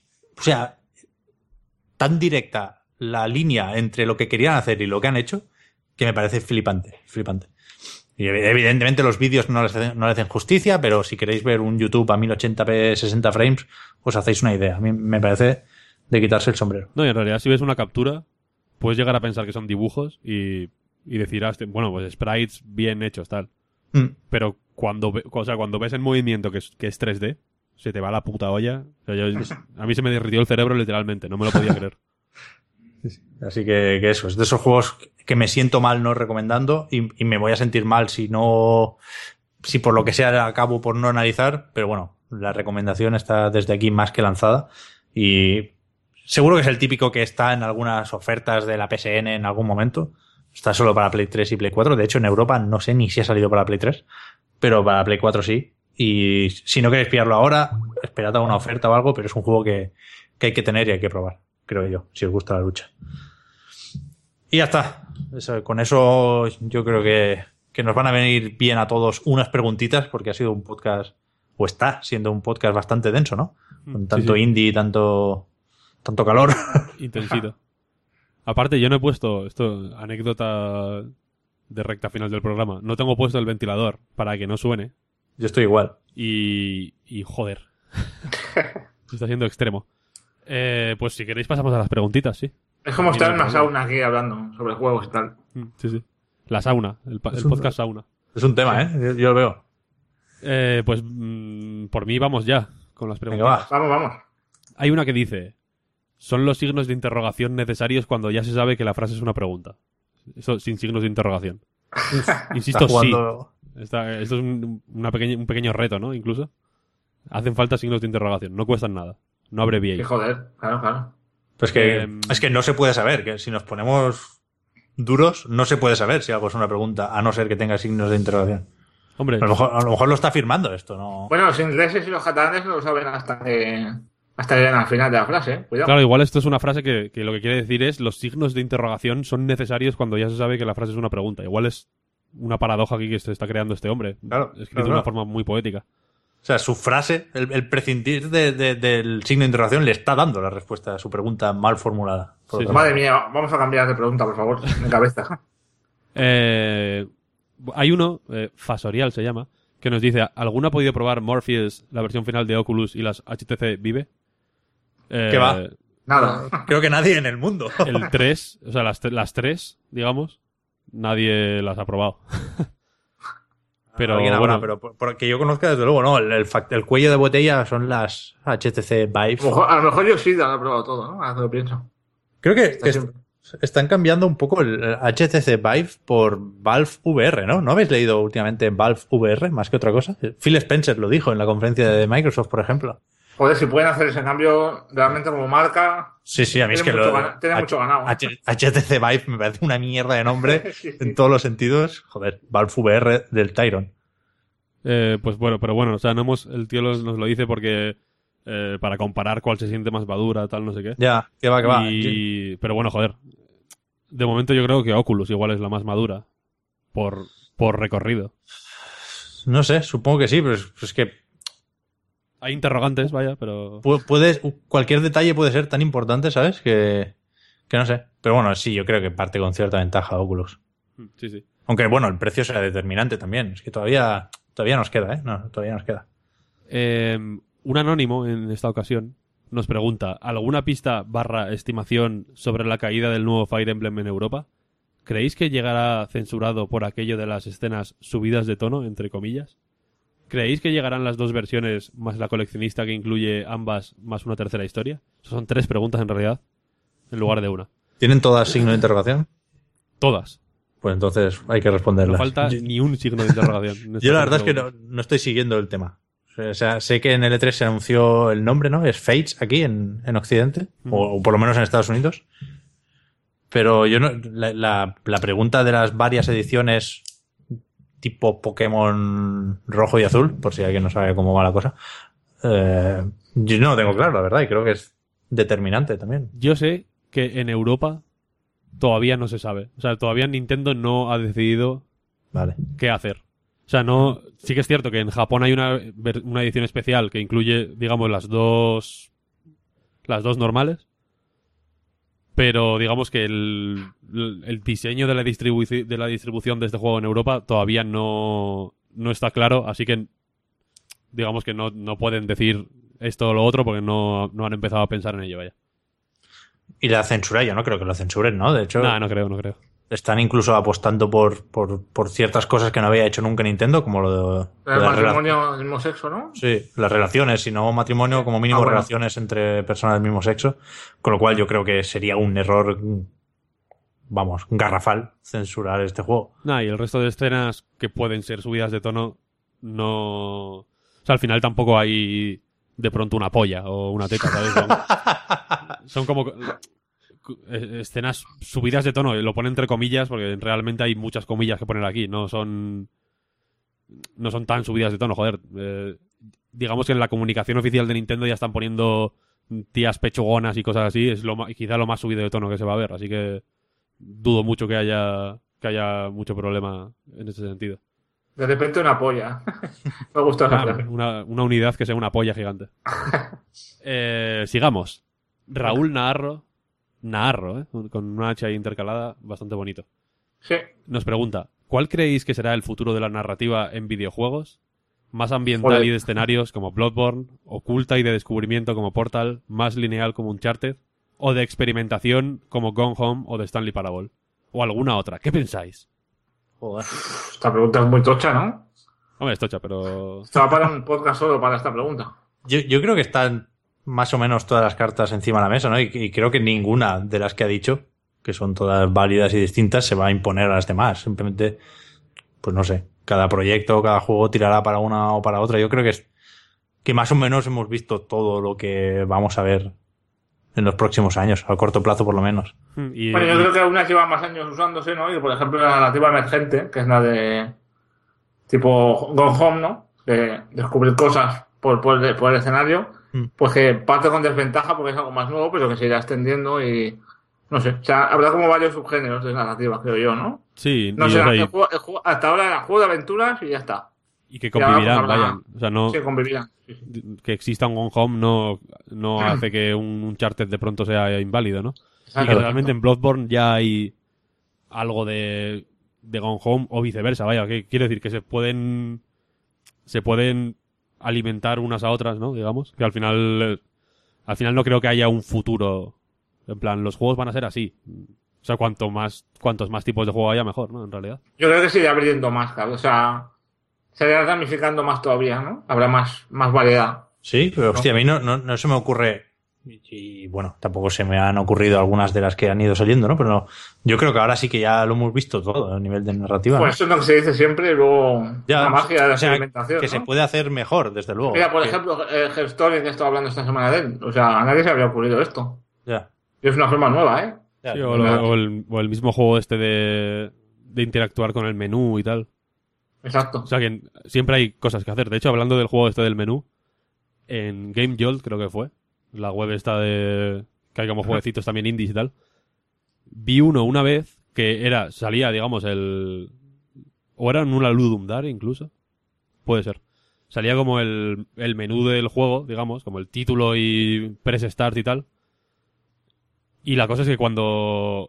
directa la línea entre lo que querían hacer y lo que han hecho, que me parece flipante. Y evidentemente los vídeos no le hacen justicia, pero si queréis ver un YouTube a 1080p 60 frames, os hacéis una idea. A mí me parece de quitarse el sombrero. No, y en realidad si ves una captura, puedes llegar a pensar que son dibujos y decir, bueno, pues sprites bien hechos, tal. Pero cuando ves en movimiento que es 3D, se te va la puta olla. O sea, a mí se me derritió el cerebro literalmente, no me lo podía creer. Así que eso, es de esos juegos que me siento mal no recomendando y me voy a sentir mal si por lo que sea acabo por no analizar, pero bueno, la recomendación está desde aquí más que lanzada y seguro que es el típico que está en algunas ofertas de la PSN en algún momento. Está solo para Play 3 y Play 4. De hecho, en Europa no sé ni si ha salido para Play 3, pero para Play 4 sí. Y si no queréis pillarlo ahora, esperad a una oferta o algo, pero es un juego que hay que tener y hay que probar, creo yo, si os gusta la lucha. Y ya está. Con eso yo creo que nos van a venir bien a todos unas preguntitas, porque ha sido un podcast, o está siendo un podcast bastante denso, ¿no? Con tanto indie, tanto calor. Intensito. Aparte, yo no he puesto, esto, anécdota de recta final del programa, no tengo puesto el ventilador para que no suene. Yo estoy igual. Y joder. Está siendo extremo. Pues si queréis pasamos a las preguntitas, sí. Es como estar en una sauna aquí hablando sobre juegos y tal. Sí. La sauna, el podcast sauna. Es un tema, ¿eh? Yo lo veo. Pues por mí vamos ya con las preguntas. Venga, Vamos. Hay una que dice: son los signos de interrogación necesarios cuando ya se sabe que la frase es una pregunta. Eso sin signos de interrogación. Insisto, jugando... sí. Esto es un pequeño reto, ¿no? Incluso. Hacen falta signos de interrogación. No cuestan nada. No abreviéis. Sí, joder, claro. Pues es que no se puede saber. Que si nos ponemos duros, no se puede saber si algo es una pregunta, a no ser que tenga signos de interrogación. Hombre, a lo mejor lo está afirmando esto, ¿no? Bueno, los ingleses y los catalanes lo saben hasta llegan al final de la frase, ¿eh? Cuidado. Claro, igual esto es una frase que lo que quiere decir es los signos de interrogación son necesarios cuando ya se sabe que la frase es una pregunta. Igual es una paradoja aquí que se está creando este hombre. Claro, escrito de una forma muy poética. O sea, su frase, el prescindir del signo de interrogación le está dando la respuesta a su pregunta mal formulada. Sí. Madre mía, vamos a cambiar de pregunta, por favor, en cabeza. Hay uno, Fasorial se llama, que nos dice: ¿alguno ha podido probar Morpheus, la versión final de Oculus y las HTC Vive? ¿Qué va? Nada. Creo que nadie en el mundo. El 3, o sea, las 3, digamos, nadie las ha probado. Pero Alguien habrá, bueno, pero porque yo conozca, desde luego, no. El cuello de botella son las HTC Vive. A lo mejor yo sí lo he probado todo, ¿no? Ahora que lo pienso. Creo que están cambiando un poco el HTC Vive por Valve VR, ¿no? ¿No habéis leído últimamente Valve VR más que otra cosa? Phil Spencer lo dijo en la conferencia de Microsoft, por ejemplo. Joder, si pueden hacer ese cambio realmente como marca... Sí, a mí es que tiene mucho ganado. HTC Vive me parece una mierda de nombre Sí. en todos los sentidos. Joder, Valve VR del Tyron. pues bueno, pero bueno, o sea, el tío nos lo dice porque para comparar cuál se siente más madura, tal, no sé qué. Ya, que va. Pero bueno, joder. De momento yo creo que Oculus igual es la más madura por recorrido. No sé, supongo que sí, pero es que Hay interrogantes, vaya, pero... cualquier detalle puede ser tan importante, ¿sabes? Que no sé. Pero bueno, sí, yo creo que parte con cierta ventaja Oculus. Sí. Aunque bueno, el precio será determinante también. Es que todavía nos queda, ¿eh? No, todavía nos queda. Un anónimo en esta ocasión nos pregunta: ¿alguna pista / estimación sobre la caída del nuevo Fire Emblem en Europa? ¿Creéis que llegará censurado por aquello de las escenas subidas de tono, entre comillas? ¿Creéis que llegarán las 2 versiones más la coleccionista que incluye ambas más una tercera historia? Son 3 preguntas en realidad, en lugar de una. ¿Tienen todas signo de interrogación? Todas. Pues entonces hay que responderlas. No falta ni un signo de interrogación. Yo la verdad es que no estoy siguiendo el tema. O sea, sé que en el E3 se anunció el nombre, ¿no? Es Fates aquí en Occidente, o por lo menos en Estados Unidos. Pero yo no, la pregunta de las varias ediciones tipo Pokémon rojo y azul, por si alguien no sabe cómo va la cosa, yo no lo tengo claro, la verdad, y creo que es determinante también. Yo sé que en Europa todavía no se sabe. O sea, todavía Nintendo no ha decidido qué hacer. O sea, no. Sí que es cierto que en Japón hay una edición especial que incluye, digamos, las dos normales. Pero digamos que el diseño de la distribución de este juego en Europa todavía no está claro, así que digamos que no pueden decir esto o lo otro porque no han empezado a pensar en ello, vaya. Y la censura, yo no creo que lo censuren, ¿no? De hecho... No creo. Están incluso apostando por ciertas cosas que no había hecho nunca Nintendo, como lo de El las matrimonio del mismo sexo, ¿no? sí, las relaciones, si no matrimonio, como mínimo Bueno. relaciones entre personas del mismo sexo. Con lo cual yo creo que sería un error, vamos, garrafal censurar este juego. Nah, y el resto de escenas que pueden ser subidas de tono, no... O sea, al final tampoco hay de pronto una polla o una teta, ¿sabes? Son como escenas subidas de tono, lo pone entre comillas porque realmente hay muchas comillas que poner aquí, no son tan subidas de tono, joder. Digamos que en la comunicación oficial de Nintendo ya están poniendo tías pechugonas y cosas así, es quizá lo más subido de tono que se va a ver, así que dudo mucho que haya mucho problema en ese sentido. De repente una polla. Me gusta esa frase. Una unidad que sea una polla gigante. Sigamos. Raúl Naharro, con una H ahí intercalada, bastante bonito. Sí. Nos pregunta, ¿cuál creéis que será el futuro de la narrativa en videojuegos? ¿Más ambiental Joder. y de escenarios como Bloodborne, oculta y de descubrimiento como Portal, más lineal como Uncharted, o de experimentación como Gone Home o de Stanley Parable? O alguna otra, ¿qué pensáis? Joder. Esta pregunta es muy tocha, ¿no? Hombre, es tocha, pero... Estaba para un podcast solo para esta pregunta. Yo creo que están más o menos todas las cartas encima de la mesa, ¿no? Y creo que ninguna de las que ha dicho, que son todas válidas y distintas, se va a imponer a las demás. Simplemente, pues no sé, cada proyecto, cada juego tirará para una o para otra. Yo creo que más o menos hemos visto todo lo que vamos a ver en los próximos años, a corto plazo por lo menos. Y, Bueno, yo creo que algunas llevan más años usándose, ¿no? Y por ejemplo la narrativa emergente, que es la de tipo Gone Home, ¿no? De descubrir cosas por el escenario, pues que parte con desventaja porque es algo más nuevo, pero que se irá extendiendo y no sé, o sea, habrá como varios subgéneros de narrativa, creo yo, ¿no? sí, No y, sé, o sea, el juego, hasta ahora era juego de aventuras y ya está. y que Y ahora, convivirán, pues, habrá- vayan. O sea, no... Sí, convivirán. Sí, sí. que exista un Gone Home no hace que un Uncharted de pronto sea inválido, ¿no? Y Exacto, que realmente en exacto. Bloodborne ya hay algo de Gone Home o viceversa, vaya, que quiero decir que se pueden alimentar unas a otras, ¿no? Digamos, que al final no creo que haya un futuro, en plan, los juegos van a ser así. O sea, cuantos más tipos de juego haya, mejor, ¿no? En realidad. Yo creo que se irá abriendo más, claro. O sea, se irá ramificando más todavía, ¿no? Habrá más variedad. Sí, pero hostia, a mí no se me ocurre, y bueno, tampoco se me han ocurrido algunas de las que han ido saliendo, ¿no? Pero no, yo creo que ahora sí que ya lo hemos visto todo a nivel de narrativa. Pues ¿no? eso es lo que se dice siempre y luego Ya, la magia de la o sea, experimentación, que ¿no? se puede hacer mejor, desde luego. Mira, por Que- ejemplo, Hearthstone, que estaba hablando esta semana de él. O sea, a nadie se había ocurrido esto. Ya, Y es una forma nueva, ¿eh? ya. Sí, o el mismo juego este de interactuar con el menú y tal. Exacto. O sea que siempre hay cosas que hacer. De hecho, hablando del juego este del menú, en Game Jolt creo que fue, la web esta de que hay como jueguecitos también indies y tal, vi uno una vez que salía, digamos, o era en una Ludum Dare incluso, puede ser. Salía como el menú del juego, digamos, como el título y press start y tal. Y la cosa es que cuando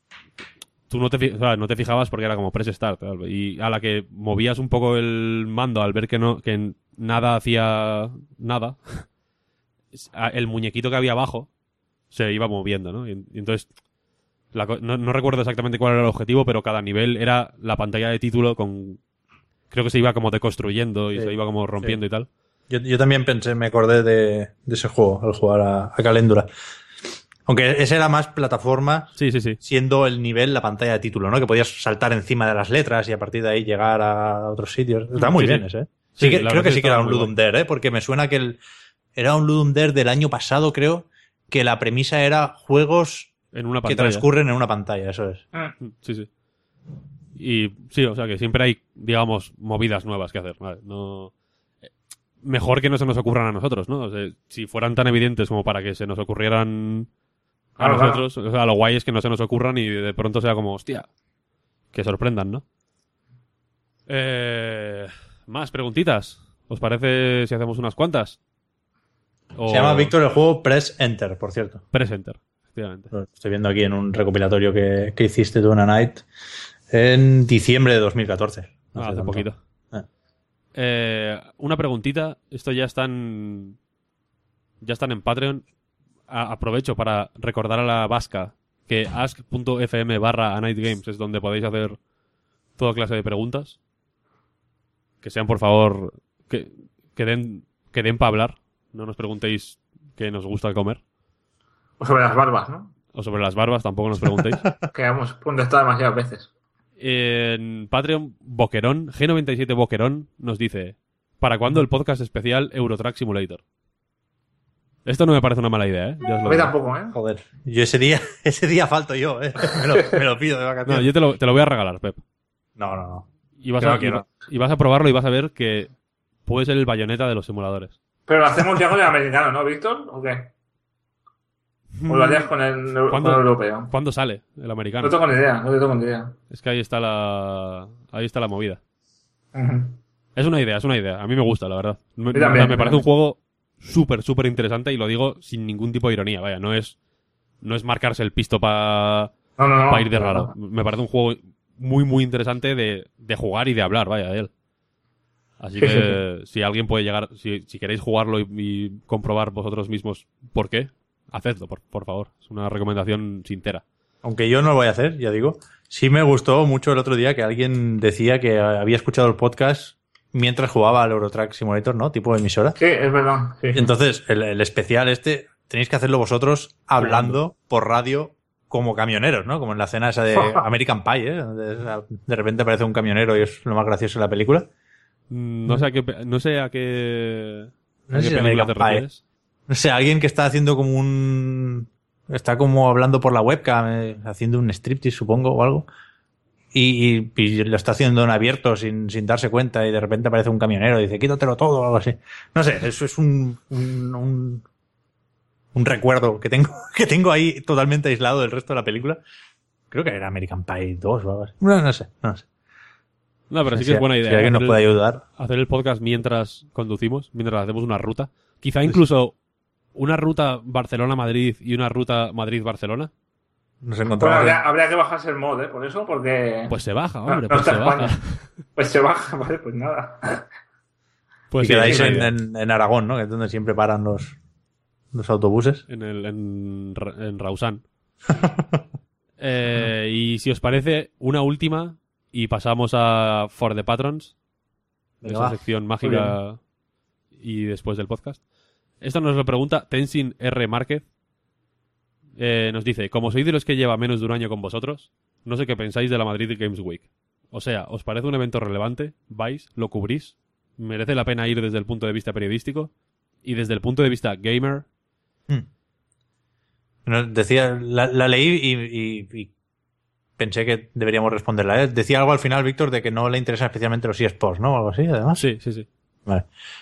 tú no te fijabas porque era como press start, tal, y a la que movías un poco el mando al ver que nada hacía nada, el muñequito que había abajo se iba moviendo, ¿no? Y entonces no recuerdo exactamente cuál era el objetivo, pero cada nivel era la pantalla de título creo que se iba como deconstruyendo y Sí, se iba como rompiendo sí. y tal. Yo también me acordé de ese juego al jugar a Caléndula. Aunque ese era más plataforma, Sí. siendo el nivel la pantalla de título, ¿no? Que podías saltar encima de las letras y a partir de ahí llegar a otros sitios. Está muy Sí, bien sí. ese, ¿eh? Sí, Creo la que verdad sí que estaba era un muy Ludum Dare, ¿eh? Porque me suena que era un Ludum Dare del año pasado, creo, que la premisa era juegos En una que pantalla. transcurren en una pantalla, eso es. Sí. Y sí, o sea que siempre hay, digamos, movidas nuevas que hacer. ¿Vale? No... Mejor que no se nos ocurran a nosotros, ¿no? O sea, si fueran tan evidentes como para que se nos ocurrieran a Claro, nosotros, o sea, lo guay es que no se nos ocurran y de pronto sea como, hostia, que sorprendan, ¿no? Más preguntitas. ¿Os parece si hacemos unas cuantas? Se llama Víctor el juego Press Enter, por cierto. Presenter, efectivamente. Lo estoy viendo aquí en un recopilatorio que hiciste tú en A Night en diciembre de 2014. No Hace tanto. poquito. Una preguntita. Esto ya están en Patreon. Aprovecho para recordar a la Vasca que ask.fm/anightgames es donde podéis hacer toda clase de preguntas. Que sean, por favor, que den para hablar. No nos preguntéis qué nos gusta comer. O sobre las barbas, ¿no? O sobre las barbas, tampoco nos preguntéis. Que hemos contestado demasiadas veces. En Patreon, Boquerón, G97 Boquerón, nos dice: ¿para cuándo el podcast especial Eurotrack Simulator? Esto no me parece una mala idea, ¿eh? Ya os A lo mí digo. tampoco, ¿eh? Joder, yo ese día falto yo, ¿eh? Me lo pido de No, vacaciones. yo te lo voy a regalar, Pep. No. Y vas, Yo no a, quiero. y vas a probarlo y vas a ver que puede ser el bayoneta de los simuladores. Pero lo hacemos ya con el americano, ¿no, Víctor? ¿O qué? ¿O lo harías con el europeo? ¿Cuándo sale el No americano? tengo ni idea, no tengo ni idea. Es que ahí está la movida. Ujú. Es una idea. A mí me gusta, la verdad. Me también, me parece también. un juego súper interesante y lo digo sin ningún tipo de ironía. Vaya, no es marcarse el pisto para No. ir de raro. Me parece un juego muy interesante de jugar y de hablar, vaya, de él. Así Sí, que si alguien puede llegar, si queréis jugarlo y comprobar vosotros mismos por qué, hacedlo, por favor. Es una recomendación sincera. Aunque yo no lo voy a hacer, ya digo. Sí me gustó mucho el otro día que alguien decía que había escuchado el podcast mientras jugaba al Eurotrack Simulator, ¿no? Tipo emisora. Sí, es verdad. Sí. Entonces, el especial tenéis que hacerlo vosotros hablando por radio como camioneros, ¿no? Como en la escena esa de American Pie, ¿eh? Donde de repente aparece un camionero y es lo más gracioso de la película. No sé a qué No sé si película American te Pie. refieres. No sé, alguien que está haciendo está como hablando por la webcam, haciendo un striptease, supongo, o algo. Y lo está haciendo en abierto sin darse cuenta y de repente aparece un camionero y dice, quítatelo todo o algo así. No sé, eso es un recuerdo que tengo ahí totalmente aislado del resto de la película. Creo que era American Pie 2 o algo así. No sé. No, pero sí que es buena idea. Si alguien nos puede ayudar. Hacer el podcast mientras conducimos, mientras hacemos una ruta. Quizá incluso una ruta Barcelona-Madrid y una ruta Madrid-Barcelona. Nos Bueno, encontramos. habría que bajarse el mod, ¿eh? Por eso, porque... Pues se baja, hombre, no pues está se España. baja. Pues se baja, vale, pues nada. Pues y sí, quedáis es una idea. en Aragón, ¿no? Que es donde siempre paran los autobuses. En Rausán. Y si os parece, una última y pasamos a For the Patrons, Venga, esa va. sección mágica y después del podcast. Esto nos lo pregunta Tenzin R. Márquez. Nos dice, como soy de los que lleva menos de un año con vosotros, no sé qué pensáis de la Madrid Games Week. O sea, ¿os parece un evento relevante? ¿Vais? ¿Lo cubrís? ¿Merece la pena ir desde el punto de vista periodístico? Y desde el punto de vista gamer, Decía, la leí y pensé que deberíamos responderla. Decía algo al final, Víctor, de que no le interesan especialmente los eSports, ¿no? O algo así, además. sí. Vale.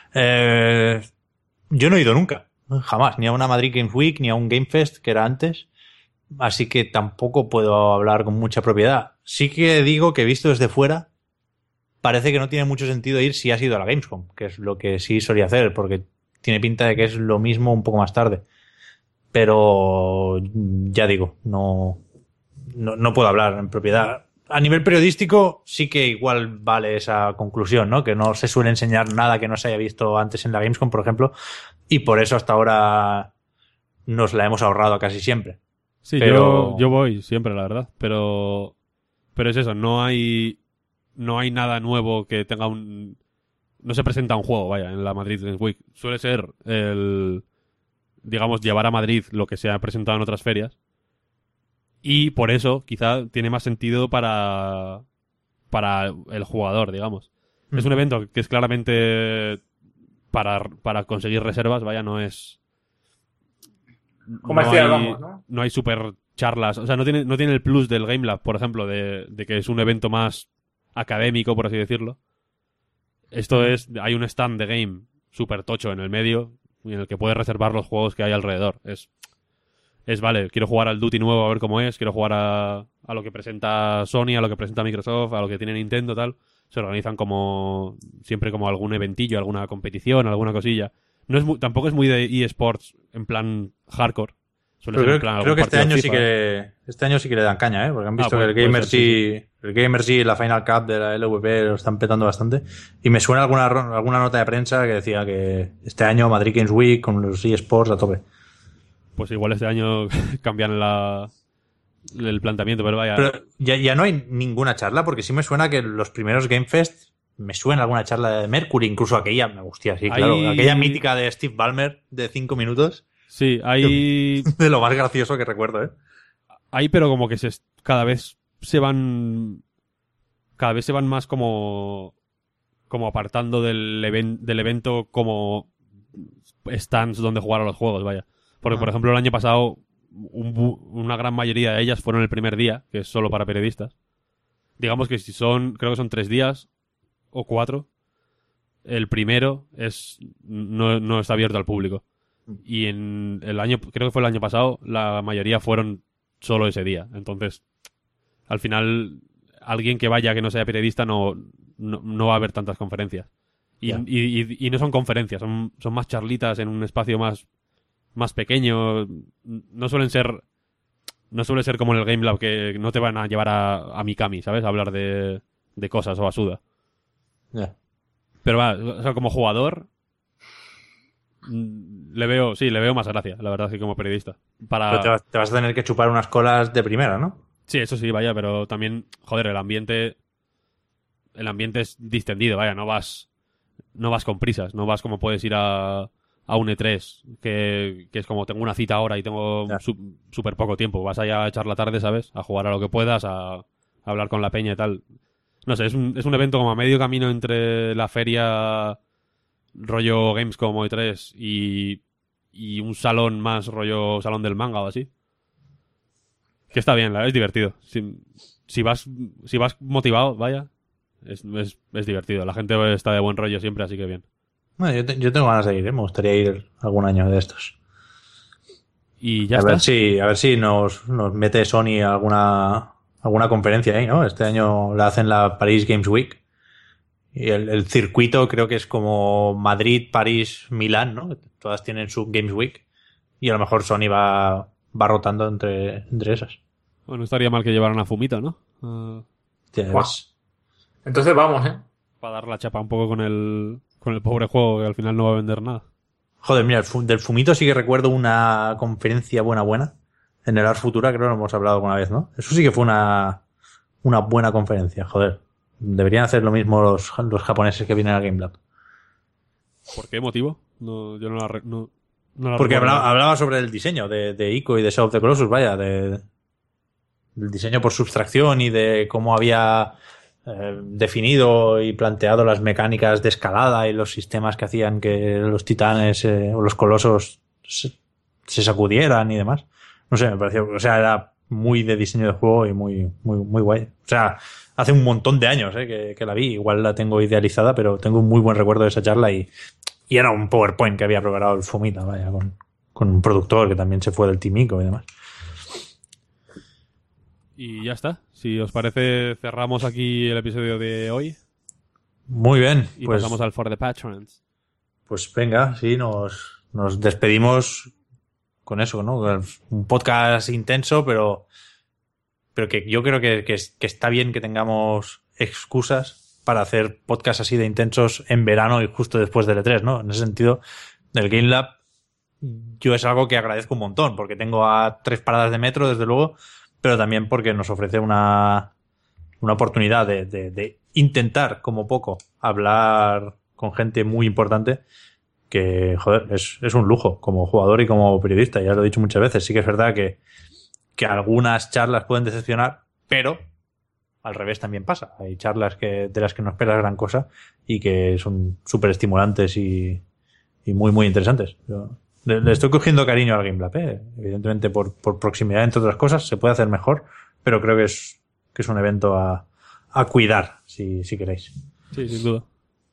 Yo no he ido nunca, jamás, ni a una Madrid Games Week, ni a un Game Fest, que era antes. Así que tampoco puedo hablar con mucha propiedad. Sí que digo que visto desde fuera, parece que no tiene mucho sentido ir si has ido a la Gamescom, que es lo que sí solía hacer, porque tiene pinta de que es lo mismo un poco más tarde. Pero ya digo, no puedo hablar en propiedad. A nivel periodístico sí que igual vale esa conclusión, ¿no? Que no se suele enseñar nada que no se haya visto antes en la Gamescom, por ejemplo, y por eso hasta ahora nos la hemos ahorrado casi siempre. Sí, Pero- yo voy siempre, la verdad. Pero es eso, no hay nada nuevo que tenga un... No se presenta un juego, vaya, en la Madrid Games Week. Suele ser digamos, llevar a Madrid lo que se ha presentado en otras ferias. Y por eso, quizá, tiene más sentido para el jugador, digamos. Es un evento que es claramente para conseguir reservas, vaya, no es... Comercial, vamos, ¿no? No hay super charlas, o sea, no tiene el plus del Game Lab, por ejemplo, de que es un evento más académico, por así decirlo. Esto hay un stand de game super tocho en el medio y en el que puedes reservar los juegos que hay alrededor. Vale, quiero jugar al Duty nuevo a ver cómo es, quiero jugar a lo que presenta Sony, a lo que presenta Microsoft, a lo que tiene Nintendo, tal. Se organizan siempre como algún eventillo, alguna competición, alguna cosilla. Tampoco es muy de eSports en plan hardcore. Suele ser en plan Creo algún que este partido año sí que le dan caña, ¿eh? Porque han visto pues, que el puede ser, Gamercy y la Final Cup de la LVP lo están petando bastante. Y me suena alguna nota de prensa que decía que este año Madrid Games Week con los eSports a tope. Pues igual este año cambian la el planteamiento, pero vaya. Pero ya no hay ninguna charla, porque sí me suena que los primeros Game Fest me suena alguna charla de Mercury, incluso aquella, me gustía, sí, claro, aquella mítica de Steve Ballmer de 5 minutos. Sí, hay... De lo más gracioso que recuerdo, ¿eh? Hay, pero como que cada vez se van más como apartando del evento como stands donde jugar a los juegos, vaya. Porque, por ejemplo, el año pasado una gran mayoría de ellas fueron el primer día, que es solo para periodistas. Digamos que creo que son 3 días o 4. El primero no está abierto al público. Y creo que fue el año pasado, la mayoría fueron solo ese día. Entonces, al final, alguien que vaya que no sea periodista no va a ver tantas conferencias. Y no son conferencias, son más charlitas en un espacio más pequeño. No suele ser como en el Game Lab, que no te van a llevar a Mikami, ¿sabes? A hablar de cosas o a Suda. Pero o sea, como jugador le veo más gracia, la verdad, que como periodista. Pero te vas a tener que chupar unas colas de primera, ¿no? Sí, eso sí, vaya, pero también, joder, el ambiente es distendido, vaya, no vas con prisas, no vas como puedes ir a un E3, que es como tengo una cita ahora y tengo súper poco tiempo. Vas allá a echar la tarde, ¿sabes? A jugar a lo que puedas, a hablar con la peña y tal. No sé, es un evento como a medio camino entre la feria rollo Gamescom o E3 y un salón más rollo salón del manga o así. Que está bien, es divertido. Si vas motivado, vaya, es divertido. La gente está de buen rollo siempre, así que bien. Bueno, yo tengo ganas de ir, ¿eh? Me gustaría ir algún año de estos. Y ya a está. ver si nos mete Sony alguna conferencia ahí, ¿no? Este año la hacen la Paris Games Week. Y el circuito creo que es como Madrid, París, Milán, ¿no? Todas tienen su Games Week. Y a lo mejor Sony va rotando entre esas. Bueno, estaría mal que llevaran a Fumito, ¿no? Entonces vamos, ¿eh? Para dar la chapa un poco con el pobre juego, que al final no va a vender nada. Joder, mira, del Fumito sí que recuerdo una conferencia buena. En el Ars Futura creo que lo hemos hablado alguna vez, ¿no? Eso sí que fue una buena conferencia, joder. Deberían hacer lo mismo los japoneses que vienen al Game Lab. ¿Por qué motivo? No, yo no la Porque recuerdo. hablaba sobre el diseño de Ico y de Shadow of the Colossus, vaya, del diseño por subtracción y de cómo había definido y planteado las mecánicas de escalada y los sistemas que hacían que los titanes o los colosos se sacudieran y demás. No sé, me pareció, o sea, era muy de diseño de juego y muy guay. O sea, hace un montón de años que la vi, igual la tengo idealizada, pero tengo un muy buen recuerdo de esa charla y era un PowerPoint que había preparado el Fumita, vaya, con un productor que también se fue del Team Ico y demás. Y ya está. Si os parece, cerramos aquí el episodio de hoy. Muy bien. Y pasamos al For the Patrons. Pues venga, sí, nos despedimos con eso, ¿no? Un podcast intenso, pero que yo creo que está bien que tengamos excusas para hacer podcasts así de intensos en verano y justo después del E3, ¿no? En ese sentido, el Game Lab yo es algo que agradezco un montón, porque tengo a 3 paradas de metro, desde luego, pero también porque nos ofrece una oportunidad de intentar, como poco, hablar con gente muy importante que, joder, es un lujo como jugador y como periodista, ya lo he dicho muchas veces. Sí que es verdad que algunas charlas pueden decepcionar, pero al revés también pasa. Hay charlas de las que no esperas gran cosa y que son súper estimulantes y muy interesantes. Le estoy cogiendo cariño al Game Lab, ¿eh? Evidentemente por proximidad, entre otras cosas, se puede hacer mejor, pero creo que es un evento a cuidar, si queréis. Sí, sin duda.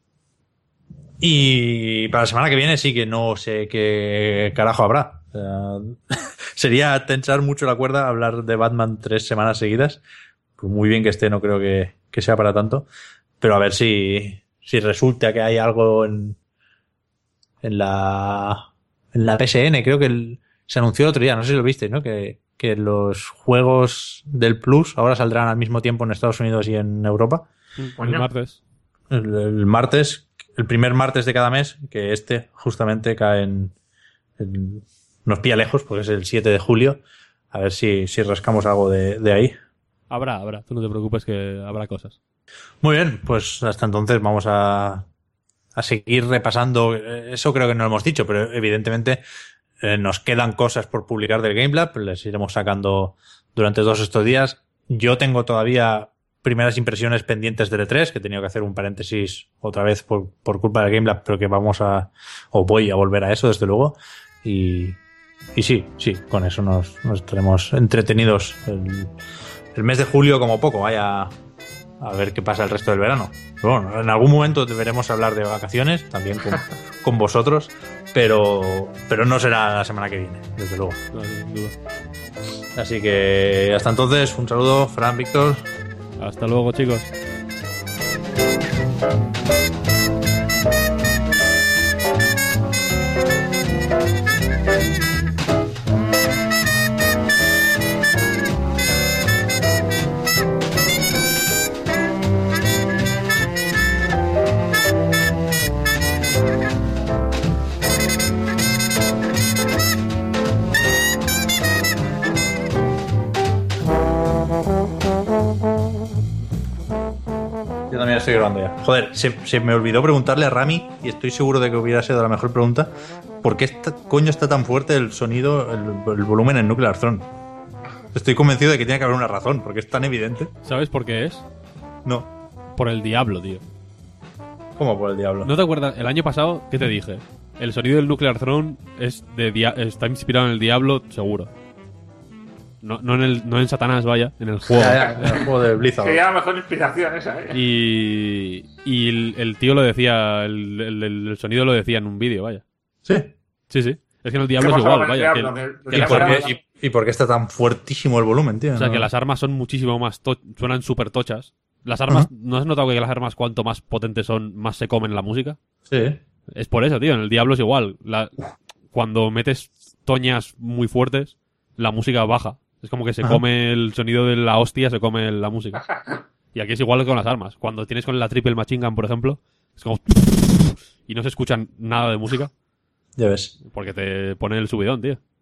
Y para la semana que viene sí que no sé qué carajo habrá. O sea, sería tensar mucho la cuerda hablar de Batman 3 semanas seguidas. Pues muy bien que esté, no creo que sea para tanto. Pero a ver si resulta que hay algo en la PSN. Creo que se anunció el otro día, no sé si lo viste, ¿no? Que los juegos del Plus ahora saldrán al mismo tiempo en Estados Unidos y en Europa. El martes. El martes, el primer martes de cada mes, que justamente cae nos pilla lejos porque es el 7 de julio. A ver si rascamos algo de ahí. Habrá. Tú no te preocupes que habrá cosas. Muy bien, pues hasta entonces vamos a seguir repasando. Eso creo que no lo hemos dicho, pero evidentemente nos quedan cosas por publicar del GameLab. Les iremos sacando durante todos estos días. Yo tengo todavía primeras impresiones pendientes del E3, que he tenido que hacer un paréntesis otra vez por culpa del GameLab, pero que voy a volver a eso, desde luego. Y sí, con eso nos estaremos entretenidos el mes de julio como poco. Vaya a ver qué pasa el resto del verano. Pero bueno, en algún momento deberemos hablar de vacaciones, también con vosotros, pero no será la semana que viene, desde luego. No, sin duda. Así que hasta entonces, un saludo, Fran, Víctor. Hasta luego, chicos. Yo también estoy grabando ya. Joder, se me olvidó preguntarle a Rami, y estoy seguro de que hubiera sido la mejor pregunta, ¿por qué coño está tan fuerte el sonido, el volumen en Nuclear Throne? Estoy convencido de que tiene que haber una razón, porque es tan evidente. ¿Sabes por qué es? No. Por el diablo, tío. ¿Cómo por el diablo? ¿No te acuerdas? El año pasado, ¿qué te dije? El sonido del Nuclear Throne está inspirado en el diablo, seguro. No en Satanás, vaya, en el juego. En el juego de Blizzard. Sería la mejor inspiración esa, Y el tío lo decía, el sonido lo decía en un vídeo, vaya. Sí. Sí. Es que en el diablo es igual, vaya. ¿Y por qué está tan fuertísimo el volumen, tío? O sea, que las armas son muchísimo más... suenan súper tochas. Las armas... ¿No has notado que las armas cuanto más potentes son, más se comen la música? Sí. Es por eso, tío. En el diablo es igual. Cuando metes toñas muy fuertes, la música baja. Es como que se come el sonido de la hostia, se come la música. Y aquí es igual que con las armas. Cuando tienes con la Triple Machine Gun, por ejemplo, es como... y no se escucha nada de música. Ya ves. Porque te pone el subidón, tío.